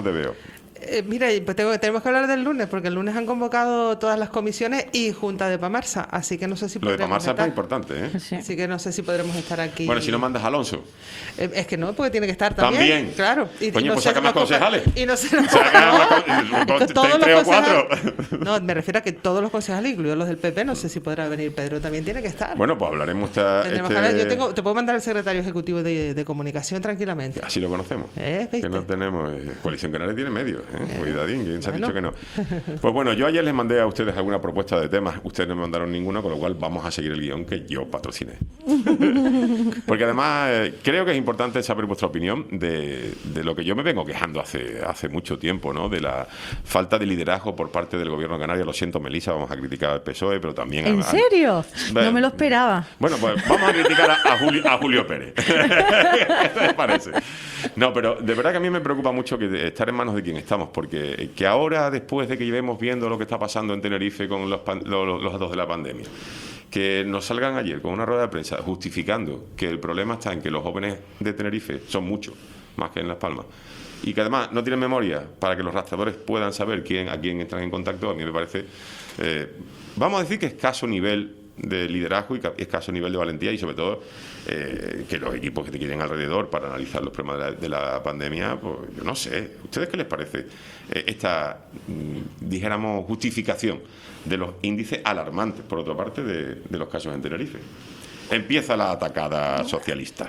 A: te veo.
I: Mira, pues tenemos que hablar del lunes, porque el lunes han convocado todas las comisiones y Junta de Pamarsa, así que no sé si
A: Lo de
I: podremos
A: Pamarsa es muy
I: estar.
A: importante, ¿eh?
H: Sí.
I: Así que no sé si podremos estar aquí.
A: Bueno, si no mandas a Alonso.
I: Es que no, porque tiene que estar también.
A: También.
I: Claro.
A: Coño,
I: no
A: pues
I: se
A: saca más
I: nos coge-
A: concejales.
I: Y no se nos
A: Saca más
I: Todos los
A: 3 o 4.
I: No, me refiero a que todos los concejales, incluidos los del PP, no sé si podrá venir. Pedro también tiene que estar.
A: Bueno, pues hablaremos
I: Tendremos que hablar. Te puedo mandar al secretario ejecutivo de comunicación tranquilamente.
A: Así lo conocemos.
I: ¿Viste?
A: Que no tenemos. Coalición Canaria tiene medios. Cuidadín, ¿quién se ha
I: Bueno.
A: dicho que no? Pues bueno, yo ayer les mandé a ustedes alguna propuesta de temas. Ustedes no me mandaron ninguna, con lo cual vamos a seguir el guión que yo patrociné. Porque además creo que es importante saber vuestra opinión de lo que yo me vengo quejando hace mucho tiempo, ¿no? De la falta de liderazgo por parte del gobierno canario. Lo siento, Melissa, vamos a criticar al PSOE, pero también
H: ¿En serio? No me lo esperaba.
A: Bueno, pues vamos a criticar a Julio Pérez. ¿Qué te parece? No, pero de verdad que a mí me preocupa mucho que estar en manos de quien estamos, porque que ahora, después de que llevemos viendo lo que está pasando en Tenerife con los datos de la pandemia, que nos salgan ayer con una rueda de prensa justificando que el problema está en que los jóvenes de Tenerife son muchos, más que en Las Palmas, y que además no tienen memoria para que los rastreadores puedan saber a quién entran en contacto, a mí me parece, vamos a decir que escaso nivel de liderazgo y escaso nivel de valentía, y sobre todo que los equipos que te quieren alrededor para analizar los problemas de la pandemia, pues yo no sé, ¿ustedes qué les parece esta, dijéramos, justificación de los índices alarmantes, por otra parte, de los casos en Tenerife? Empieza la atacada socialista.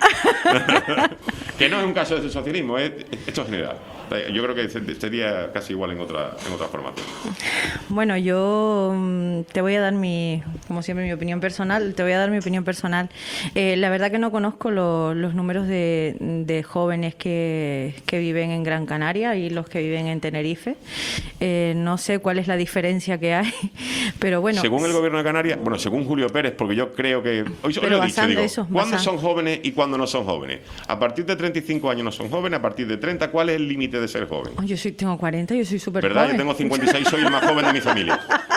A: Que no es un caso de socialismo, esto es general. Yo creo que sería casi igual en otra formato.
H: Bueno, yo te voy a dar como siempre, mi opinión personal. Te voy a dar mi opinión personal. La verdad que no conozco los números de jóvenes que viven en Gran Canaria y los que viven en Tenerife. No sé cuál es la diferencia que hay, pero bueno.
A: Según el gobierno de Canarias, bueno, según Julio Pérez, porque yo creo que... Hoy lo he dicho, digo, ¿cuándo son jóvenes y cuándo no son jóvenes? A partir de 35 años no son jóvenes, a partir de 30, ¿cuál es el límite de ser joven?
H: Oh, tengo 40, yo soy súper joven.
A: ¿Verdad? Yo tengo 56, soy el más joven de mi familia.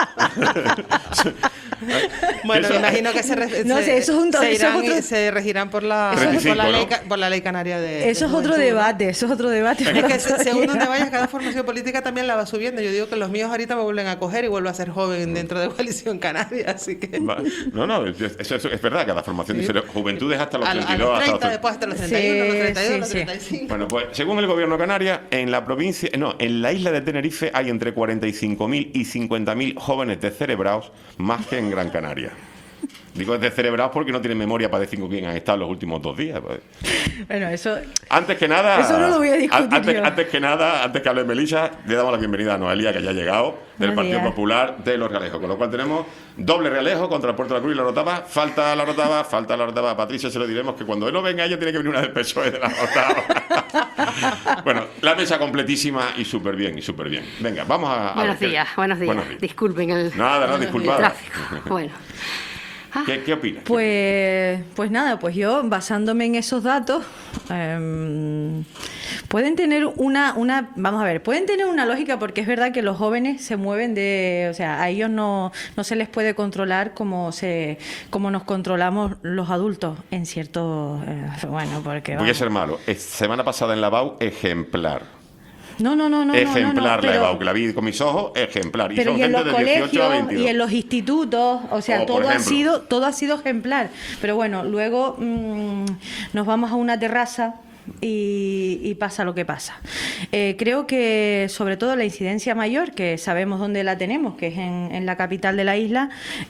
I: Bueno, me imagino que se regirán por la ley canaria de
H: Eso es otro debate,
I: Es que según donde vayas, cada formación política también la va subiendo. Yo digo que los míos ahorita me vuelven a coger y vuelvo a ser joven dentro de Coalición Canaria, así que...
A: No, eso es verdad, cada formación dice juventudes hasta los 32,
I: a los 30,
A: hasta los...
I: después hasta los 31, los 32, los 35.
A: Bueno, pues según el gobierno de Canarias, en la isla de Tenerife hay entre 45.000 y 50.000 jóvenes descerebrados, más que en Gran Canaria. Digo descerebrados porque no tienen memoria para decir con quién han estado los últimos 2 días. Pues.
H: Bueno, eso...
A: Antes que nada...
H: Eso no lo voy a discutir
A: antes que hable Melissa, le damos la bienvenida a Noelia, que ya ha llegado, del Partido Popular de Los Realejos. Con lo cual tenemos doble Realejo contra el Puerto de la Cruz y la Rotava. Falta la Rotava. A Patricia se lo diremos que cuando él no venga, ella tiene que venir una del PSOE de la Rotava. Bueno, la mesa completísima y súper bien. Venga, vamos a...
J: Buenos días. Disculpen el tráfico. Bueno.
A: ¿Qué opinas?
H: Pues nada, pues yo, basándome en esos datos, pueden tener vamos a ver, pueden tener una lógica, porque es verdad que los jóvenes se mueven o sea, a ellos no se les puede controlar como nos controlamos los adultos en cierto, bueno, porque...
A: Voy a ser malo. Semana pasada en Lavao, ejemplar.
H: No.
A: Ejemplar
H: pero,
A: la EBAU, que la vi con mis ojos, ejemplar.
H: Pero y en los colegios y en los institutos, o sea, todo ha sido ejemplar. Pero bueno, luego nos vamos a una terraza y pasa lo que pasa. Creo que sobre todo la incidencia mayor, que sabemos dónde la tenemos, que es en la capital de la isla,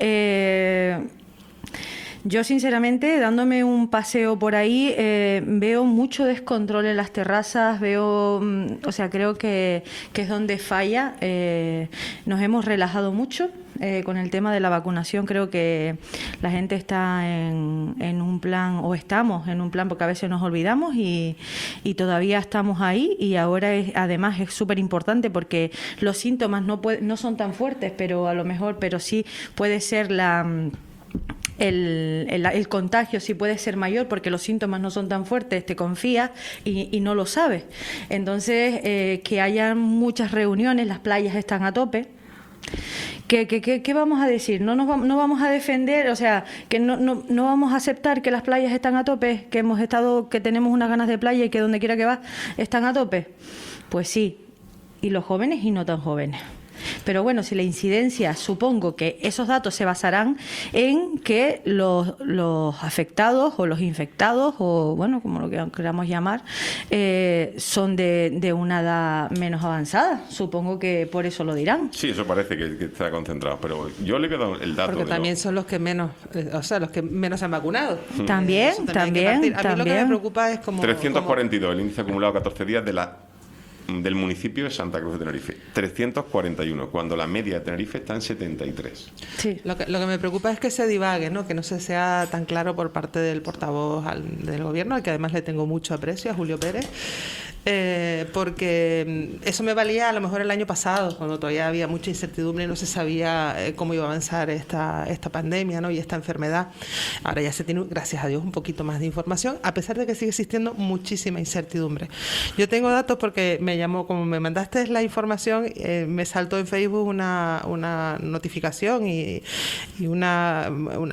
H: yo, sinceramente, dándome un paseo por ahí, veo mucho descontrol en las terrazas, o sea, creo que es donde falla. Nos hemos relajado mucho con el tema de la vacunación. Creo que la gente está en un plan, o estamos en un plan, porque a veces nos olvidamos y todavía estamos ahí, y ahora además es súper importante porque los síntomas no son tan fuertes, pero sí puede ser el contagio sí puede ser mayor, porque los síntomas no son tan fuertes, te confías y no lo sabes. Entonces, que haya muchas reuniones, las playas están a tope. ¿Qué vamos a decir? No vamos a defender, o sea, que no vamos a aceptar que las playas están a tope, que tenemos unas ganas de playa y que donde quiera que vas están a tope. Pues sí. y los jóvenes y no tan jóvenes. Pero bueno, si la incidencia, supongo que esos datos se basarán en que los afectados o los infectados, o bueno, como lo que queramos llamar, son de una edad menos avanzada. Supongo que por eso lo dirán.
A: Sí, eso parece que está concentrado, pero yo le he dado el dato.
I: Porque también son los que menos, los que menos se han vacunado.
H: También.
I: A mí lo que me preocupa es como...
A: 342, el índice acumulado 14 días del municipio de Santa Cruz de Tenerife. 341, cuando la media de Tenerife está en 73.
H: Sí.
I: Lo que me preocupa es que se divague, ¿no? Que no se sea tan claro por parte del portavoz del gobierno, al que además le tengo mucho aprecio, a Julio Pérez. Porque eso me valía a lo mejor el año pasado, cuando todavía había mucha incertidumbre y no se sabía cómo iba a avanzar esta pandemia, ¿no? Y esta enfermedad. Ahora ya se tiene, gracias a Dios, un poquito más de información, a pesar de que sigue existiendo muchísima incertidumbre. Yo tengo datos porque me llamó, como me mandaste la información, me saltó en Facebook una notificación y una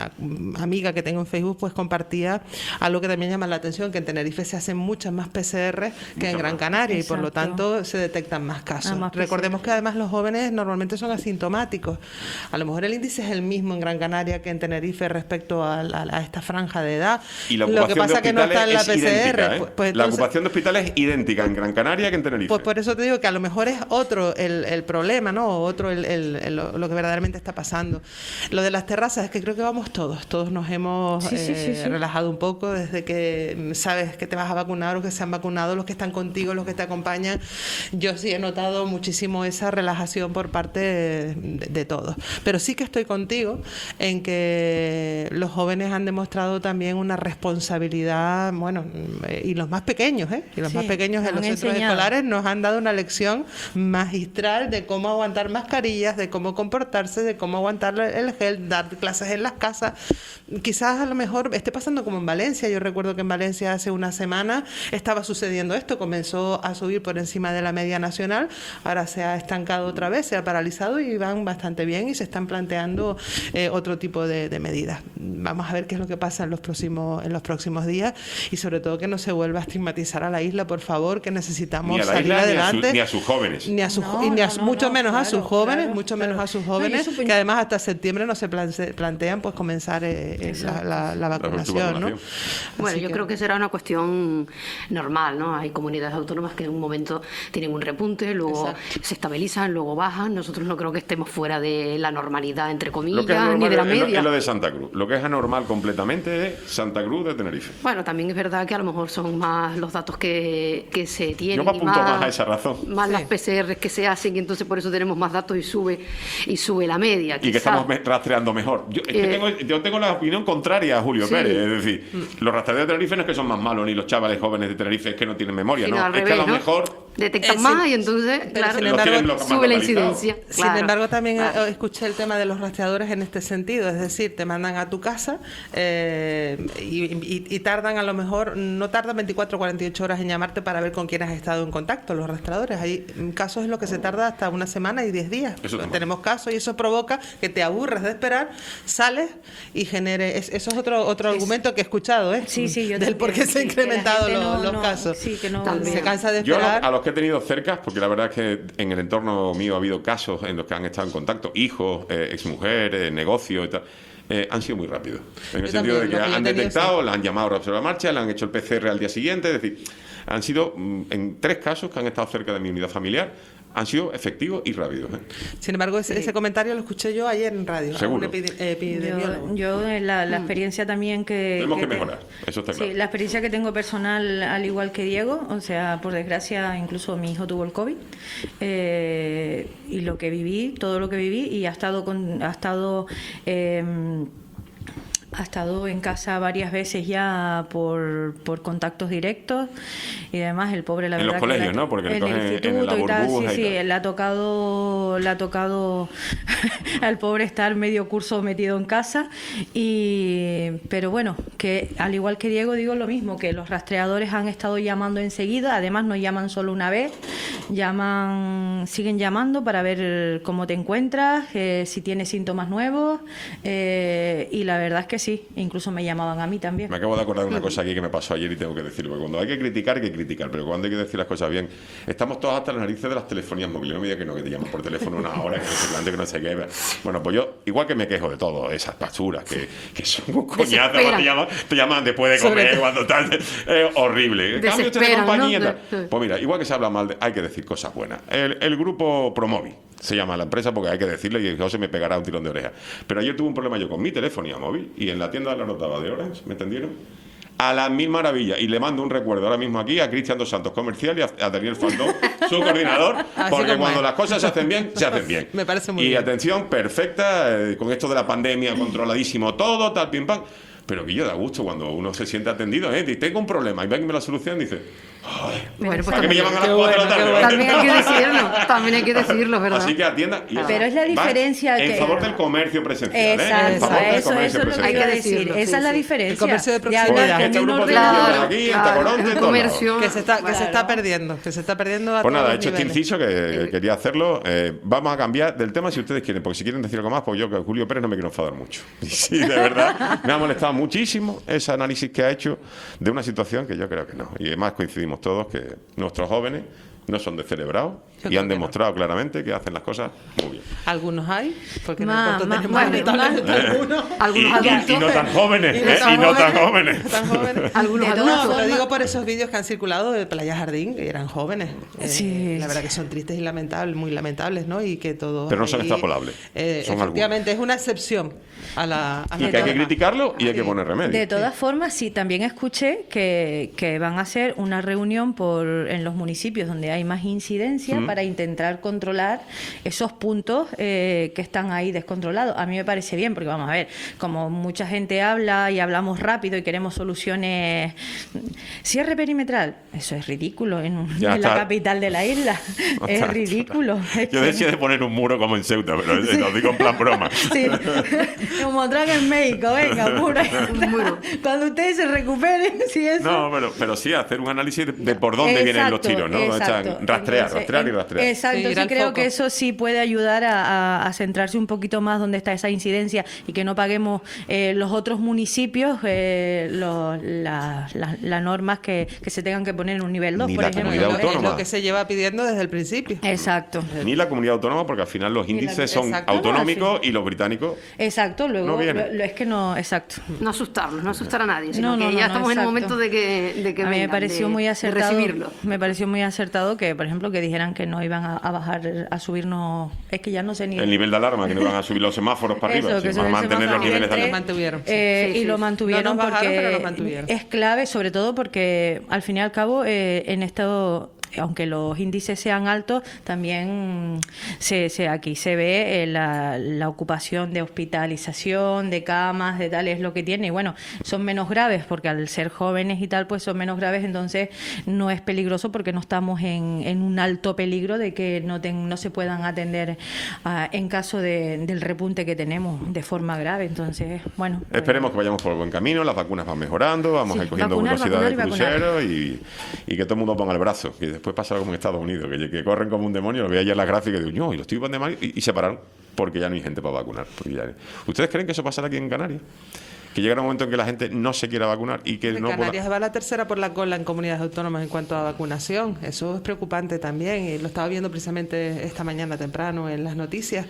I: amiga que tengo en Facebook pues compartía algo que también llama la atención, que en Tenerife se hacen muchas más PCR que en Gran Canaria. Exacto. Y por lo tanto se detectan más casos. Recordemos que además los jóvenes normalmente son asintomáticos. A lo mejor el índice es el mismo en Gran Canaria que en Tenerife respecto a esta franja de edad.
A: Y la ocupación
I: lo que pasa es que no está en la PCR.
A: Idéntica, ¿eh? Pues la ocupación de hospitales es idéntica en Gran Canaria que en Tenerife.
I: Pues por eso te digo que a lo mejor es otro el problema, ¿no? O otro lo que verdaderamente está pasando. Lo de las terrazas es que creo que vamos todos nos hemos relajado un poco desde que sabes que te vas a vacunar o que se han vacunado los que están contigo, los que te acompañan. Yo sí he notado muchísimo esa relajación por parte de todos. Pero sí que estoy contigo en que los jóvenes han demostrado también una responsabilidad, bueno, y los más pequeños, y los más pequeños en los centros escolares nos han dado una lección magistral de cómo aguantar mascarillas, de cómo comportarse, de cómo aguantar el gel, dar clases en las casas. Quizás a lo mejor esté pasando como en Valencia. Yo recuerdo que en Valencia hace una semana estaba sucediendo esto, comenzó a subir por encima de la media nacional, ahora se ha estancado otra vez, se ha paralizado y van bastante bien y se están planteando otro tipo de medidas. Vamos a ver qué es lo que pasa en los próximos días y sobre todo que no se vuelva a estigmatizar a la isla, por favor, que necesitamos
A: ni a la
I: salir
A: isla,
I: adelante.
A: Ni a sus jóvenes.
I: Mucho menos a sus jóvenes, que además hasta septiembre no se plantean pues comenzar la vacunación, ¿no?
J: Bueno, yo creo que será una cuestión normal, ¿no? Hay comunidades autónomas que en un momento tienen un repunte, luego se estabilizan, luego bajan. Nosotros no creo que estemos fuera de la normalidad, entre comillas, ni de la media.
A: Es lo de Santa Cruz. Lo que es anormal completamente es Santa Cruz de Tenerife.
J: Bueno, también es verdad que a lo mejor son más los datos que se tienen.
A: Yo me apunto más a esa razón.
J: Más las PCR que se hacen y entonces por eso tenemos más datos y sube la media.
A: Y que estamos rastreando mejor. Yo tengo la opinión contraria a Julio Pérez. Es decir, los rastreadores de Tenerife no es que son más malos, ni los chavales jóvenes de Tenerife es que no tienen memoria,
J: sino
A: ¿no?
J: al
A: es
J: revés,
A: que a lo mejor
J: detectan más y entonces, claro,
I: sin embargo,
J: sube la incidencia.
I: Sin embargo, también escuché el tema de los rastreadores en este sentido, es decir, te mandan a tu casa y tardan a lo mejor, no tardan 24 o 48 horas en llamarte para ver con quién has estado en contacto, los rastreadores. Hay casos en los que se tarda hasta una semana y 10 días. Tenemos casos y eso provoca que te aburres de esperar, sales y genere... Eso es otro argumento que he escuchado,
H: Sí, yo
I: del por qué se han incrementado los casos.
H: Sí, que no
I: se cansa de esperar.
A: Yo a los que he tenido cerca, porque la verdad es que en el entorno mío ha habido casos en los que han estado en contacto, hijos, exmujer, negocio y tal, han sido muy rápidos. En el sentido de que han detectado, la han llamado a la marcha, le han hecho el PCR al día siguiente, es decir, han sido en 3 casos que han estado cerca de mi unidad familiar, han sido efectivos y rápidos.
I: Sin embargo, ese comentario lo escuché yo ayer en radio.
A: Seguro.
H: Yo la experiencia también que...
A: Tenemos que mejorar, eso está claro.
H: Sí, la experiencia que tengo personal, al igual que Diego, o sea, por desgracia, incluso mi hijo tuvo el COVID, y lo que viví, todo lo que viví, y ha estado en casa varias veces ya por contactos directos y además el pobre, la verdad,
A: en los colegios, ¿no? Porque
H: en el instituto y tal, sí, le ha tocado al pobre estar medio curso metido en casa pero bueno, que al igual que Diego digo lo mismo, que los rastreadores han estado llamando enseguida, además no llaman solo una vez, siguen llamando para ver cómo te encuentras, si tienes síntomas nuevos, y la verdad es que sí, incluso me llamaban a mí también.
A: Me acabo de acordar de una cosa aquí que me pasó ayer y tengo que decirlo, porque cuando hay que criticar, pero cuando hay que decir las cosas bien, estamos todos hasta las narices de las telefonías móviles. No me digas que no, que te llaman por teléfono una hora, que no sé qué. Bueno, pues yo, igual que me quejo de todo, esas basuras, que son un coñazo, te llaman después de comer, cuando estás... horrible. Cambio usted de compañía, ¿no? Pues mira, igual que se habla mal, hay que decir cosas buenas. El grupo Promovi se llama la empresa, porque hay que decirlo y José me pegará un tirón de oreja. Pero ayer tuve un problema yo con mi telefonía móvil y en la tienda la notaba de Orange, ¿me entendieron? A las mil maravillas. Y le mando un recuerdo ahora mismo aquí a Cristian Dos Santos Comercial y a Daniel Faldón, su coordinador, porque cuando las cosas se hacen bien, se hacen bien.
I: Me parece muy bien.
A: Y atención, perfecta, con esto de la pandemia, controladísimo todo, tal, pim, pam. Pero que yo da gusto cuando uno se siente atendido, y tengo un problema, y ven que me la solución y dice, ay,
J: bueno, pues
A: que me llaman a las 4 de la tarde.
J: También hay que decirlo, ¿verdad?
A: Así que atienda.
H: Pero es la diferencia
A: en favor del comercio presencial.
H: Exacto,
A: en favor del comercio
H: eso es lo que
A: presencial.
H: hay que decir. Esa es la diferencia.
I: El comercio de
H: proximidad.
A: Porque este grupo de aquí, en Tacoronte, en todos lados.
I: Que se está perdiendo, a
A: Pues nada, he
I: todos
A: hecho
I: los
A: este
I: niveles.
A: inciso que quería hacerlo. Vamos a cambiar del tema si ustedes quieren, porque si quieren decir algo más, pues yo que Julio Pérez no me quiero enfadar mucho. Y sí, de verdad, me ha molestado muchísimo ese análisis que ha hecho de una situación que yo creo que no. Y además coincidimos todos que nuestros jóvenes no son descerebrados y han demostrado claramente que hacen las cosas muy bien.
I: Algunos hay, porque
H: Más,
I: en el puerto
H: más,
I: tenemos algunos.
A: Y no tan jóvenes, y no tan jóvenes.
I: Algunos
H: De todas
I: adultos. Lo
H: formas-
I: digo por esos vídeos que han circulado de Playa Jardín, que eran jóvenes.
H: Sí,
I: la verdad que son tristes y lamentables, muy lamentables, ¿no? Y que todos.
A: Pero no son
I: ahí,
A: extrapolables. Son
I: efectivamente, es una excepción a la.
A: Y que hay que criticarlo y hay que poner remedio.
H: De todas formas, sí, también escuché que van a hacer una reunión en los municipios donde hay más incidencia para intentar controlar esos puntos que están ahí descontrolados. A mí me parece bien, porque vamos a ver, como mucha gente habla y hablamos rápido y queremos soluciones. Cierre perimetral, eso es ridículo en la capital de la isla. Es ridículo.
A: Yo decía de poner un muro como en Ceuta, pero lo digo en plan broma.
H: Sí, como traga en México, venga, un muro. Cuando ustedes se recuperen, si eso...
A: No, pero sí hacer un análisis de por dónde vienen los tiros, ¿no?
H: Exacto.
A: Rastrear y rastrear.
H: Exacto, sí creo que eso sí puede ayudar a centrarse un poquito más dónde está esa incidencia y que no paguemos los otros municipios las normas que se tengan que poner en un nivel 2,
A: Ni
H: por
A: la
H: ejemplo.
A: comunidad
I: Es
A: autónoma.
I: lo que se lleva pidiendo desde el principio.
H: Exacto.
A: Ni la comunidad autónoma, porque al final los índices son
I: exacto,
A: autonómicos y los británicos.
H: Exacto, luego
A: No viene.
H: es que no, exacto.
J: No asustarlos, no asustar a nadie, sino
H: No,
J: que ya estamos en el
H: exacto.
J: momento de que
H: a mí me
J: vengan,
H: pareció
J: de-
H: muy
J: de
H: acertado.
J: recibirlo.
H: Me pareció muy acertado que, por ejemplo, que dijeran que no iban a bajar, a subirnos. Es que ya no sé ni.
A: El nivel de alarma, que no van a subir los semáforos para arriba,
H: Eso, que
A: sino
H: eso
A: van a
H: del
A: mantener los
H: semáforo
A: niveles de
H: entre-
A: alarma.
I: Mantuvieron.
J: Sí,
H: Y lo
J: sí.
H: mantuvieron
I: No nos bajaron,
H: porque
I: pero lo mantuvieron.
H: es clave, sobre todo porque al fin y al cabo en esto, aunque los índices sean altos, también aquí se ve la ocupación de hospitalización, de camas, de tal, es lo que tiene. Y bueno, son menos graves porque al ser jóvenes y tal, pues son menos graves, entonces no es peligroso porque no estamos en un alto peligro de que no se puedan atender en caso del repunte que tenemos de forma grave. Entonces, bueno. pues-
A: Esperemos que vayamos por el buen camino, las vacunas van mejorando, vamos a ir cogiendo
H: vacunar,
A: velocidad de
H: vacunar y vacunar.
A: crucero y que todo el mundo ponga el brazo. Y después pasa como en Estados Unidos, que corren como un demonio, lo veía ayer en las gráficas y digo, no, y los tipos de mal y se pararon porque ya no hay gente para vacunar. ¿Ustedes creen que eso pasará aquí en Canarias? Que llegará un momento en que la gente no se quiera vacunar y que
I: En
A: no
I: Canarias va la tercera por la cola en comunidades autónomas en cuanto a vacunación. Eso es preocupante también y lo estaba viendo precisamente esta mañana temprano en las noticias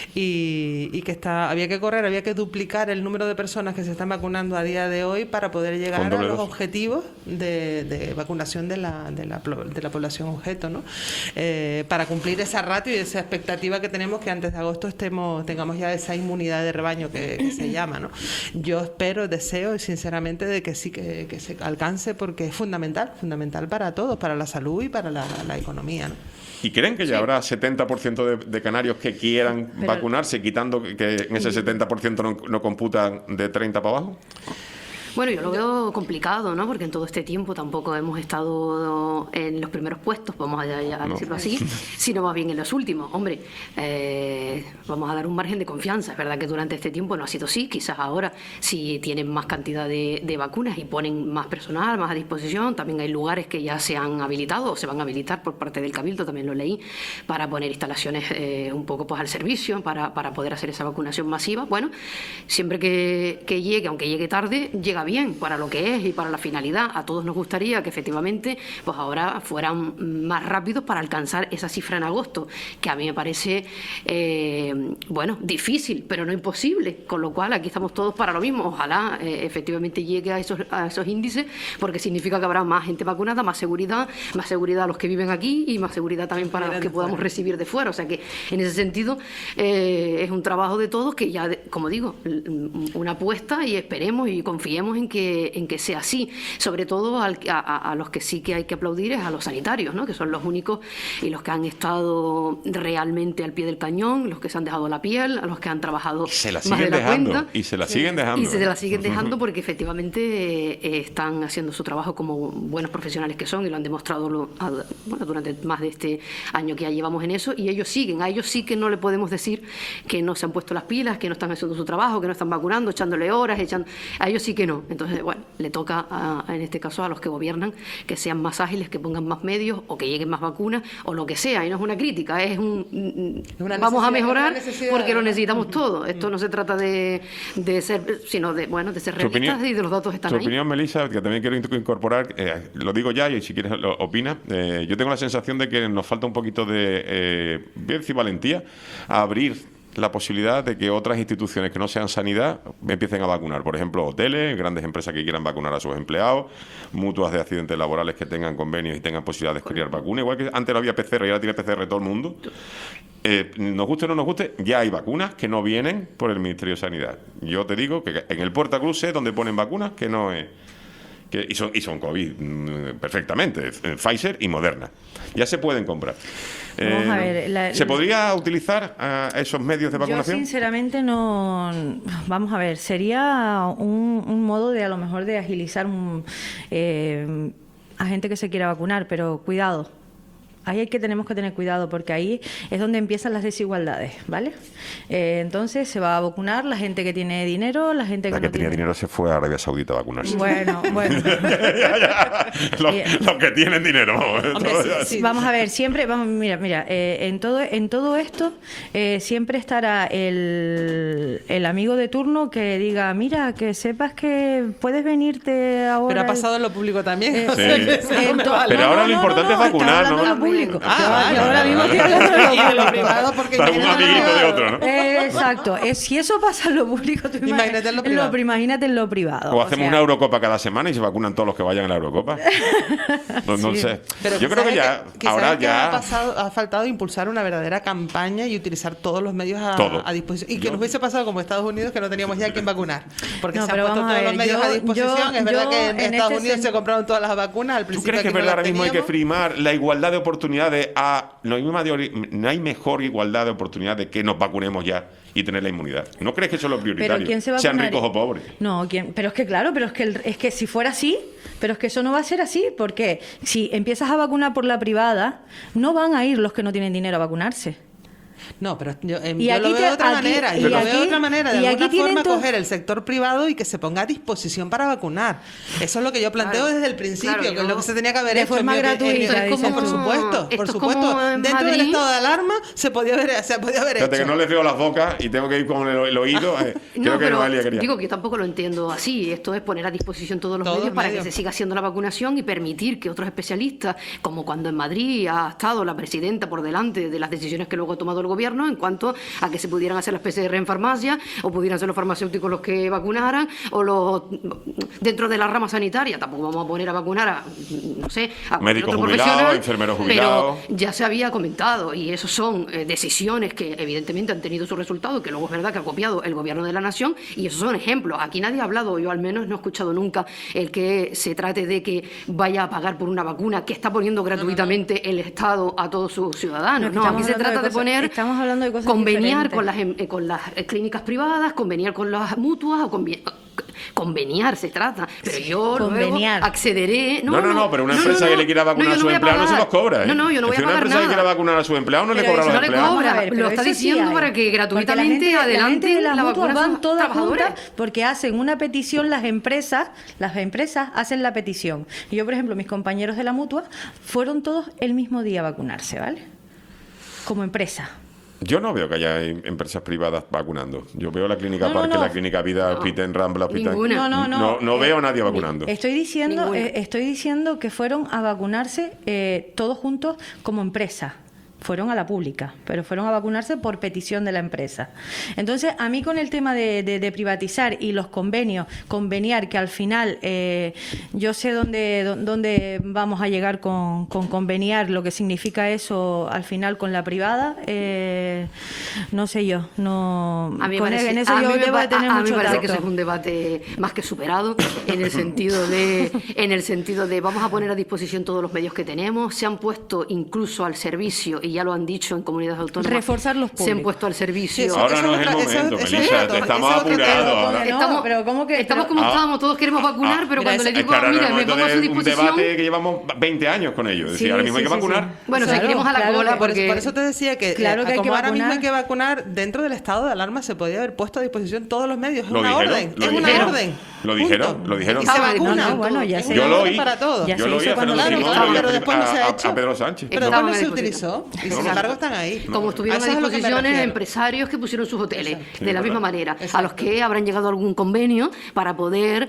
I: y que había que duplicar el número de personas que se están vacunando a día de hoy para poder llegar
A: Con
I: a
A: doble
I: los
A: dosis.
I: objetivos de vacunación de la población objeto, ¿no? Para cumplir esa ratio y esa expectativa que tenemos que antes de agosto tengamos ya esa inmunidad de rebaño que se llama, ¿no? Yo espero, deseo sinceramente de que sí que se alcance porque es fundamental para todos, para la salud y para la economía, ¿no?
A: ¿Y creen que ya habrá 70% de canarios que quieran vacunarse, quitando que en ese 70% no computan de 30 para abajo?
J: Bueno, yo lo veo complicado, ¿no? Porque en todo este tiempo tampoco hemos estado en los primeros puestos, vamos a decirlo así, sino más bien en los últimos. Hombre, vamos a dar un margen de confianza. Es verdad que durante este tiempo no ha sido así. Quizás ahora, si tienen más cantidad de vacunas y ponen más personal, más a disposición, también hay lugares que ya se han habilitado o se van a habilitar por parte del Cabildo, también lo leí, para poner instalaciones un poco pues al servicio, para poder hacer esa vacunación masiva. Bueno, siempre que llegue, aunque llegue tarde, llega bien para lo que es y para la finalidad. A todos nos gustaría que efectivamente pues ahora fueran más rápidos para alcanzar esa cifra en agosto, que a mí me parece bueno, difícil, pero no imposible, con lo cual aquí estamos todos para lo mismo. Ojalá efectivamente llegue a esos índices, porque significa que habrá más gente vacunada, más seguridad a los que viven aquí y más seguridad también para los que podamos recibir de fuera. O sea que en ese sentido es un trabajo de todos que ya, como digo, una apuesta, y esperemos y confiemos en que sea así. Sobre todo a los que sí que hay que aplaudir es a los sanitarios, ¿no? Que son los únicos y los que han estado realmente al pie del cañón, los que se han dejado la piel, a los que han trabajado más de la cuenta.
A: Y se la siguen dejando.
J: Y se la siguen dejando porque efectivamente están haciendo su trabajo como buenos profesionales que son, y lo han demostrado durante más de este año que ya llevamos en eso, y ellos siguen. A ellos sí que no le podemos decir que no se han puesto las pilas, que no están haciendo su trabajo, que no están vacunando, echándole horas, a ellos sí que no. Entonces, bueno, le toca en este caso a los que gobiernan que sean más ágiles, que pongan más medios o que lleguen más vacunas o lo que sea. Y no es una crítica, es vamos a mejorar porque lo necesitamos todo. Esto no se trata de ser, sino de ser realistas y de los datos están ahí.
A: Tu opinión, Melissa, que también quiero incorporar, lo digo ya y si quieres lo opina. Yo tengo la sensación de que nos falta un poquito de valentía a abrir la posibilidad de que otras instituciones que no sean sanidad empiecen a vacunar. Por ejemplo, hoteles, grandes empresas que quieran vacunar a sus empleados, mutuas de accidentes laborales que tengan convenios y tengan posibilidad de crear vacunas. Igual que antes no había PCR y ahora tiene PCR todo el mundo. Nos guste o no nos guste, ya hay vacunas que no vienen por el Ministerio de Sanidad. Yo te digo que en el Portacruz sé donde ponen vacunas que no es... Y son COVID perfectamente, Pfizer y Moderna. Ya se pueden comprar.
H: Vamos a ver,
A: ¿Se podría utilizar esos medios de vacunación?
H: Yo sinceramente no. Vamos a ver, sería un modo de a lo mejor de agilizar a gente que se quiera vacunar, pero cuidado. Ahí tenemos que tener cuidado porque ahí es donde empiezan las desigualdades, ¿vale? Entonces se va a vacunar la gente que tiene dinero, la gente que no
A: tenía dinero se fue a Arabia Saudita a vacunarse.
H: Bueno.
A: Los que tienen dinero.
H: Hombre, sí. Vamos a ver, siempre, mira, en todo esto siempre estará el amigo de turno que diga, mira, que sepas que puedes venirte ahora.
I: Pero ha pasado en lo público también.
A: Sí. Pero ahora lo importante es vacunar, ¿no?
H: Ahora mismo estoy hablando de lo privado
I: porque
A: un amiguito de otro, ¿no?
H: Exacto. Si eso pasa en lo público,
I: imagínate en lo privado.
H: Imagínate en lo privado.
A: O hacemos una Eurocopa cada semana y se vacunan todos los que vayan a la Eurocopa. No sé.
I: Pero
A: yo creo que ya ahora ya
I: ha faltado impulsar una verdadera campaña y utilizar todos los medios a disposición. Y que nos hubiese pasado como Estados Unidos, que no teníamos ya a quién vacunar. Porque se han puesto todos los medios a disposición. Es verdad que en Estados Unidos se compraron todas las vacunas al principio.
A: ¿Tú crees que es verdad ahora mismo hay que primar la igualdad de oportunidades? No hay mejor igualdad de oportunidades que nos vacunemos ya y tener la inmunidad. ¿No crees que eso es lo prioritario?
H: ¿Pero quién se va a
A: sean
H: vacunar?
A: Ricos o pobres.
H: No, pero es que claro, es que si fuera así, pero es que eso no va a ser así, porque si empiezas a vacunar por la privada, no van a ir los que no tienen dinero a vacunarse.
I: No, pero yo lo veo de otra manera. Yo lo veo de otra manera. De alguna forma coger el sector privado y que se ponga a disposición para vacunar. Eso es lo que yo planteo desde el principio, que es lo que se tenía que haber hecho.
H: De forma gratuita.
I: Por supuesto. Dentro del estado de alarma se podía haber hecho.
A: Fíjate que no les veo las bocas y tengo que ir con el oído.
J: Creo que Noelia quería. Digo que tampoco lo entiendo así. Esto es poner a disposición todos los medios para que se siga haciendo la vacunación y permitir que otros especialistas, como cuando en Madrid ha estado la presidenta por delante de las decisiones que luego ha tomado el gobierno en cuanto a que se pudieran hacer las PCR en farmacia o pudieran ser los farmacéuticos los que vacunaran o dentro de la rama sanitaria. Tampoco vamos a poner a vacunar a
A: médicos jubilados, enfermeros jubilados.
J: Pero ya se había comentado y eso son decisiones que evidentemente han tenido su resultado, que luego es verdad que ha copiado el gobierno de la nación, y esos son ejemplos. Aquí nadie ha hablado, yo al menos no he escuchado nunca el que se trate de que vaya a pagar por una vacuna que está poniendo gratuitamente el Estado a todos sus ciudadanos. No, aquí se trata de poner conveniar con las clínicas privadas, conveniar con las mutuas o conveniar se trata, pero yo
H: Conveniar.
J: luego accederé.
A: No, pero una empresa que le quiera vacunar a sus empleados no se los cobra, ¿eh?
J: No, yo no voy a
A: una
J: pagar
A: empresa que quiera
J: nada.
A: vacunar a sus empleados no le cobra a los
J: No le
A: empleados.
J: cobra.
H: Vamos a ver,
J: Lo
H: pero
J: está
H: eso sí
J: diciendo
H: hay.
J: para que
H: Porque
J: gratuitamente
H: la gente
J: adelanten
H: de las
J: la
H: mutuas
J: vacuna a
H: van
J: los
H: todas
J: trabajadores.
H: juntas porque hacen una petición las empresas hacen la petición. Y yo, por ejemplo, mis compañeros de la mutua fueron todos el mismo día a vacunarse, ¿vale? Como empresa.
A: Yo no veo que haya empresas privadas vacunando. Yo veo la Clínica
H: No,
A: Parque,
H: no.
A: la Clínica Vida, Hospital Rambla, Hospital...
J: Ninguna.
A: No veo a nadie vacunando.
H: Estoy
J: Ninguna.
H: diciendo que fueron a vacunarse todos juntos como empresa. Fueron a la pública, pero fueron a vacunarse por petición de la empresa. Entonces, a mí con el tema de privatizar y los convenios, conveniar, que al final yo sé dónde vamos a llegar con conveniar, lo que significa eso al final con la privada, no sé yo. No,
J: A mí me
H: con
J: parece,
H: en eso yo debo de tener
J: a mí
H: mucho
J: me parece que
H: tacto.
J: eso es un debate más que superado en el sentido de vamos a poner a disposición todos los medios que tenemos. Se han puesto incluso al servicio, y ya lo han dicho en comunidades autónomas,
H: Reforzar los
J: se han
H: públicos.
J: puesto al servicio.
I: Sí,
A: Ahora
I: eso
A: no
I: es
A: es el
I: otra- eso-
A: momento,
I: eso es
A: Melissa,
I: otro-
A: estamos
I: eso es otro tema.
A: apurados ahora.
H: No, pero ¿cómo que?
J: Estamos
H: pero-
J: como estábamos, todos queremos vacunar, pero
I: Mira,
J: cuando le
A: Es
J: digo,
A: que ahora no es
J: mira,
A: el
J: me
A: momento
J: pongo a su
A: de un
J: disposición.
A: debate que llevamos 20 años con ellos. Es decir,
H: Sí,
A: ahora mismo hay
H: sí,
A: que
H: sí,
A: vacunar.
H: sí.
J: Bueno,
H: Claro,
J: seguiremos a la
H: claro,
J: cola
I: Por
J: porque...
I: eso te decía que,
H: Claro que hay
I: como
H: que
I: ahora mismo
H: vacunar.
I: hay que vacunar, dentro del estado de alarma se podía haber puesto a disposición todos los medios. Es
A: Lo
I: una
A: dijeron,
I: orden.
A: lo
I: Es una
A: dijeron.
I: orden.
A: Lo dijeron,
I: Punto.
A: lo dijeron.
I: Y se
J: Ah,
I: vacunan.
H: no, bueno, ya
I: Es
H: sé.
I: una
A: Yo lo
I: orden
A: oí.
I: para todos.
H: Ya
A: Yo
H: se
A: lo oí
H: hizo
A: a
H: cuando
A: Fernando
H: la
A: Simón,
H: Claro,
A: lo oí
I: pero después no se ha hecho.
A: a Pedro Sánchez.
I: Pero
J: Estaban
I: después no
J: a
I: se
J: disposición.
I: utilizó y sin embargo están ahí.
J: Como estuvieron a
I: eso es a lo que me
J: disposición
I: refiero.
J: empresarios que pusieron sus hoteles,
I: Exacto.
J: de la misma manera, a los que habrán llegado a algún convenio para poder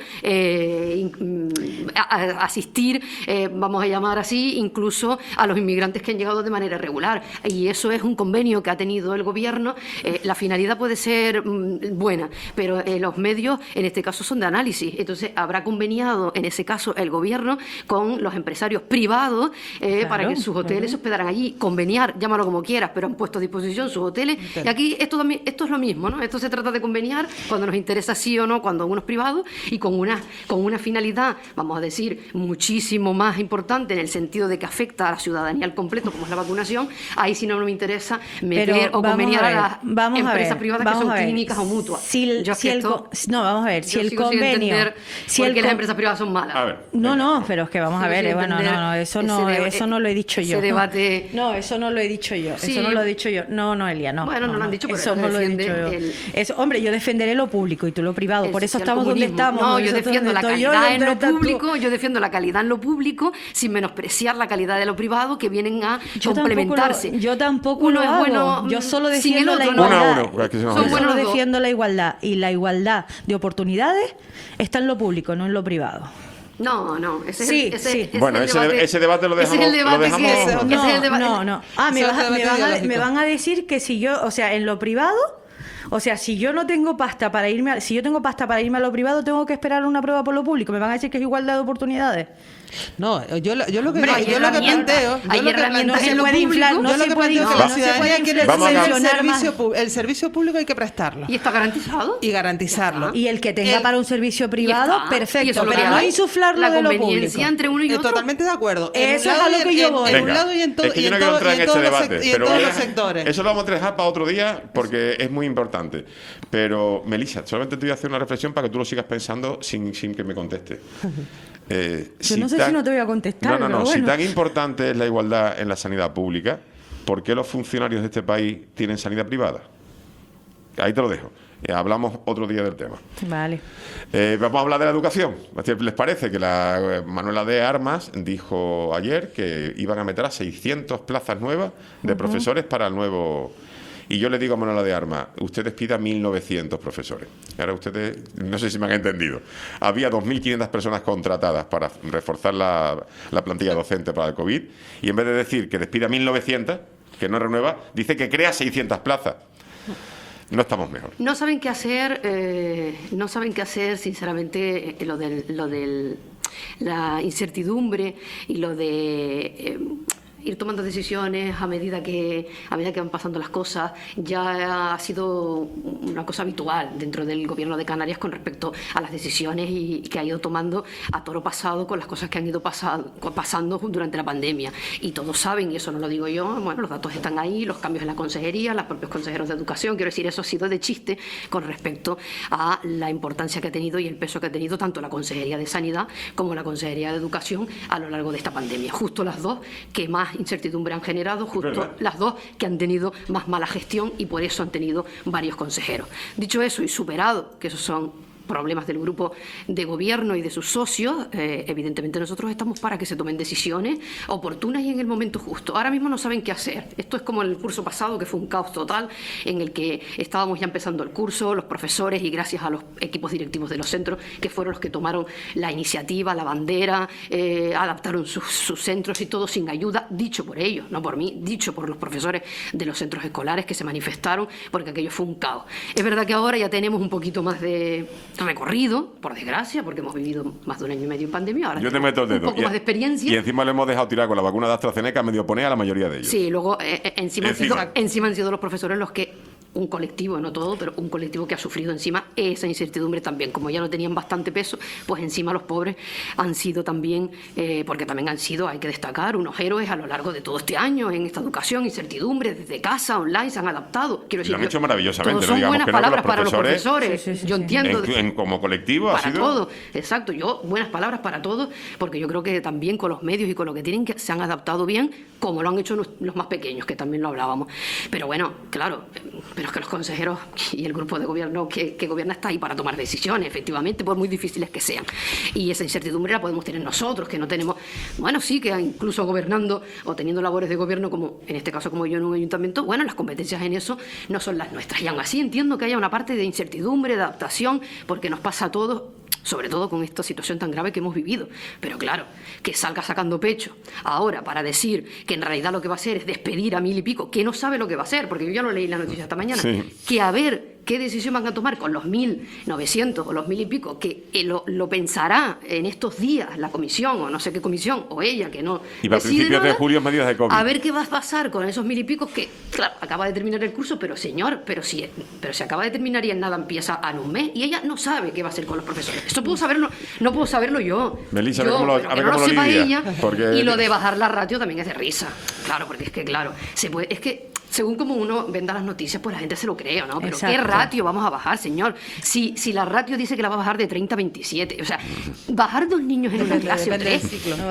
J: asistir, vamos a llamar así, incluso a los inmigrantes que han llegado de manera regular. Y eso es un convenio que ha tenido el gobierno. La finalidad puede ser buena, pero los medios, en este caso, son de análisis. Entonces, habrá conveniado, en ese caso, el gobierno con los empresarios privados para que sus hoteles se hospedaran allí. Conveniar, llámalo como quieras, pero han puesto a disposición sus hoteles. Y aquí esto es lo mismo, ¿no? Esto se trata de conveniar cuando nos interesa sí o no, cuando uno es privado, y con una finalidad, vamos a decir, muchísimo más importante en el sentido de que afecta a la ciudadanía al completo, como es la vacunación. Ahí sí no me interesa meter
H: Pero
J: o conveniar a las
H: vamos a
J: empresas
H: ver,
J: privadas que
H: vamos
J: son
H: a ver.
J: clínicas o mutuas.
H: Si
J: Yo es que esto-
H: no, vamos a ver, si
J: yo
H: el
J: sigo sin
H: convenio,
J: entender
H: si
J: por
H: el
J: qué las
H: con-
J: empresas privadas son malas.
A: A ver.
H: No, pero es que vamos a
J: Sigo
H: ver,
J: sin
H: bueno,
J: entender
H: no, eso
J: ese
H: no lo he dicho yo.
J: ese debate.
H: No, eso no lo he dicho yo.
J: Sí.
H: Eso no lo he dicho yo. No, Elia, no.
J: Bueno, no lo han dicho, pero
H: eso
J: él
H: no lo he
J: defiende
H: dicho yo.
J: el-
H: Eso, hombre, yo defenderé lo público y tú lo privado.
J: el
H: Por eso
J: social
H: estamos donde
J: comunismo.
H: estamos.
J: No,
H: por
J: yo
H: eso
J: defiendo la
H: estoy yo,
J: calidad
H: y
J: en lo
H: estás tú.
J: público, yo defiendo la calidad en lo público sin menospreciar la calidad de lo privado, que vienen a complementarse.
H: Yo tampoco
J: Uno
H: lo
J: es
H: hago.
J: bueno,
H: Yo solo
J: sin el
H: defiendo la
J: otro, ¿no?
A: Uno a
H: igualdad.
A: uno, que se nos
H: Yo
A: olvida.
J: buenos
H: solo
J: los dos.
H: defiendo la igualdad, y la igualdad de oportunidades está en lo público, no en lo privado.
J: No, ese
H: Sí,
J: es el,
H: sí.
J: ese
A: Bueno,
J: es el
A: ese debate lo
J: ese es
A: dejamos-
J: el debate
A: lo dejamos-
J: que ese es el debate.
H: No. Ah,
I: Eso es un debate ideológico.
H: me van a decir que si yo, o sea, en lo privado, o sea, si yo no tengo pasta para irme, si yo tengo pasta para irme a lo privado, tengo que esperar una prueba por lo público. Me van a decir que es igualdad de oportunidades.
I: No, yo lo que
J: Hombre, hay
I: yo lo que
J: herramientas,
I: planteo,
J: hay
I: yo lo que
J: herramientas
H: No
I: planteo-
H: se
J: en lo
H: puede inflar,
J: público.
H: no
I: yo lo
H: se
I: que
H: puede
I: planteo es que
H: inflar,
I: la
H: no se
I: ciudadanía
H: puede
I: quiere
A: Vamos a
I: el
H: subvencionar más.
I: el servicio público hay que prestarlo
J: Y está garantizado.
I: y garantizarlo.
H: Y el que tenga
I: El-
H: para un servicio
J: Y
H: privado,
J: está. Y eso
H: perfecto,
J: es lo
H: pero
J: que
H: no
J: hay.
H: insuflarlo
J: la
H: de lo público.
J: conveniencia entre uno y otro.
I: Totalmente de acuerdo. En
H: Eso
I: un
H: es
I: lado
H: a lo
I: y
H: que
I: en-
H: yo voy.
I: En un
A: Venga,
I: lado y en todo
A: es que
I: y
A: yo no
I: en
A: quiero
I: todo-
A: entrar
I: y
A: en
I: en
A: ese
I: todos los
A: debate,
I: sec- y en
A: pero
I: todos
A: voy a-
I: los sectores.
A: eso lo vamos a dejar para otro día porque es muy importante. Pero, Melissa, solamente te voy a hacer una reflexión para que tú lo sigas pensando sin que me contestes.
H: Yo no sé si no te voy a contestar,
A: No,
H: pero
A: si
H: bueno.
A: tan importante es la igualdad en la sanidad pública, ¿por qué los funcionarios de este país tienen sanidad privada? Ahí te lo dejo. Hablamos otro día del tema.
H: Vale.
A: Vamos a hablar de la educación. ¿Les parece que la Manuela de Armas dijo ayer que iban a meter a 600 plazas nuevas de profesores para el nuevo... Y yo le digo a Manuela de Armas, ustedes pidan 1.900 profesores. Ahora ustedes, no sé si me han entendido. Había 2.500 personas contratadas para reforzar la plantilla docente para el COVID, y en vez de decir que despida 1.900, que no renueva, dice que crea 600 plazas. No estamos mejor.
J: No saben qué hacer, sinceramente, lo del la incertidumbre y lo de ir tomando decisiones a medida que van pasando las cosas ya ha sido una cosa habitual dentro del gobierno de Canarias con respecto a las decisiones y que ha ido tomando a toro pasado con las cosas que han ido pasando durante la pandemia. Y todos saben, y eso no lo digo yo, bueno, los datos están ahí, los cambios en la consejería, los propios consejeros de educación, quiero decir, eso ha sido de chiste con respecto a la importancia que ha tenido y el peso que ha tenido tanto la Consejería de Sanidad como la Consejería de Educación a lo largo de esta pandemia. Justo las dos que más incertidumbre han generado, justo las dos que han tenido más mala gestión y por eso han tenido varios consejeros. Dicho eso y superado que esos son problemas del grupo de gobierno y de sus socios, evidentemente nosotros estamos para que se tomen decisiones oportunas y en el momento justo. Ahora mismo no saben qué hacer. Esto es como el curso pasado, que fue un caos total, en el que estábamos ya empezando el curso, los profesores, y gracias a los equipos directivos de los centros, que fueron los que tomaron la iniciativa, la bandera, adaptaron sus centros y todo sin ayuda, dicho por ellos, no por mí, dicho por los profesores de los centros escolares que se manifestaron, porque aquello fue un caos. Es verdad que ahora ya tenemos un poquito más de recorrido, por desgracia, porque hemos vivido más de un año y medio en pandemia. Ahora
A: yo te meto el dedo.
J: Un poco más de experiencia.
A: Y encima le hemos dejado tirar con la vacuna de AstraZeneca medio poner a la mayoría de ellos.
J: Sí, luego encima han sido los profesores los que, un colectivo, no todo, pero un colectivo que ha sufrido encima esa incertidumbre también. Como ya no tenían bastante peso, pues encima los pobres han sido también, porque también han sido, hay que destacar, unos héroes a lo largo de todo este año en esta educación, incertidumbre, desde casa, online, se han adaptado. Quiero decir,
A: lo han hecho maravillosamente.
J: Son buenas palabras para los profesores.
H: Sí.
J: Yo entiendo.
A: Como colectivo
J: para
A: ha sido...
J: todo, exacto. Buenas palabras para todos, porque yo creo que también con los medios y con lo que tienen, que se han adaptado bien, como lo han hecho los más pequeños, que también lo hablábamos. Pero bueno, claro, pero es que los consejeros y el grupo de gobierno que gobierna está ahí para tomar decisiones, efectivamente, por muy difíciles que sean. Y esa incertidumbre la podemos tener nosotros, que no tenemos, bueno, sí, que incluso gobernando o teniendo labores de gobierno, como en este caso como yo en un ayuntamiento, bueno, las competencias en eso no son las nuestras. Y aún así entiendo que haya una parte de incertidumbre, de adaptación, porque nos pasa a todos, sobre todo con esta situación tan grave que hemos vivido. Pero claro, que salga sacando pecho ahora para decir que en realidad lo que va a hacer es despedir a 1000 y pico, que no sabe lo que va a hacer, porque yo ya lo leí en la noticia esta mañana, que a ver qué decisión van a tomar con los 1900 o los 1000 y pico, que lo pensará en estos días la comisión, o no sé qué comisión, o ella, que no
A: y para principios de julio medidas de COVID.
J: A ver qué va a pasar con esos 1000 y pico, que claro, acaba de terminar el curso, pero señor, pero si acaba de terminar y en nada empieza en un mes, y ella no sabe qué va a hacer con los profesores. Eso puedo saberlo, no puedo saberlo yo.
A: Melissa, a ver cómo lo
J: sepa ella.
A: Porque...
J: Y lo de bajar la ratio también es de risa. Claro, porque es que, claro, es que según como uno venda las noticias, pues la gente se lo cree, ¿no? Pero
H: exacto.
J: ¿Qué ratio vamos a bajar, señor? Si la ratio dice que la va a bajar de 30 a 27, o sea, bajar 2 niños en una clase o 3,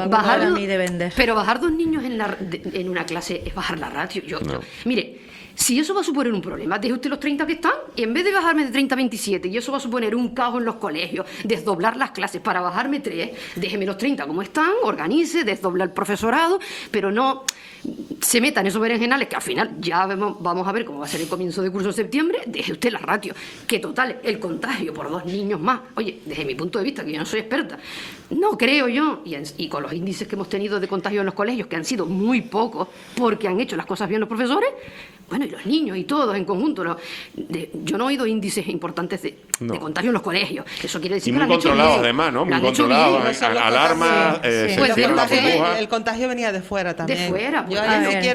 J: pero bajar 2 niños en una clase es bajar la ratio. Mire, si eso va a suponer un problema, deje usted los 30 que están, y en vez de bajarme de 30 a 27, y eso va a suponer un caos en los colegios, desdoblar las clases para bajarme 3, déjeme los 30 como están, organice, desdobla el profesorado, pero no se meta en esos berenjenales que al final ya vamos a ver cómo va a ser el comienzo de curso de septiembre. Deje usted la ratio, que total, el contagio por 2 niños más, oye, desde mi punto de vista, que yo no soy experta, no creo yo, y con los índices que hemos tenido de contagio en los colegios, que han sido muy pocos, porque han hecho las cosas bien los profesores, bueno, y los niños y todos en conjunto. Yo no he oído índices importantes de contagio en los colegios. Eso quiere decir
A: y
J: que
A: muy controlados además, ¿no? Muy controlados. Alarmas,
I: pues el contagio venía de fuera también.
J: De fuera.
I: Yo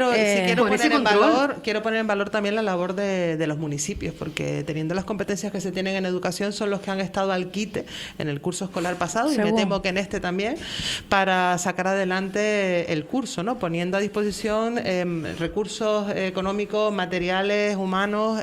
I: quiero poner en valor también la labor de los municipios, porque teniendo las competencias que se tienen en educación, son los que han estado al quite en el curso escolar pasado, y me temo que en este también, para sacar adelante el curso, ¿no? Poniendo a disposición recursos económicos, materiales, humanos,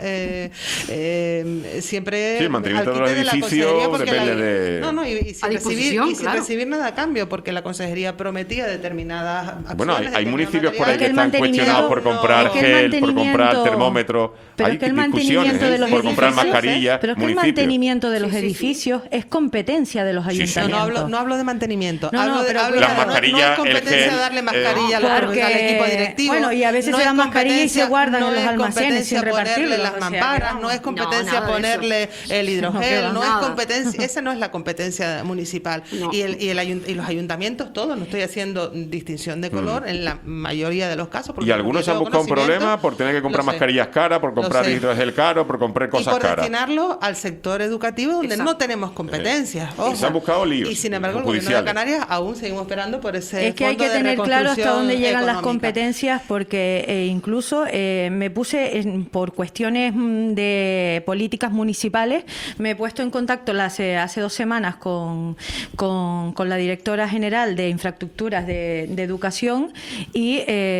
I: siempre
A: el mantenimiento de los edificios depende
I: de... sin recibir nada a cambio, porque la consejería prometía determinadas acciones.
A: Bueno, hay municipios por ahí que están cuestionados por comprar gel, por comprar termómetros.
H: Pero
A: hay
H: es que el mantenimiento de los
A: por comprar mascarillas.
H: Pero es que el mantenimiento de los edificios es competencia de los ayuntamientos.
I: No hablo de mantenimiento.
A: Las mascarillas,
I: no es competencia darle mascarilla al equipo directivo.
H: Bueno, y a veces se dan mascarillas y se guardan en los almacenes sin
I: ponerle las mamparas, no es competencia ponerle el hidrogel, no es competencia, esa no es la competencia municipal. Y los ayuntamientos todos, no estoy haciendo distinción de color en la mayoría de los casos.
A: Y algunos se han buscado un problema por tener que comprar
I: Lo sé.
A: mascarillas caras, por comprar
I: Lo sé.
A: hidrogel caro, por comprar
I: Y
A: cosas
I: por
A: caras.
I: destinarlo al sector educativo donde no tenemos competencias.
A: Y
I: Ojo.
A: se han buscado líos
I: Y sin embargo, el gobierno de
A: judiciales.
I: Canarias aún seguimos esperando por ese
H: Es que hay
I: fondo
H: que
I: de
H: tener claro hasta dónde
I: reconstrucción
H: llegan las
I: económica.
H: competencias, porque incluso me puse, por cuestiones de políticas municipales, me he puesto en contacto hace 2 semanas con la directora general de infraestructuras de educación y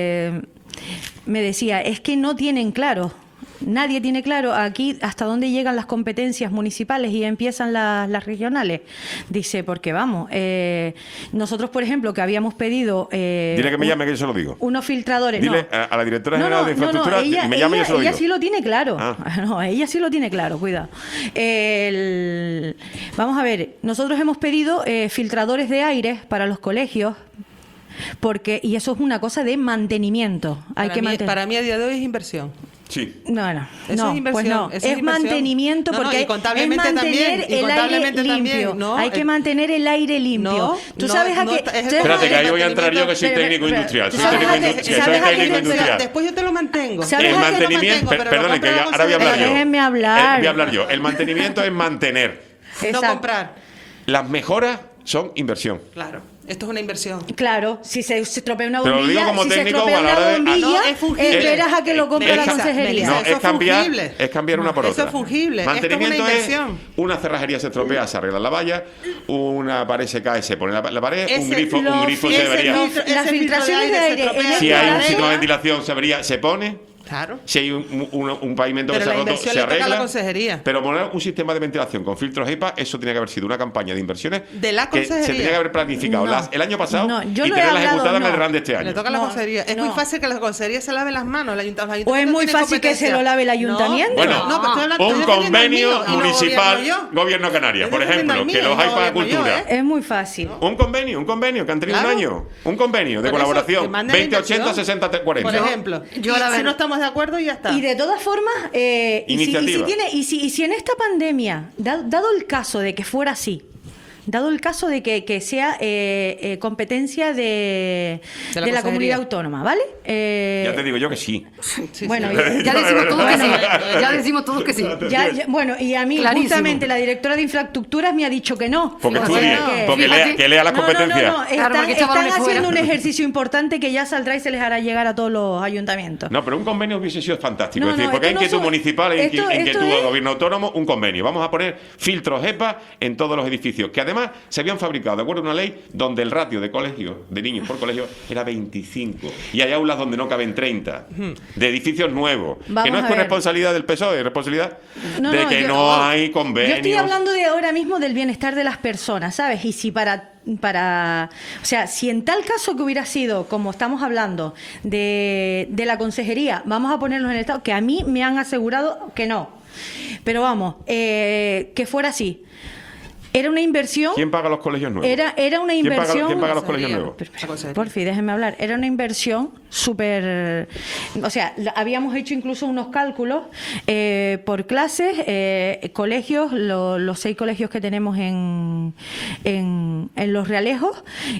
H: me decía, es que no tienen claro. Nadie tiene claro aquí hasta dónde llegan las competencias municipales y empiezan las regionales. Dice, porque vamos, nosotros, por ejemplo, que habíamos pedido...
A: Dile que me llame, que yo se lo digo.
H: Unos filtradores.
A: Dile a la directora general de infraestructura y me llame y yo se lo digo.
H: Ella sí lo tiene claro.
A: Ah.
H: No, ella sí lo tiene claro, cuidado. Vamos a ver, nosotros hemos pedido filtradores de aire para los colegios. Y eso es una cosa de mantenimiento.
I: Para mí a día de hoy es inversión.
A: Sí.
H: No,
I: Eso es inversión,
H: pues no.
I: eso es
H: Es
I: inversión.
H: mantenimiento
I: No, no,
H: porque
I: y
H: es
I: contablemente
H: mantener
I: también, y
H: el aire
I: contablemente
H: limpio.
I: también, ¿no?
H: Hay que mantener el aire limpio.
I: No,
H: Tú
I: no,
H: sabes a
I: no,
H: qué.
I: es-
A: Espérate, que ahí voy a entrar yo, que soy técnico industrial. Soy técnico industrial.
I: Después yo te lo mantengo.
H: ¿Sabes
A: El
H: a qué lo
A: mantenimiento,
I: mantengo? Pero
A: perdone,
I: lo
A: que
I: compro
A: ahora voy a hablar yo.
H: Déjenme hablar.
A: Voy a hablar yo. El mantenimiento es mantener.
I: No
H: Exacto.
I: comprar.
A: Las mejoras son inversión.
I: Claro, esto es una inversión.
H: Claro, si se estropea una
A: Te lo
H: bombilla,
A: digo como
H: si se
A: técnico,
H: estropea
A: a la
H: una
A: hora de-
H: bombilla,
I: No, es fungible.
H: esperas a que lo compre la
A: Melissa,
H: consejería.
A: No,
I: Eso
A: es cambiar,
I: fungible.
A: es cambiar una por
I: Eso
A: otra.
I: es fungible. Esto es una
A: Mantenimiento
I: inversión.
A: una cerrajería se estropea, se arregla la valla, una pared se cae, se pone la pared, un
I: Ese-
A: grifo se debería.
H: Las filtraciones de aire en
A: Si hay un sitio de
H: el
A: ventilación, se pone.
I: Claro.
A: Si hay un pavimento
I: Pero
A: que se ha
I: la
A: roto,
I: inversión
A: se
I: le toca a
A: arregla.
I: la consejería.
A: Pero poner un sistema de ventilación con filtros EPA, eso tenía que haber sido una campaña de inversiones
I: De la
A: que se
I: consejería.
A: tenía que haber planificado
H: No.
A: el año pasado
H: No, yo
A: y
H: lo he
A: tenerlas
H: hablado,
A: ejecutadas en el
H: no.
A: RAN de este
I: Le
A: año.
I: toca a la
H: No,
I: consejería. Es muy
H: no.
I: fácil que la consejería se lave las manos. Los ayuntamientos
H: O es muy
I: tienen
H: fácil que se lo
I: competencia.
H: lave el ayuntamiento.
A: Bueno,
I: No, pero estoy hablando-
A: un
I: estoy defendiendo el
A: convenio
I: mío y no
A: municipal,
I: gobierno yo.
A: Gobierno Canarias, por
I: Estoy defendiendo
A: ejemplo,
I: el
A: que
I: mío,
A: los
I: no
A: hay para
I: gobierno yo,
A: cultura.
H: Es muy fácil.
A: Un convenio que han tenido
I: Claro.
A: un año. Un convenio de
I: Por eso,
A: colaboración.
I: que manden la
A: 2080
I: inversión.
A: 6040.
I: Por ejemplo.
J: yo la
I: si
J: verdad-
I: no estamos de acuerdo, ya está.
H: Y de todas formas,
A: Iniciativa.
H: y si en esta pandemia, dado el caso de que fuera así, dado el caso de que sea competencia de la
I: consejería.
H: comunidad autónoma, ¿vale?
A: Ya te digo yo que sí.
H: Bueno,
J: Ya decimos todos que sí. Ya decimos todos que sí.
H: bueno, y a mí
J: Clarísimo.
H: justamente la directora de infraestructuras me ha dicho que no.
A: Porque
H: Fíjate
A: estudie,
H: que-
A: porque
J: Fíjate.
A: que lea las competencias.
H: No,
J: Claro,
H: están,
J: porque echa balones
H: haciendo
J: fuera.
H: un ejercicio importante que ya saldrá y se les hará llegar a todos los ayuntamientos.
A: No, pero un convenio hubiese sido fantástico.
H: No,
A: es decir,
H: no,
A: porque hay
H: esto no
A: inquietud
H: son-
A: municipal, hay
H: esto
A: inquietud
H: es-
A: de gobierno autónomo, un convenio. Vamos a poner filtros EPA en todos los edificios, que además se habían fabricado de acuerdo a una ley donde el ratio de colegios, de niños por colegio, era 25. Y hay aulas donde no caben 30. De edificios nuevos.
H: Vamos
A: que no es
H: a
A: con
H: ver.
A: responsabilidad del PSOE, es responsabilidad de que
H: yo-
A: no hay convenios.
H: Yo estoy hablando de ahora mismo del bienestar de las personas, ¿sabes? Y si o sea, si en tal caso que hubiera sido, como estamos hablando, de la consejería, vamos a ponerlos en el estado, que a mí me han asegurado que no. Pero vamos, que fuera así. Era una inversión.
A: ¿Quién paga los colegios nuevos?
H: Era una inversión.
A: ¿Quién paga los colegios nuevos?
H: Por fin, déjenme hablar. Era una inversión súper. O sea, habíamos hecho incluso unos cálculos por clases, colegios, los 6 colegios que tenemos en Los Realejos,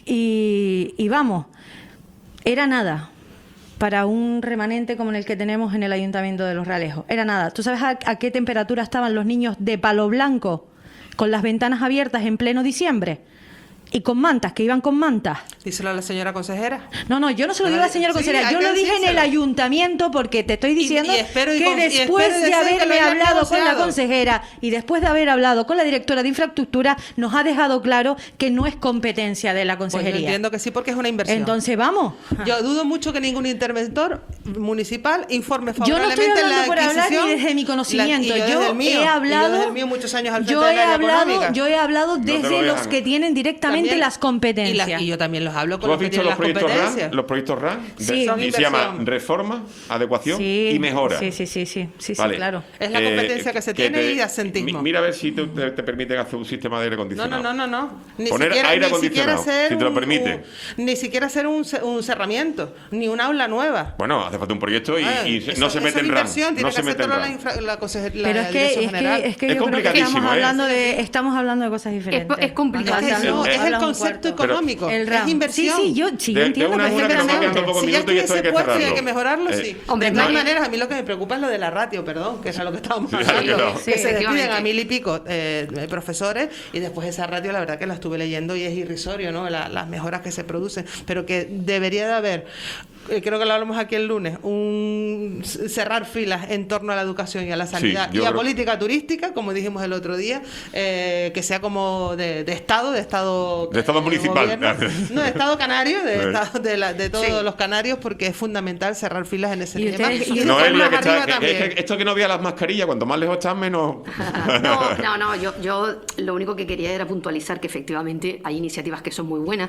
H: y vamos, era nada para un remanente como el que tenemos en el Ayuntamiento de Los Realejos. Era nada. ¿Tú sabes a qué temperatura estaban los niños de Palo Blanco, con las ventanas abiertas en pleno diciembre? Y con mantas, que iban con mantas.
I: Díselo a la señora consejera.
H: No, yo no se lo digo a la señora
I: Sí,
H: consejera.
I: hay
H: Yo
I: que
H: lo dije en el
I: decírselo.
H: ayuntamiento porque te estoy diciendo
I: y espero y
H: que
I: con- y
H: después
I: espero y
H: de
I: deseo que lo
H: haberme
I: hayan
H: hablado con la
I: negociado.
H: consejera y después de haber hablado con la directora de infraestructura, nos ha dejado claro que no es competencia de la
I: Pues yo
H: consejería.
I: entiendo que sí, porque es una inversión.
H: Entonces, vamos.
I: Yo dudo mucho que ningún interventor municipal informe
H: Yo no estoy
I: favorablemente
H: hablando
I: la
H: por hablar
I: adquisición.
H: ni desde mi conocimiento.
I: Y yo
H: Yo
I: desde el mío,
H: he hablado.
I: y yo desde el mío muchos años al frente
H: yo
I: del
H: he
I: área
H: hablado,
I: económica.
H: yo he hablado
A: te lo
H: desde los
A: dejan.
H: que tienen directamente
I: También-
H: las competencias.
I: Y yo también los hablo
A: ¿Tú
I: con
A: has
I: los que
A: visto
I: tienen
A: los
I: las
A: proyectos
I: competencias.
A: RAN? Los proyectos RAN.
H: Sí. Son
A: Y se llama
I: inversión.
A: reforma, adecuación
H: Sí,
A: y mejora.
H: Sí,
A: Vale.
H: claro.
I: Es la competencia que se tiene y de asentismo.
A: Mira a ver si te permiten hacer un sistema de aire
I: No.
A: acondicionado.
I: Ni
A: Poner
I: siquiera,
A: aire
I: ni siquiera
A: acondicionado,
I: hacer
A: si te lo permite.
I: ni siquiera hacer un cerramiento, ni un aula nueva.
A: Bueno, hace falta un proyecto y
I: Eso-
A: no se
I: eso
A: mete
I: es
A: en RAN.
I: inversión, tiene
A: No
I: que
A: se mete en
I: hacerlo
A: RAN.
I: la consejería.
H: Pero es que
A: Es
H: yo creo que
A: complicadísimo,
H: estamos
A: ¿eh?
H: hablando de cosas diferentes.
J: Es complicadísimo.
I: No, es el
H: hablas un
I: concepto
H: cuarto.
I: económico,
H: El
I: es
H: RAM.
I: inversión.
H: Sí, yo entiendo
A: una que nos quedan
H: perfectamente.
A: pocos
I: Si ya
A: minutos y esto hay que
I: estuviese puesto y hay
A: cerrarlo.
I: que mejorarlo, sí.
J: Hombre,
I: de todas
J: claro.
I: maneras, a mí lo que me preocupa es lo de la ratio, perdón, que es a lo que estábamos
A: Sí,
I: hablando.
A: claro.
I: Que
J: Sí,
I: se despiden
J: efectivamente.
I: a 1000 y pico profesores y después esa ratio, la verdad que la estuve leyendo y es irrisorio, ¿no? Las mejoras que se producen, pero que debería de haber, creo que lo hablamos aquí el lunes, cerrar filas en torno a la educación y a la sanidad
A: yo
I: y a
A: creo-
I: política turística, como dijimos el otro día, que sea como de Estado
A: municipal.
I: gobierno. No, de Estado canario, de
A: Sí.
I: Estado de todos
J: Sí.
I: los canarios, porque es fundamental cerrar filas en ese
H: Y
I: tema.
H: ustedes-
I: Y
H: y
A: No,
I: más
A: Elia, que
I: arriba
A: está,
I: también.
A: es que esto que no vea las mascarillas, cuanto más lejos estás, menos...
J: No, yo lo único que quería era puntualizar que efectivamente hay iniciativas que son muy buenas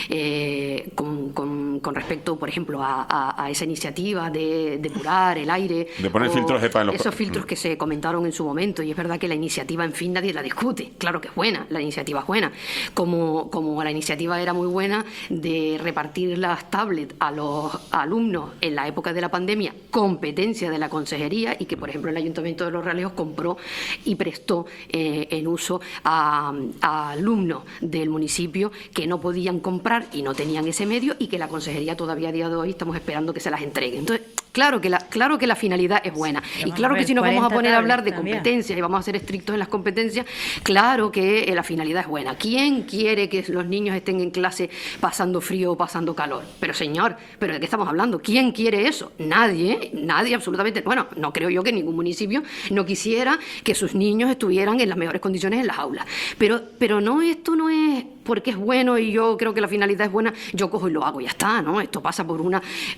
J: con respecto, por ejemplo, a esa iniciativa de depurar el aire.
A: De poner
J: o
A: filtros HEPA en los...
J: esos filtros que se comentaron en su momento, y es verdad que la iniciativa, en fin, nadie la discute. Claro que es buena, la iniciativa es buena. Como la iniciativa era muy buena de repartir las tablets a los alumnos en la época de la pandemia, competencia de la consejería, y que, por ejemplo, el Ayuntamiento de Los Realejos compró y prestó en uso a alumnos del municipio que no podían comprar y no tenían ese medio, y que la consejería todavía a día de hoy estamos esperando que se las entregue. Entonces, claro que la finalidad es buena. Y claro que si nos vamos a poner a hablar de competencias y vamos a ser estrictos en las competencias, claro que la finalidad es buena. ¿Quién quiere que los niños estén en clase pasando frío o pasando calor? Pero señor, ¿pero de qué estamos hablando? ¿Quién quiere eso? Nadie absolutamente. Bueno, no creo yo que ningún municipio no quisiera que sus niños estuvieran en las mejores condiciones en las aulas. Pero no, esto no es porque es bueno y yo creo que la finalidad es buena, yo cojo y lo hago y ya está, ¿no? Esto pasa por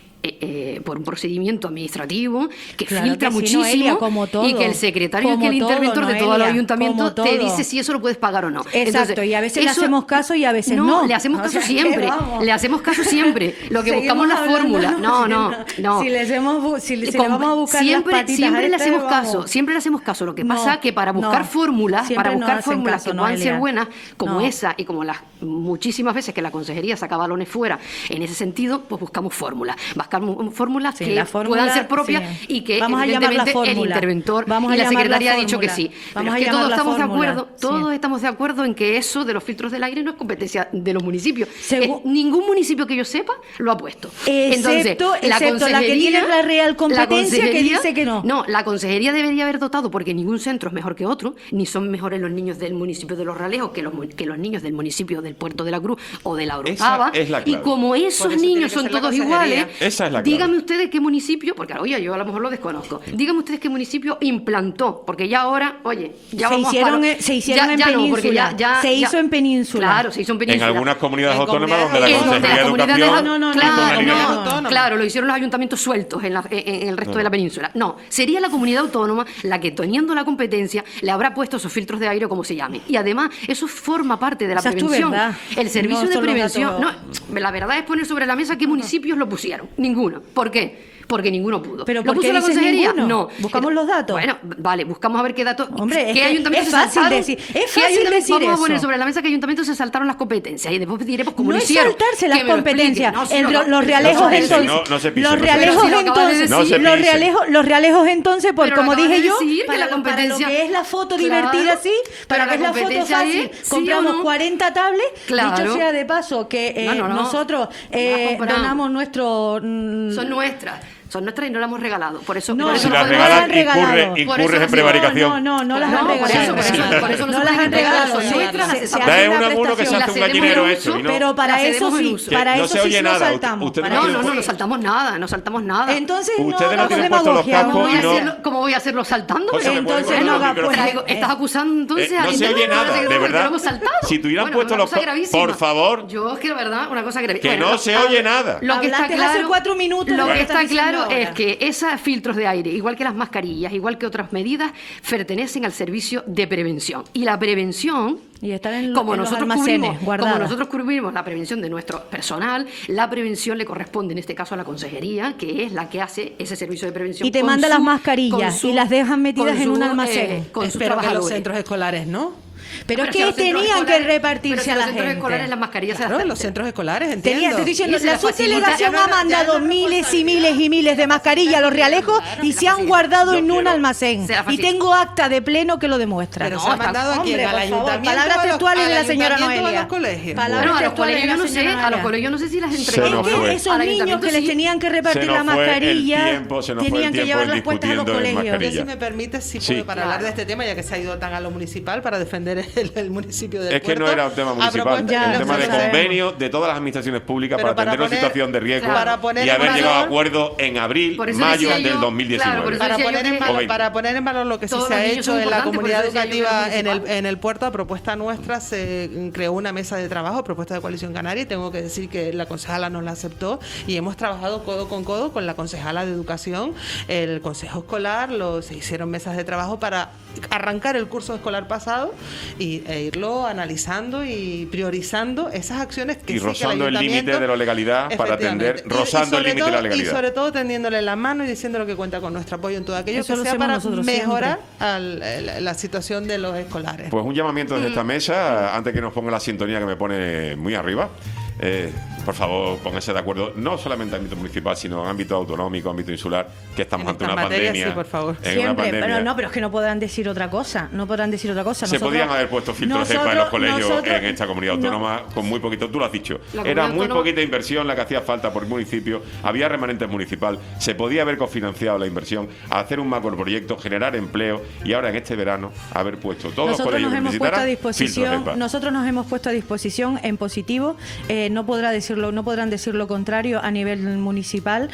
J: un procedimiento administrativo que
H: Claro
J: filtra
H: que sí,
J: muchísimo,
H: Noelia, como todo.
J: y que el secretario,
H: Como
J: que el
H: todo,
J: interventor de todos los
H: Noelia,
J: ayuntamientos
H: como
J: te
H: todo.
J: dice si eso lo puedes pagar o no.
H: Exacto,
J: Entonces,
H: y a veces le
J: eso-
H: hacemos caso y a veces no.
J: le hacemos
H: O
J: caso
H: sea, que
J: siempre,
H: vamos.
J: le hacemos caso siempre. Lo que
H: Seguimos
J: buscamos la
H: hablando,
J: fórmula. No.
H: Si le vamos a buscar
J: siempre,
H: las patitas
J: siempre
H: a
J: le
H: este,
J: hacemos
H: vamos.
J: caso, siempre le hacemos caso. Lo que
H: No,
J: pasa que para buscar
H: no.
J: fórmulas,
H: Siempre no hacen caso,
J: que puedan ser
H: Noelia.
J: buenas, como
H: No.
J: esa y como las muchísimas veces que la consejería saca balones fuera, en ese sentido, pues buscamos fórmulas. Buscamos fórmulas
H: Sí,
J: que
H: la fórmula,
J: puedan ser propias
H: sí.
J: y que
H: Vamos a llamar la
J: evidentemente el
H: fórmula.
J: interventor
H: Vamos a
J: y la
H: llamar la
J: secretaria ha dicho que
H: fórmula.
J: sí.
H: Vamos
J: Pero
H: a
J: es que
H: llamar
J: todos
H: la
J: estamos de
H: fórmula.
J: acuerdo,
H: Sí.
J: todos estamos de acuerdo en que eso de los filtros del aire no es competencia de los municipios. Ningún municipio que yo sepa lo ha puesto.
H: Excepto la que tiene la real competencia, que
J: consejería-
H: dice que no.
J: No, la consejería debería haber dotado, porque ningún centro es mejor que otro, ni son mejores los niños del municipio de Los Realejos que los niños del municipio del Puerto de la Cruz o de la Orotava.
A: es la
J: Y
A: clave.
J: como esos
I: Por eso tiene
J: niños
I: que
J: son
I: ser la
J: todos
I: consejería.
J: iguales,
A: Esa es la clave.
J: díganme ustedes qué municipio, porque oye, yo a lo mejor lo desconozco, díganme ustedes qué municipio implantó, porque ya ahora, oye, ya
H: Se
J: vamos
H: hicieron
J: a
H: en- se hicieron en
J: no, porque
H: Península. Se hizo en Península.
J: Claro, se hizo en
A: En
J: Península.
A: algunas comunidades
I: En
A: autónomas donde la
I: comunidades
J: En donde
A: Consejería
J: las
A: de
J: comunidades
A: Educación...
H: no,
A: hizo
J: claro,
A: una línea de-
I: autónoma.
J: claro, lo hicieron los ayuntamientos sueltos en el resto de la península. No, sería la comunidad autónoma la que, teniendo la competencia, le habrá puesto esos filtros de aire, como se llame. Y además, eso forma parte de la
H: Esa es tu
J: prevención.
H: verdad.
J: El servicio
H: No
J: de
H: son los
J: prevención.
H: datos.
J: No, la verdad es poner sobre la mesa qué municipios lo pusieron. Ninguno. ¿Por qué? Porque ninguno pudo.
H: ¿Pero
J: ¿Lo
H: por qué
J: puso la
H: dices
J: consejería?
H: ninguno?
J: No.
H: Buscamos los datos.
J: Bueno, vale, buscamos a ver qué datos.
H: Hombre, es
J: ¿Qué
H: que
J: ayuntamientos
H: es
J: se
H: fácil
J: saltaron?
H: decir- es
J: ¿Qué
H: fácil
J: ayuntamientos-
H: decir
J: Vamos a poner
H: eso.
J: sobre la mesa que ayuntamientos se saltaron las competencias y después diremos cómo
H: No
J: lo
H: es
J: hicieron.
H: saltarse las
J: Que me lo
H: competencias.
J: expliquen. No,
H: Los realejos
A: No se pise,
H: entonces.
A: no se pise,
H: Los
A: no se
H: realejos
J: pise. Pero si lo acabas de
H: entonces.
A: decir. No se
H: Los
A: pise.
H: realejos entonces, por
J: Pero
H: como
J: lo acabas
H: dije
J: de
H: yo,
J: decir, que
H: para
J: la
H: lo
J: competencia-
H: que es la foto
J: Claro.
H: divertida así, para
J: Pero
H: que es
J: la
H: la foto
J: competencia
H: fácil,
J: es, ¿sí
H: compramos
J: o no?
H: 40 tablets.
J: Claro.
H: Dicho sea de paso que
J: No.
H: nosotros
J: Las compramos.
H: donamos nuestro.
J: Son nuestras y no las hemos regalado. Por eso,
H: No,
J: por eso
A: Si
J: no
A: las
J: podemos-
A: regalan,
H: regalado.
J: Por
A: incurres
J: eso
A: en prevaricación.
H: No las han
J: por
H: regalado.
J: eso no se
H: No
J: pueden
H: las han
J: entregar,
H: regalado.
J: son nuestras,
H: Se
J: se
H: hace
A: Da
H: una
A: un abuelo que se
H: prestación.
A: hace un
J: Las cedemos
A: gallinero
J: en
A: hecho.
J: uso,
A: y no-
H: Pero para
J: las
H: eso
J: cedemos en
H: sí,
J: uso.
H: para
A: Que no
H: eso
A: se
H: sí
A: oye
H: lo
A: nada.
H: saltamos.
A: Usted no
H: para
A: tiene-
H: eso
J: No
H: sí.
J: saltamos nada, no saltamos nada.
H: Entonces
A: Ustedes no
H: no
A: tienen
H: hagamos
A: puestos los
H: demagogia.
A: cascos y no-
J: ¿Cómo voy a hacerlo saltando?
A: José, ¿me puede
H: Entonces
A: poner
H: no
A: el
H: haga,
A: micrófono?
H: pues,
J: ¿Estás acusando entonces a
A: no
J: alguien
A: se oye nada, de
J: que
A: verdad.
J: lo hemos saltado?
A: Si tuvieran
J: Bueno,
A: puesto
J: una
A: los
J: cosa
A: ca-
J: gravísima.
A: por favor.
J: Yo es que la verdad, una cosa gravísima.
A: Que no se oye nada.
J: Lo que está
H: Hablaste
J: claro,
H: hace 4 minutos de
J: lo
H: lo
J: que
H: que
J: está
H: estás diciendo
J: claro
H: ahora.
J: es que esos filtros de aire, igual que las mascarillas, igual que otras medidas, pertenecen al servicio de prevención. Y la prevención,
H: Y están en
J: como
H: los
J: nosotros
H: almacenes,
J: cubrimos,
H: guardadas.
J: como nosotros cubrimos la prevención de nuestro personal, la prevención le corresponde en este caso a la consejería, que es la que hace ese servicio de prevención.
H: Y te
J: con
H: manda
J: su-
H: las mascarillas
J: con su-
H: y las dejan metidas
J: con
H: en un
J: su,
H: almacén.
J: con sus
I: Espero que los
J: trabajadores.
I: centros escolares, ¿no?
K: Pero es que tenían que repartirse a la gente.
J: Los centros escolares las mascarillas
I: Claro, los centros escolares, entiendo.
K: Estoy diciendo,
J: Y se
K: la
J: las facilita.
K: subdelegación ha mandado miles y miles y miles de mascarillas a los realejos y se han guardado en un almacén. Y tengo acta de pleno que lo demuestra.
I: Pero se ha mandado aquí al ayuntamiento.
K: Palabras textuales de la señora Noelia.
I: A los colegios.
J: Bueno, a los colegios yo no sé, a los colegios no sé si las entregan.
K: Es que esos niños que les tenían que repartir la mascarilla tenían que llevar las puestas a los colegios.
I: Yo, si me permite, si puedo, para hablar de este tema, ya que se ha ido tan a lo municipal, para defender el municipio del Puerto.
A: Es que no era un tema municipal, era un tema de convenio de todas las administraciones públicas para atender una situación de riesgo y haber llegado a acuerdo en abril, mayo del 2019.
I: Para poner en valor lo que sí se ha hecho en la comunidad educativa en el Puerto, a propuesta nuestra se creó una mesa de trabajo, propuesta de Coalición Canaria, y tengo que decir que la concejala nos la aceptó y hemos trabajado codo con la concejala de Educación, el Consejo Escolar, se hicieron mesas de trabajo para arrancar el curso escolar pasado e irlo analizando y priorizando esas acciones que
A: y rozando el límite de la legalidad para atender, rozando el límite de la legalidad.
I: Y sobre todo tendiéndole la mano y diciéndole que cuenta con nuestro apoyo en todo aquello que sea para mejorar la situación de los escolares.
A: Pues un llamamiento desde esta mesa, antes que nos ponga la sintonía que me pone muy arriba. Por favor, pónganse de acuerdo, no solamente en ámbito municipal, sino en ámbito autonómico, ámbito insular, que estamos ante una pandemia.
I: Sí, por favor.
K: Siempre, pero es que no podrán decir otra cosa. No podrán decir otra cosa.
A: Se podían haber puesto filtros EPA en los colegios en esta comunidad autónoma con muy poquito. Tú lo has dicho. Era muy poquita inversión la que hacía falta por municipio. Había remanente municipal. Se podía haber cofinanciado la inversión, hacer un macroproyecto, generar empleo y ahora en este verano haber puesto todos los colegios que necesitaran filtros EPA.
H: Nosotros nos hemos puesto a disposición en positivo. No podrán decir lo contrario a nivel municipal,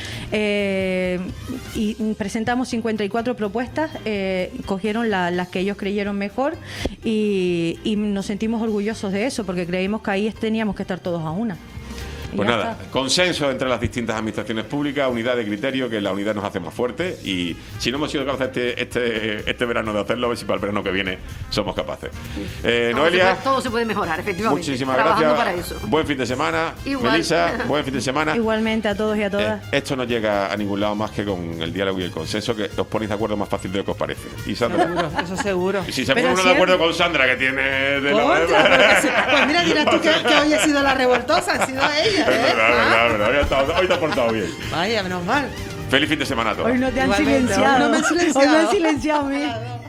H: y presentamos 54 propuestas, cogieron las que ellos creyeron mejor y nos sentimos orgullosos de eso porque creímos que ahí teníamos que estar todos a una.
A: Pues nada, consenso entre las distintas administraciones públicas, unidad de criterio, que la unidad nos hace más fuertes y si no hemos sido capaces este verano de hacerlo, a ver si para el verano que viene somos capaces. Noelia,
J: todo se puede mejorar, efectivamente.
A: Muchísimas
J: trabajando
A: gracias.
J: Para eso.
A: Buen fin de semana.
J: Igual.
A: Melissa, buen fin de semana.
H: Igualmente a todos y a todas.
A: Esto no llega a ningún lado más que con el diálogo y el consenso, que os ponéis de acuerdo más fácil de lo que os parece. Y Sandra,
I: eso seguro.
A: Y si se pone uno de acuerdo con Sandra, que tiene de
I: pues mira, dirás tú que hoy he sido la revoltosa, ha sido ella.
A: Hoy te has portado bien.
I: Vaya, menos mal.
A: Feliz fin de semana a todos.
K: Hoy no te han silenciado. Hoy me han silenciado a mí.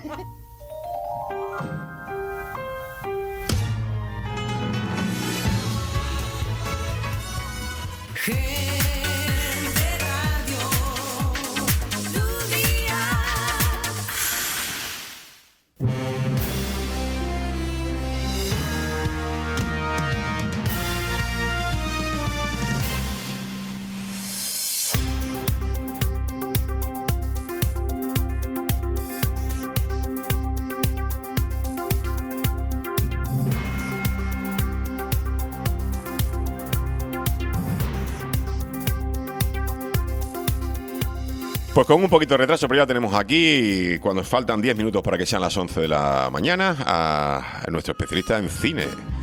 A: Pues con un poquito de retraso, pero ya tenemos aquí, cuando faltan 10 minutos para que sean las 11 de la mañana, a nuestro especialista en cine.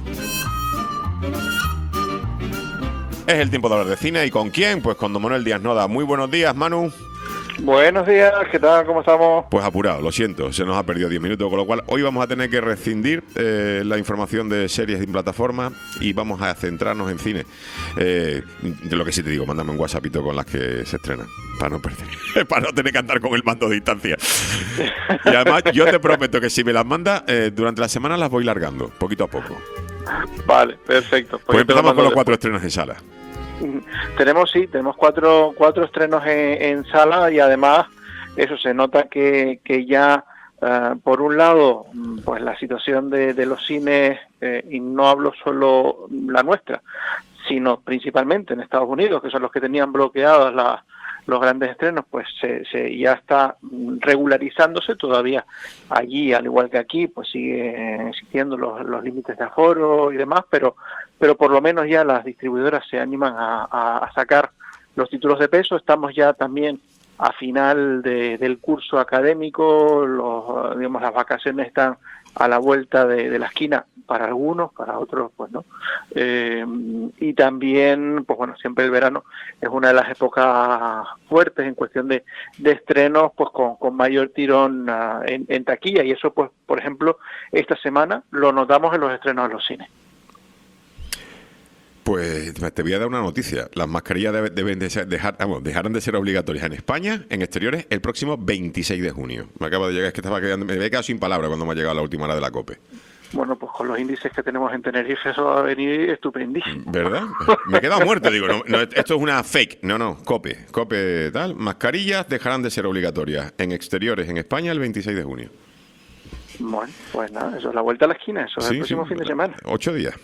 A: Es el tiempo de hablar de cine. ¿Y con quién? Pues con don Manuel Díaz Noda. Muy buenos días, Manu.
L: Buenos días, ¿qué tal? ¿Cómo estamos?
A: Pues apurado, lo siento, se nos ha perdido 10 minutos, con lo cual hoy vamos a tener que rescindir la información de series en plataforma y vamos a centrarnos en cine. De lo que sí te digo, mándame un WhatsAppito con las que se estrenan, para no perder, para no tener que andar con el mando de distancia. Y además, yo te prometo que si me las mandas, durante la semana las voy largando, poquito a poco.
L: Vale, perfecto.
A: Pues empezamos con los 4 estrenos en sala.
L: Tenemos cuatro estrenos en sala y además eso se nota que ya por un lado pues la situación de los cines, y no hablo solo la nuestra, sino principalmente en Estados Unidos, que son los que tenían bloqueados los grandes estrenos, pues ya está regularizándose. Todavía allí, al igual que aquí, pues sigue existiendo los límites de aforo y demás, pero por lo menos ya las distribuidoras se animan a sacar los títulos de peso. Estamos ya también a final del curso académico, las vacaciones están a la vuelta de la esquina para algunos, para otros pues no. Y también, pues bueno, siempre el verano es una de las épocas fuertes en cuestión de estrenos, pues con mayor tirón en taquilla, y eso pues, por ejemplo, esta semana lo notamos en los estrenos de los cines.
A: Pues te voy a dar una noticia. Las mascarillas dejarán de ser obligatorias en España, en exteriores, el próximo 26 de junio. Me acaba de llegar, es que me había quedado sin palabras cuando me ha llegado la última hora de la COPE.
L: Bueno, pues con los índices que tenemos en Tenerife eso va a venir estupendísimo.
A: ¿Verdad? Me he quedado muerto, digo, no, esto es una fake. No, COPE tal. Mascarillas dejarán de ser obligatorias en exteriores en España el 26 de junio.
L: Bueno, pues nada, eso es la vuelta a la esquina, eso es el próximo fin de semana.
A: 8 días.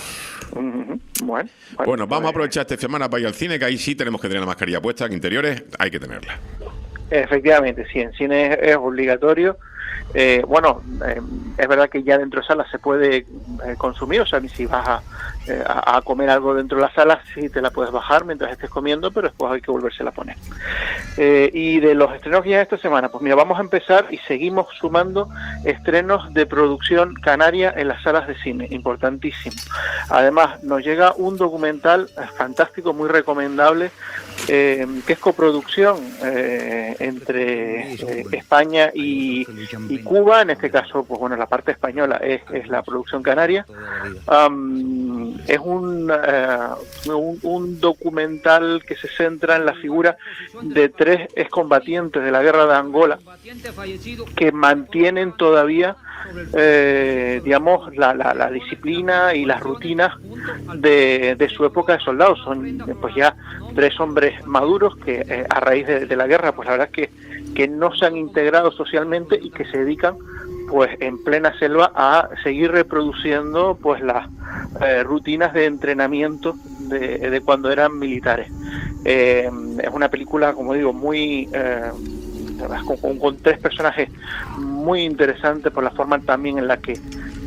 A: Bueno, vamos a aprovechar esta semana para ir al cine, que ahí sí tenemos que tener la mascarilla puesta, en interiores hay que tenerla.
L: Efectivamente, sí, en cine es obligatorio. Es verdad que ya dentro de salas se puede consumir, o sea, si vas a comer algo dentro de la sala, sí te la puedes bajar mientras estés comiendo, pero después hay que volvérsela a poner. Y de los estrenos que ya esta semana, pues mira, vamos a empezar y seguimos sumando estrenos de producción canaria en las salas de cine, importantísimo. Además, nos llega un documental fantástico, muy recomendable, que es coproducción entre España y Cuba. En este caso, pues bueno, la parte española es la producción canaria. Es un documental que se centra en la figura de 3 excombatientes de la guerra de Angola que mantienen todavía la disciplina y las rutinas de su época de soldados. Son pues ya 3 hombres maduros que a raíz de la guerra, pues la verdad es que no se han integrado socialmente y que se dedican pues en plena selva a seguir reproduciendo pues las rutinas de entrenamiento de cuando eran militares. Es una película, como digo, muy con 3 personajes muy interesantes por la forma también en la que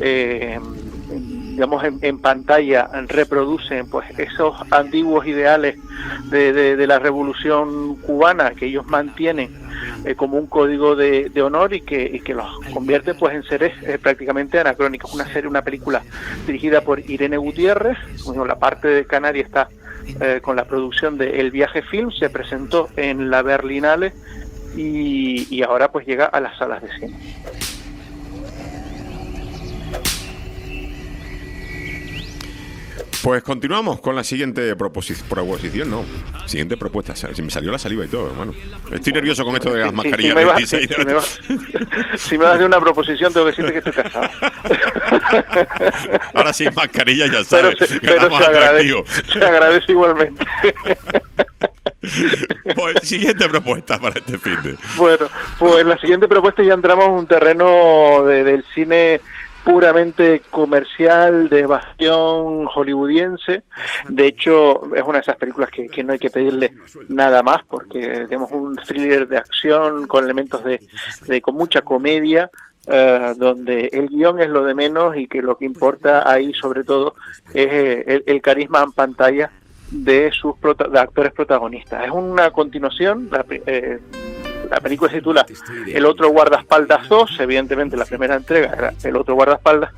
L: en pantalla reproducen pues esos antiguos ideales de la revolución cubana que ellos mantienen como un código de honor y que los convierte pues en seres prácticamente anacrónicos. Una película dirigida por Irene Gutiérrez. Bueno, la parte de Canarias está con la producción de El Viaje Film, se presentó en la Berlinale y ahora pues llega a las salas de cine.
A: Pues continuamos con la siguiente proposición, no. Siguiente propuesta. Se me salió la saliva y todo, hermano. Estoy nervioso con esto de las mascarillas.
L: Si me das de una proposición, tengo que decirte que estoy casado.
A: Ahora sin mascarilla ya sabes.
L: Pero se agradece igualmente.
A: Pues siguiente propuesta para este fin de...
L: Bueno, pues la siguiente propuesta ya entramos en un terreno del cine puramente comercial, de bastión hollywoodiense. De hecho, es una de esas películas que no hay que pedirle nada más, porque tenemos un thriller de acción con elementos con mucha comedia, donde el guión es lo de menos y que lo que importa ahí sobre todo es el carisma en pantalla de sus actores protagonistas. Es una continuación. La película se titula El otro guardaespaldas 2, evidentemente la primera entrega era El otro guardaespaldas,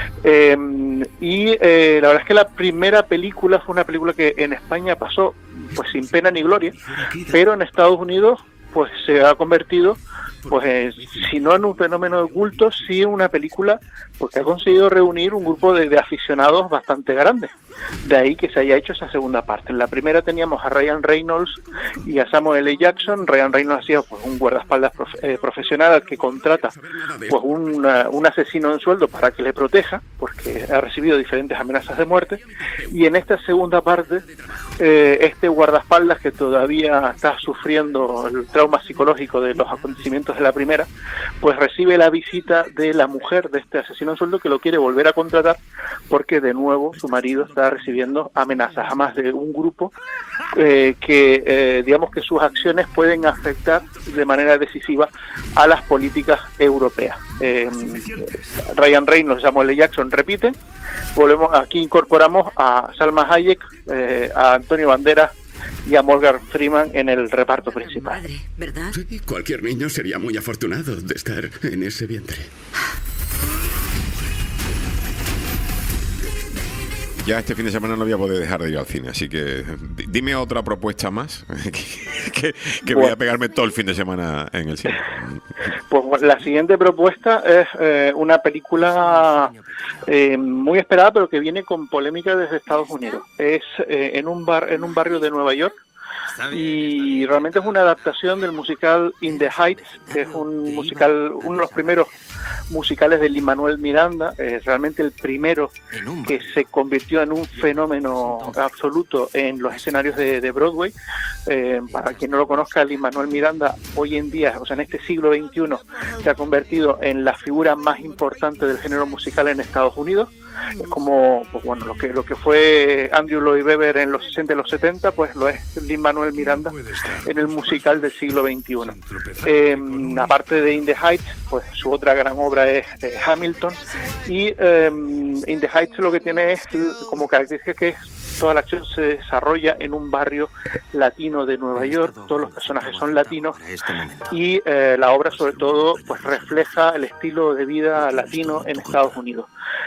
L: y la verdad es que la primera película fue una película que en España pasó pues sin pena ni gloria, pero en Estados Unidos pues se ha convertido pues si no en un fenómeno de culto, sí en una película porque ha conseguido reunir un grupo de aficionados bastante grande. De ahí que se haya hecho esa segunda parte. En la primera teníamos a Ryan Reynolds y a Samuel L. Jackson. Ryan Reynolds hacía pues un guardaespaldas profesional al que contrata pues un asesino en sueldo para que le proteja, porque ha recibido diferentes amenazas de muerte. Y en esta segunda parte, este guardaespaldas que todavía está sufriendo el trauma psicológico de los acontecimientos de la primera, pues recibe la visita de la mujer de este asesino en sueldo que lo quiere volver a contratar porque de nuevo su marido está recibiendo amenazas, además de un grupo digamos que sus acciones pueden afectar de manera decisiva a las políticas europeas. Ryan Reynolds y Samuel L. Jackson repiten. Aquí incorporamos a Salma Hayek, a Antonio Banderas y a Morgan Freeman en el reparto principal.
M: ¿Verdad? Sí, cualquier niño sería muy afortunado de estar en ese vientre.
A: Ya este fin de semana no voy a poder dejar de ir al cine, así que dime otra propuesta más que voy a pegarme todo el fin de semana en el cine.
L: Pues la siguiente propuesta es una película muy esperada, pero que viene con polémica desde Estados Unidos. Es en un barrio de Nueva York, y realmente es una adaptación del musical In the Heights, que es un musical, uno de los primeros musicales de Lin-Manuel Miranda, realmente el primero que se convirtió en un fenómeno absoluto en los escenarios de Broadway. Para quien no lo conozca, Lin-Manuel Miranda hoy en día, o sea, en este siglo XXI, se ha convertido en la figura más importante del género musical en Estados Unidos. Es como, pues bueno, lo que fue Andrew Lloyd Webber en los 60 y los 70, pues lo es Lin-Manuel Miranda en el musical del siglo XXI. Aparte de In the Heights, pues su otra gran obra es Hamilton, y In the Heights lo que tiene es como característica que toda la acción se desarrolla en un barrio latino de Nueva York, todos los personajes son latinos, y la obra sobre todo pues refleja el estilo de vida latino en Estados Unidos.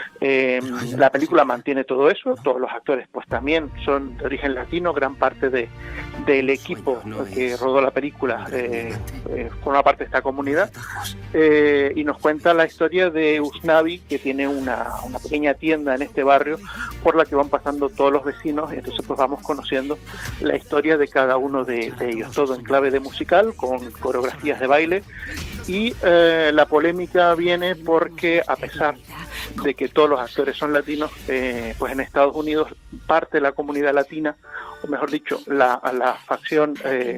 L: La película mantiene todo eso, todos los actores pues también son de origen latino, gran parte del equipo que rodó la película forma parte de esta comunidad, y nos cuenta la historia de Usnavi, que tiene una pequeña tienda en este barrio por la que van pasando todos los vecinos, y entonces pues vamos conociendo la historia de cada uno de ellos, todo en clave de musical, con coreografías de baile, y la polémica viene porque a pesar de que todos los actores son latinos, pues en Estados Unidos parte de la comunidad latina, o mejor dicho, la facción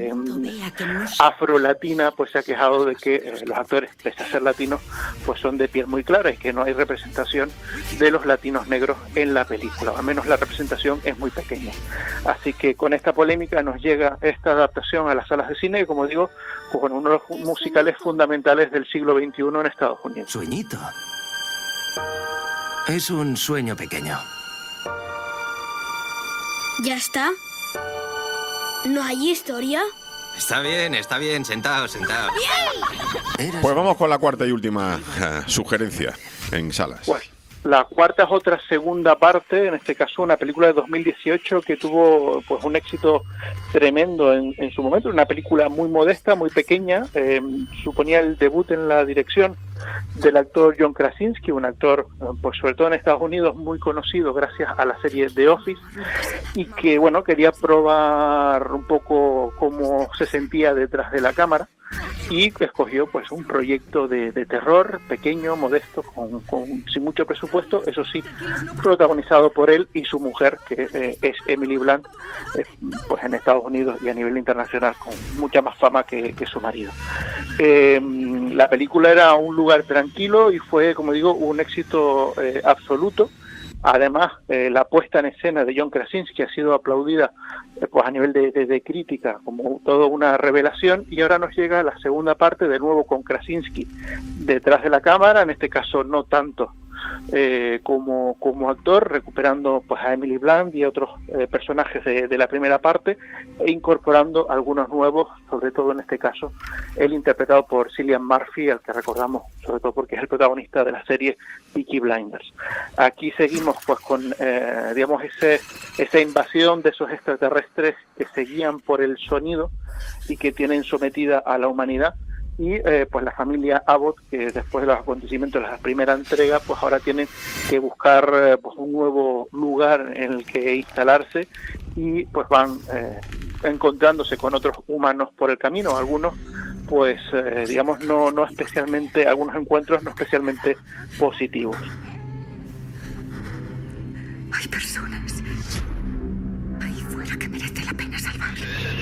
L: afro-latina, pues se ha quejado de que los actores, pese a ser latinos, pues son de piel muy clara y que no hay representación de los latinos negros en la película, o al menos la representación es muy pequeña. Así que con esta polémica nos llega esta adaptación a las salas de cine, y como digo, pues bueno, uno de los musicales fundamentales del siglo XXI en Estados Unidos.
N: Sueñito. Es un sueño pequeño.
O: ¿Ya está? ¿No hay historia?
N: Está bien, sentaos.
A: Pues vamos con la cuarta y última sugerencia en salas.
L: Bueno, la cuarta es otra segunda parte, en este caso una película de 2018 que tuvo pues un éxito tremendo en su momento, una película muy modesta, muy pequeña, suponía el debut en la dirección del actor John Krasinski, un actor pues sobre todo en Estados Unidos muy conocido gracias a la serie The Office, y que bueno, quería probar un poco cómo se sentía detrás de la cámara, y escogió pues un proyecto de terror pequeño, modesto, sin mucho presupuesto, eso sí, protagonizado por él y su mujer, que es Emily Blunt, pues en Estados Unidos y a nivel internacional con mucha más fama que su marido. La película era un lugar tranquilo y fue, como digo, un éxito absoluto. Además, la puesta en escena de John Krasinski ha sido aplaudida pues a nivel de crítica como toda una revelación, y ahora nos llega la segunda parte, de nuevo con Krasinski detrás de la cámara, en este caso no tanto como actor, recuperando pues a Emily Blunt y a otros personajes de la primera parte, e incorporando algunos nuevos, sobre todo en este caso el interpretado por Cillian Murphy, al que recordamos sobre todo porque es el protagonista de la serie Peaky Blinders. Aquí seguimos pues con digamos esa invasión de esos extraterrestres que se guían por el sonido y que tienen sometida a la humanidad, y pues la familia Abbott, que después de los acontecimientos de la primera entrega, pues ahora tienen que buscar pues un nuevo lugar en el que instalarse, y pues van encontrándose con otros humanos por el camino, algunos pues digamos no especialmente, algunos encuentros no especialmente positivos.
O: Hay personas ahí fuera que merece la pena salvar.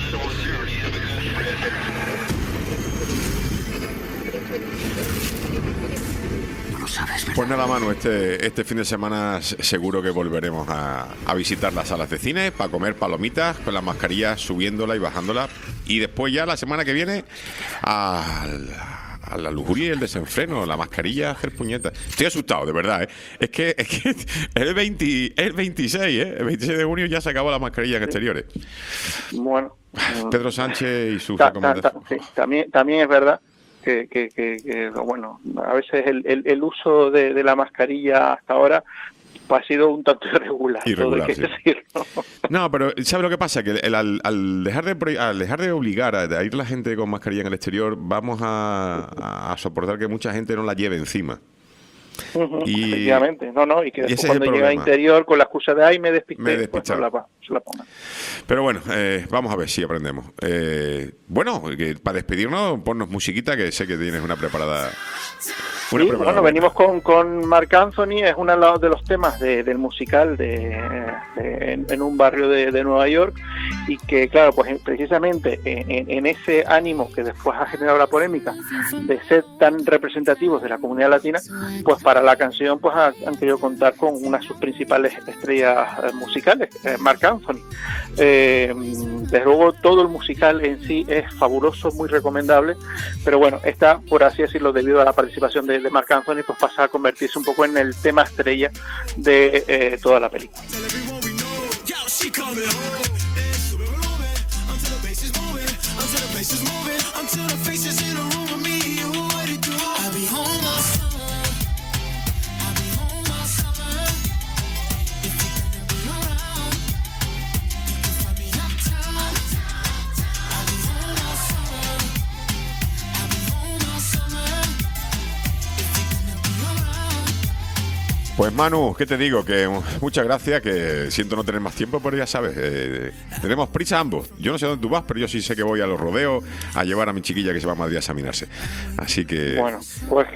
A: Pues nada, Manu, este fin de semana seguro que volveremos a visitar las salas de cine para comer palomitas con las mascarillas, subiéndola y bajándola, y después ya la semana que viene a a la lujuria y el desenfreno, la mascarilla, hacer puñetas. Estoy asustado, de verdad, ¿eh? Es que el 26, el 26 de junio ya se acabó la mascarilla en exteriores.
L: Bueno.
A: Pedro Sánchez y sus recomendaciones.
L: Sí, también es verdad que bueno, a veces el uso de la mascarilla hasta ahora ha sido un tanto irregular,
A: sí.
L: decirlo.
A: No, pero ¿sabes lo que pasa? Que al dejar de obligar a ir la gente con mascarilla en el exterior, vamos a soportar que mucha gente no la lleve encima.
L: Y, efectivamente, y que después cuando llega a interior con la excusa de ¡ay, me despisté! Pues se la pongan.
A: Pero bueno, vamos a ver si aprendemos. Bueno, para despedirnos, ponnos musiquita, que sé que tienes una preparada.
L: Bueno, venimos con Marc Anthony, es uno de los temas del musical en un barrio de Nueva York, y que claro, pues precisamente en ese ánimo que después ha generado la polémica de ser tan representativos de la comunidad latina, pues para la canción pues han querido contar con una de sus principales estrellas musicales, Marc Anthony. Desde luego todo el musical en sí es fabuloso, muy recomendable, pero bueno, está, por así decirlo, debido a la participación de Marc Anthony, pues pasa a convertirse un poco en el tema estrella de toda la película.
A: Pues Manu, ¿qué te digo? Que muchas gracias, que siento no tener más tiempo, pero ya sabes, tenemos prisa ambos. Yo no sé dónde tú vas, pero yo sí sé que voy a los rodeos a llevar a mi chiquilla que se va a Madrid a examinarse. Así que...
L: Bueno, pues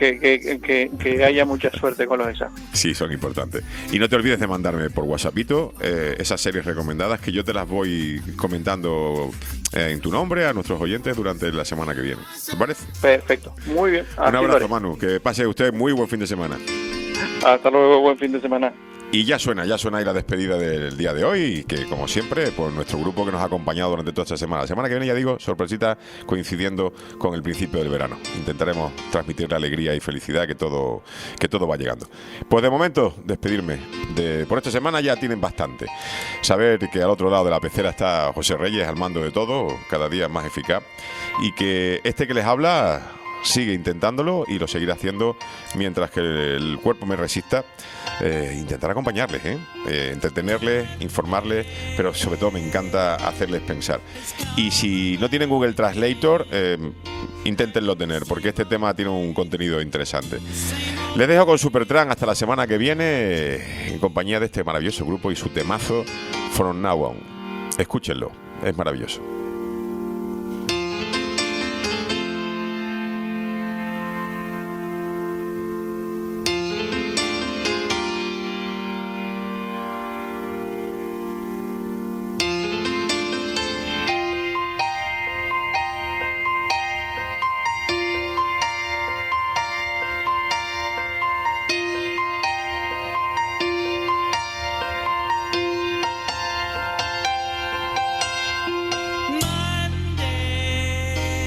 L: que haya mucha suerte con los exámenes.
A: Sí, son importantes. Y no te olvides de mandarme por WhatsAppito esas series recomendadas, que yo te las voy comentando en tu nombre a nuestros oyentes durante la semana que viene. ¿Te parece?
L: Perfecto, muy bien.
A: Un abrazo, Manu, que pase usted muy buen fin de semana.
L: Hasta luego, buen fin de semana.
A: Y ya suena ahí la despedida del día de hoy, que como siempre, pues nuestro grupo que nos ha acompañado durante toda esta semana. La semana que viene, ya digo, sorpresita, coincidiendo con el principio del verano. Intentaremos transmitir la alegría y felicidad que todo va llegando. Pues de momento, despedirme. Por esta semana ya tienen bastante. Saber que al otro lado de la pecera está José Reyes al mando de todo, cada día más eficaz, y que este que les habla sigue intentándolo y lo seguirá haciendo mientras que el cuerpo me resista. Intentar acompañarles, entretenerles, informarles, pero sobre todo me encanta hacerles pensar. Y si no tienen Google Translator, inténtenlo tener, porque este tema tiene un contenido interesante. Les dejo con Supertramp hasta la semana que viene, en compañía de este maravilloso grupo y su temazo From Now On. Escúchenlo, es maravilloso.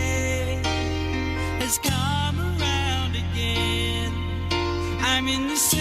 F: I'm in the